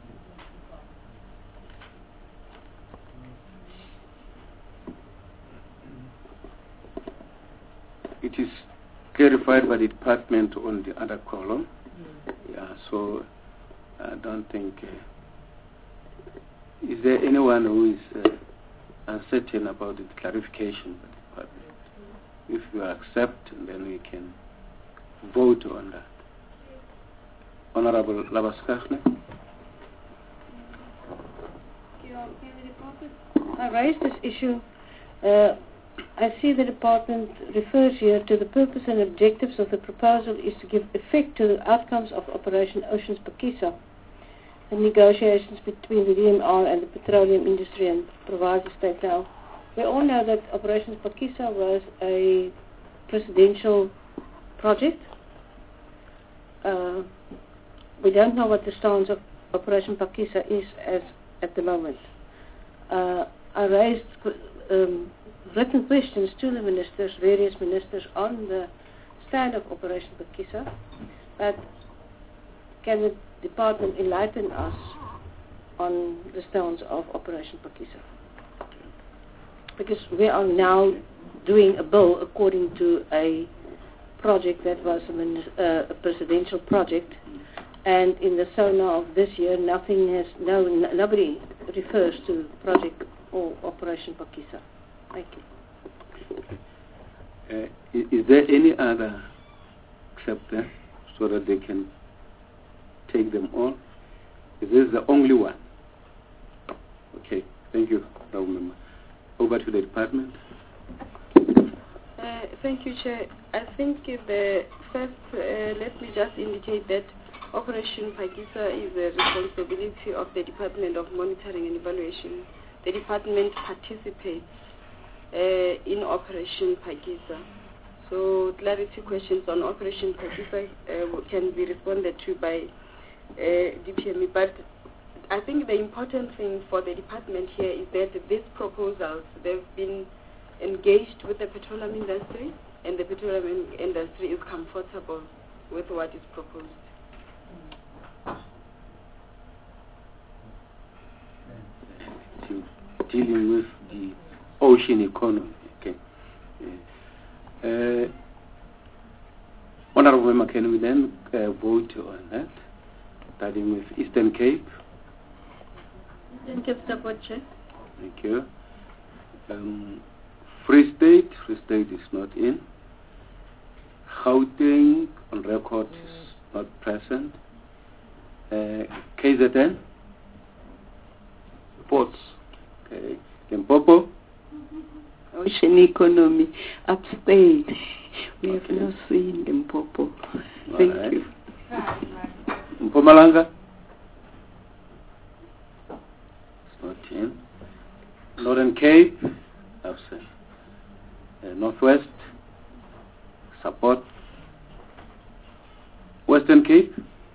It is clarified by the department on the other column. Yeah, so I don't think. Uh, is there anyone who is uh, uncertain about the clarification by the department? If you accept, then we can vote on that. Honorable Labaskachne. I raised this issue. Uh, I see the department refers here to the purpose and objectives of the proposal is to give effect to the outcomes of Operation Oceans Phakisa, the negotiations between the D M R and the petroleum industry and provides the state now. We all know that Operation Phakisa was a presidential project. Uh, we don't know what the stance of Operation Phakisa is as at the moment. Uh, I raised um, written questions to the ministers, various ministers, on the stand of Operation Phakisa, but can the department enlighten us on the stance of Operation Phakisa? Because we are now doing a bill according to a project that was a, minis- uh, a presidential project, and in the SONA of this year, nothing has, no, n- nobody refers to project or Operation Phakisa. Thank you. Uh, is, is there any other chapter so that they can take them all? Is this the only one? Okay, thank you, Honourable Member. Over to the department. Uh, thank you, Chair. I think the first, uh, let me just indicate that Operation Phakisa is a responsibility of the Department of Monitoring and Evaluation. The department participates uh, in Operation Phakisa. So clarity questions on Operation Phakisa uh, can be responded to by uh, D P M E. But I think the important thing for the department here is that these proposals, they've been engaged with the petroleum industry, and the petroleum industry is comfortable with what is proposed. Dealing with the ocean economy. Okay. Uh, Honourable Member, can we then uh, vote on that? Starting with Eastern Cape. Eastern Cape support, Chair. Thank you. Um, Free State. Free State is not in. Gauteng on record is not present. Uh, K Z N. Reports. Okay. Limpopo. Ocean economy, abstain. We Okay. have no say in Limpopo. All Thank right. you. Mpumalanga. It's not in. Northern Cape. Absent. Uh, Northwest. Support. Western Cape.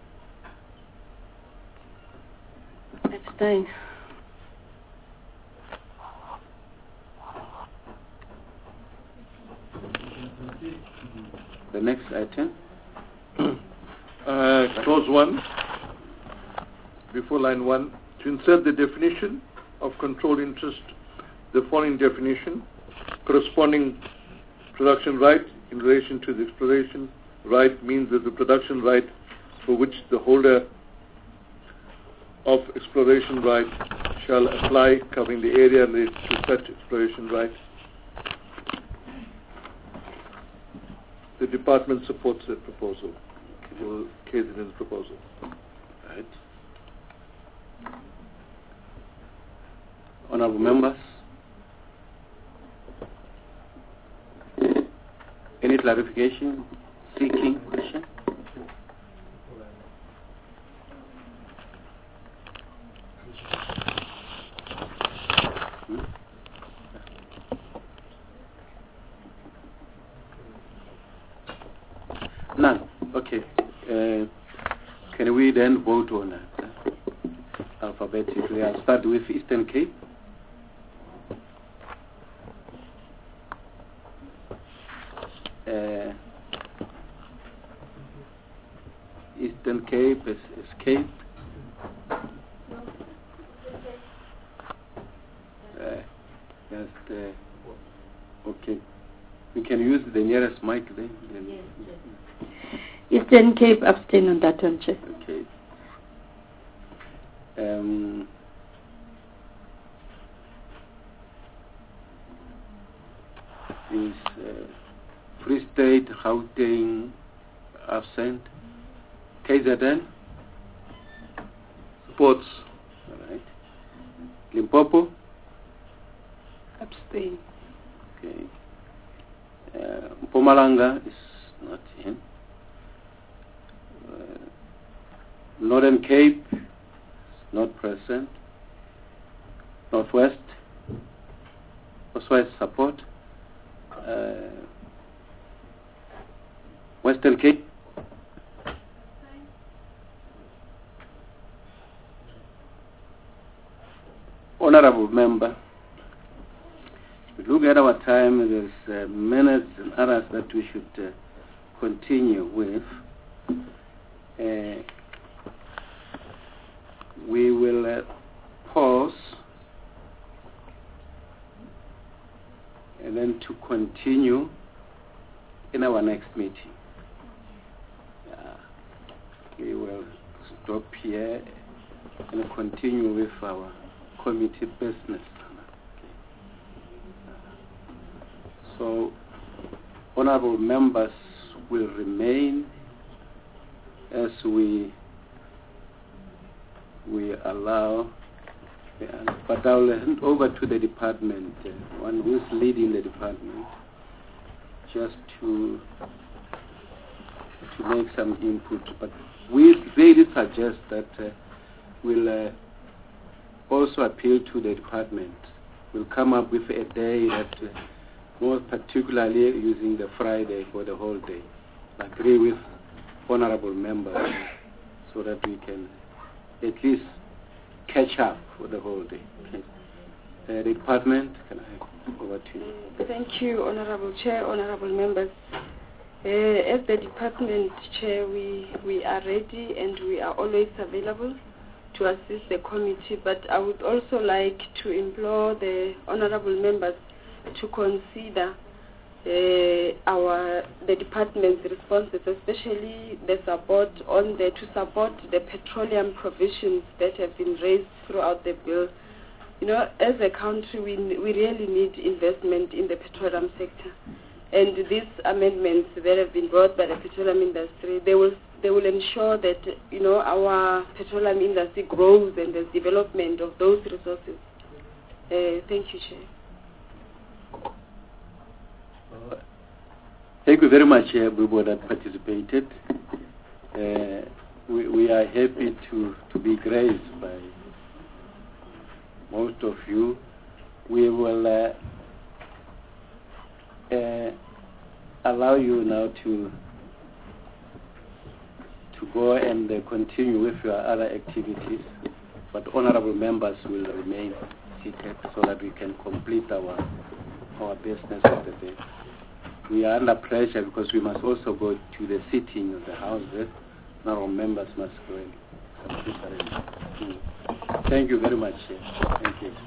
Abstain. The next item. Uh, clause one, before line one, to insert the definition of control interest, the following definition: corresponding production right in relation to the exploration right means that the production right for which the holder of exploration right shall apply, covering the area related to such exploration right. The department supports that proposal, or K Z N's proposal. Right. Honourable members. Any clarification? Seeking question? Hmm? None. Okay. Uh, can we then vote on that uh, alphabetically? I'll start with Eastern Cape. Uh, Eastern Cape is escaped. Uh, just uh, okay. We can use the nearest mic then. then. Eastern Cape, abstain on that one, Chair. Okay. Um, is uh, Free State, Gauteng, absent. K Z N? Supports. All right. Limpopo? Abstain. Okay. Uh, Mpumalanga is not in. Uh, Northern Cape is not present. Northwest, Northwest support. Uh, Western Cape. Honorable member, if we look at our time, there's uh, minutes and others that we should uh, continue with. Uh, we will uh, pause and then to continue in our next meeting. Uh, we will stop here and continue with our committee business. So, honorable members will remain as we we allow, uh, but I will hand over to the department, uh, one who is leading the department, just to to make some input. But we really suggest that uh, we'll uh, also appeal to the department. We'll come up with a day that, uh, more particularly using the Friday for the whole day. I agree with honorable members so that we can at least catch up for the whole day. Okay. Uh, the department, can I over to you? Thank you, Honorable Chair, Honorable members. Uh, as the department chair, we, we are ready and we are always available to assist the committee, but I would also like to implore the honorable members to consider uh, our the department's responses, especially the support on the to support the petroleum provisions that have been raised throughout the bill. You know, as a country, we we really need investment in the petroleum sector, and these amendments that have been brought by the petroleum industry, they will they will ensure that, you know, our petroleum industry grows and there's development of those resources. Uh, thank you, Chair. Uh, thank you very much, everyone that participated. Uh, we, we are happy to, to be graced by most of you. We will uh, uh, allow you now to to go and uh, continue with your other activities, but honorable members will remain seated so that we can complete our our business of the day. We are under pressure because we must also go to the sitting of the House. Honorable members must go in. Mm. Thank you very much. Thank you.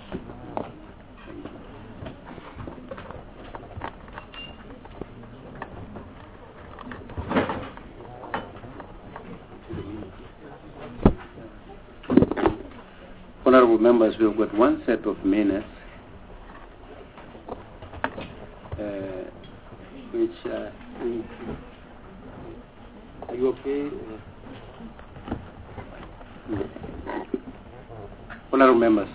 Honorable members, we've got one set of minutes uh, which uh, we, are you okay? Uh, honorable members,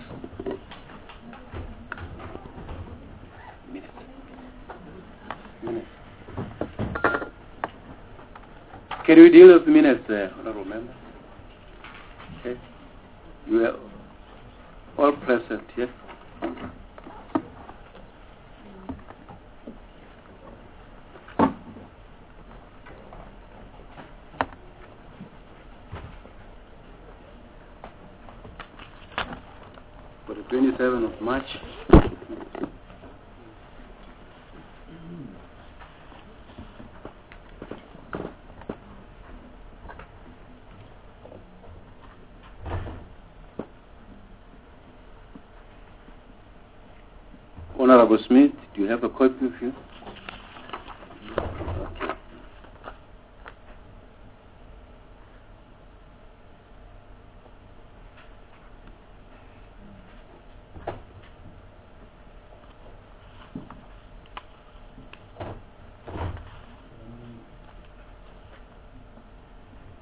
minutes. Minutes. Can we deal with minutes, uh, honorable members? Okay. You are all present, yes? For the twenty-seventh of March. Honorable Smith, do you have a copy with you? Okay.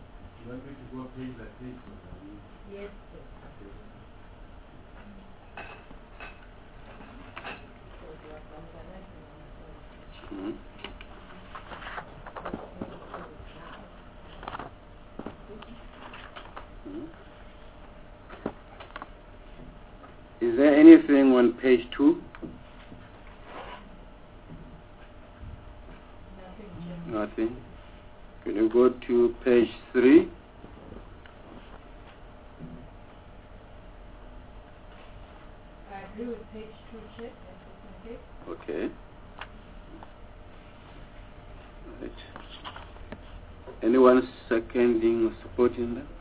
Yes, sir. Hmm? Hmm? Is there anything on page two? Nothing. Can you go to page three? I agree with page two, Chair. Yes, Okay. Right. Anyone seconding or supporting that?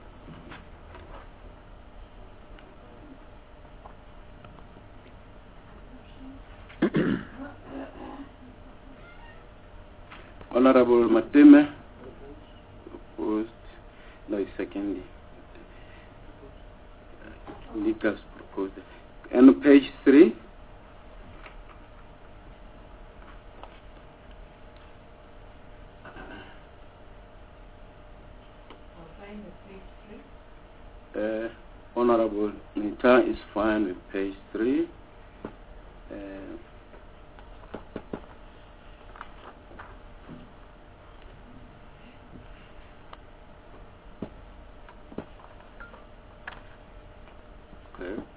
Honorable Mateme proposed, no, it's secondly. Uh, Nikas proposed. And on page three, uh, Honorable Nita is fine with page three. Uh, okay.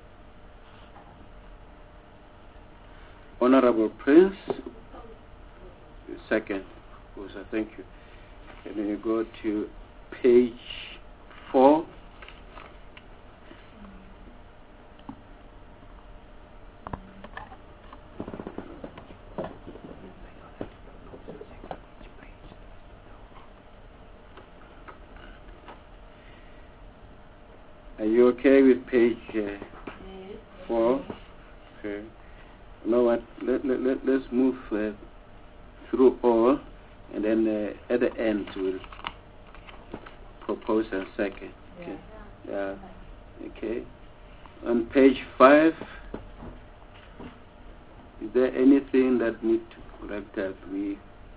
Honorable Prince, second. Rosa, thank you. Can you go to page four? Are you okay with page uh, four? Okay. You know what? Let, let, let, let's move uh, through all, and then uh, at the end we'll propose a second. Okay. Yeah. Okay. On page five, is there anything that needs to correct that we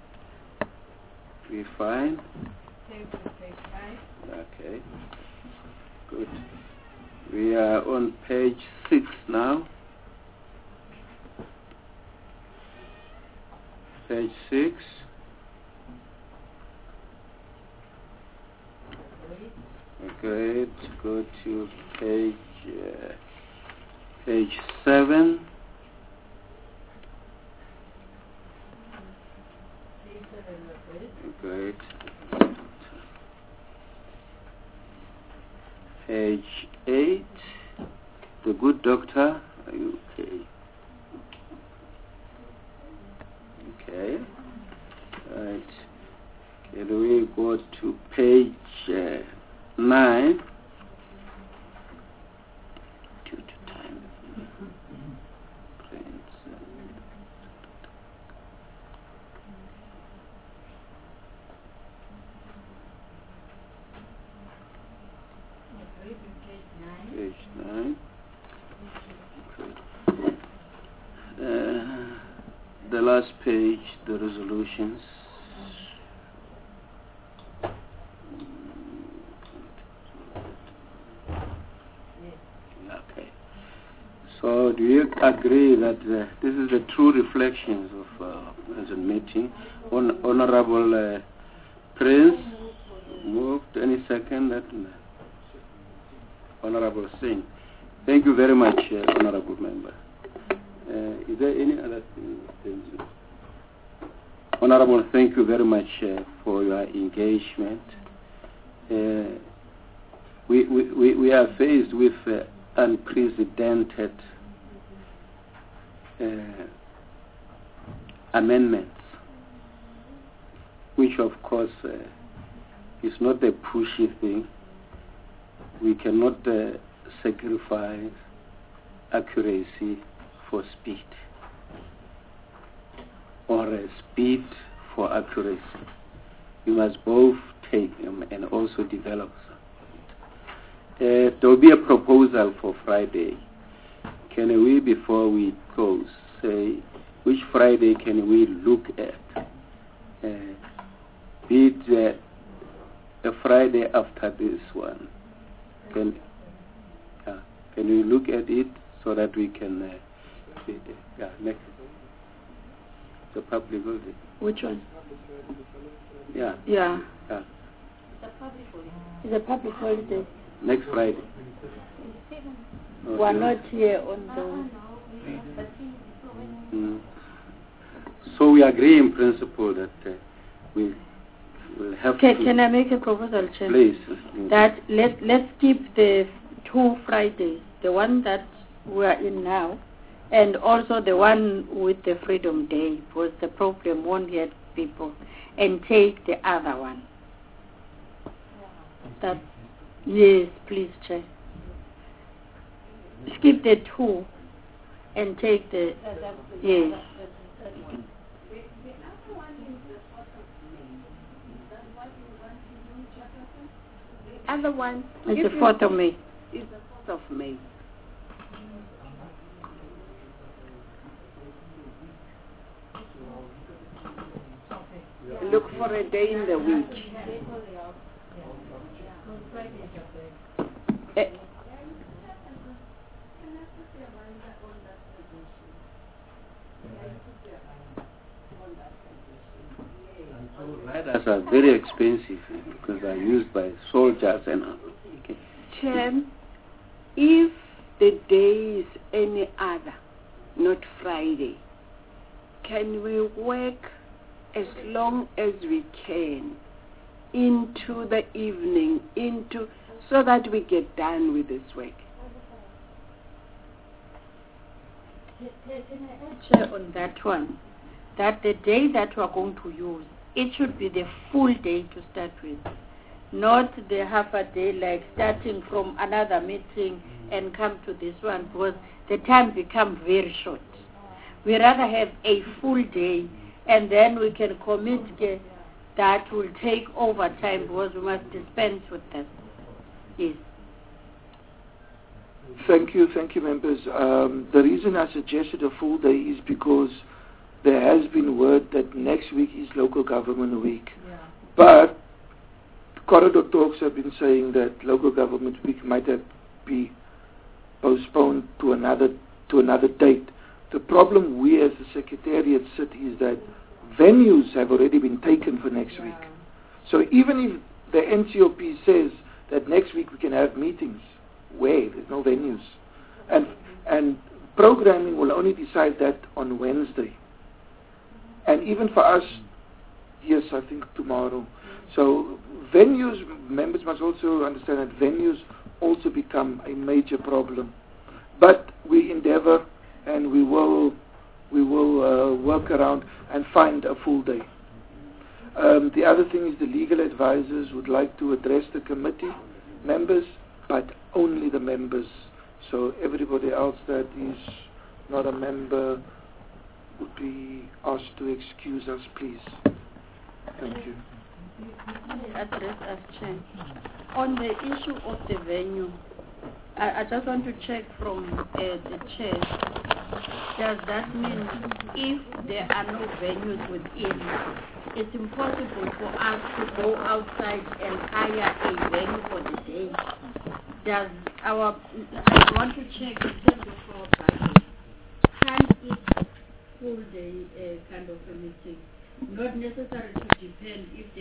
we find? Page five. Okay. Good. We are on page six now. Page six. Great. Go to page uh, page seven. Great. Page eight. The good doctor. Are you okay? Okay. Right. Can we go to page uh, nine? Due to time. Prince, uh, Page nine. Uh, the last page, the resolutions. Okay. So, do you agree that uh, this is the true reflections of uh, as a meeting? Hon- Honorable uh, Prince moved. Any second? That Honorable Singh. Thank you very much, uh, Honorable Member. Uh, is there any other thing? Thank you. Honorable, thank you very much uh, for your engagement. Uh, we, we, we, we are faced with uh, unprecedented uh, amendments, which of course uh, is not a pushy thing. We cannot uh, sacrifice accuracy for speed, or uh, speed for accuracy. We must both take them and also develop some. Uh, there will be a proposal for Friday. Can we, before we go, say which Friday can we look at? Uh, be it uh, a Friday after this one. Can, uh, can we look at it so that we can uh, yeah, next the public holiday. Which one? Yeah. Yeah. Yeah. It's a public holiday. Next Friday. We are not here on the... Mm. So we agree in principle that uh, we will have Can, to can I make a proposal, Chair? place That let, let's keep the two Fridays, the one that we are in now, and also the one with the Freedom Day, because the problem won't get people, and take the other one. That, yes, please, Chair. Skip the two and take the, yes. Other one. It's the fourth of May. It's the fourth of May. Look for a day in the week. Eh, riders are very expensive because they're used by soldiers and okay. Chair, if the day is any other, not Friday, can we work as long as we can into the evening, into so that we get done with this work? Chair, on that one, that the day that we are going to use, it should be the full day to start with, not the half a day, like starting from another meeting and come to this one, because the time becomes very short. We rather have a full day, and then we can commit uh, that will take over time, because we must dispense with that. Yes. Thank you, thank you, members. Um, the reason I suggested a full day is because there has been word that next week is local government week. Yeah. But corridor talks have been saying that local government week might have be postponed to another to another date. The problem we as the Secretariat sit is that venues have already been taken for next yeah. week. So even if the N C O P says that next week we can have meetings, where there's no venues, and and programming will only decide that on Wednesday. And even for us, yes, I think tomorrow. So venues, members must also understand that venues also become a major problem. But we endeavor and we will we will uh, work around and find a full day. Um, the other thing is the legal advisors would like to address the committee members, but only the members. So everybody else that is not a member would be asked to excuse us, please. Thank you. Address us, Chair. On the issue of the venue, I, I just want to check from uh, the chair. Does that mean if there are no venues within, it's impossible for us to go outside and hire a venue for the day? Does our, I want to check in terms of our budget, can it full day uh, kind of a meeting, not necessary to depend if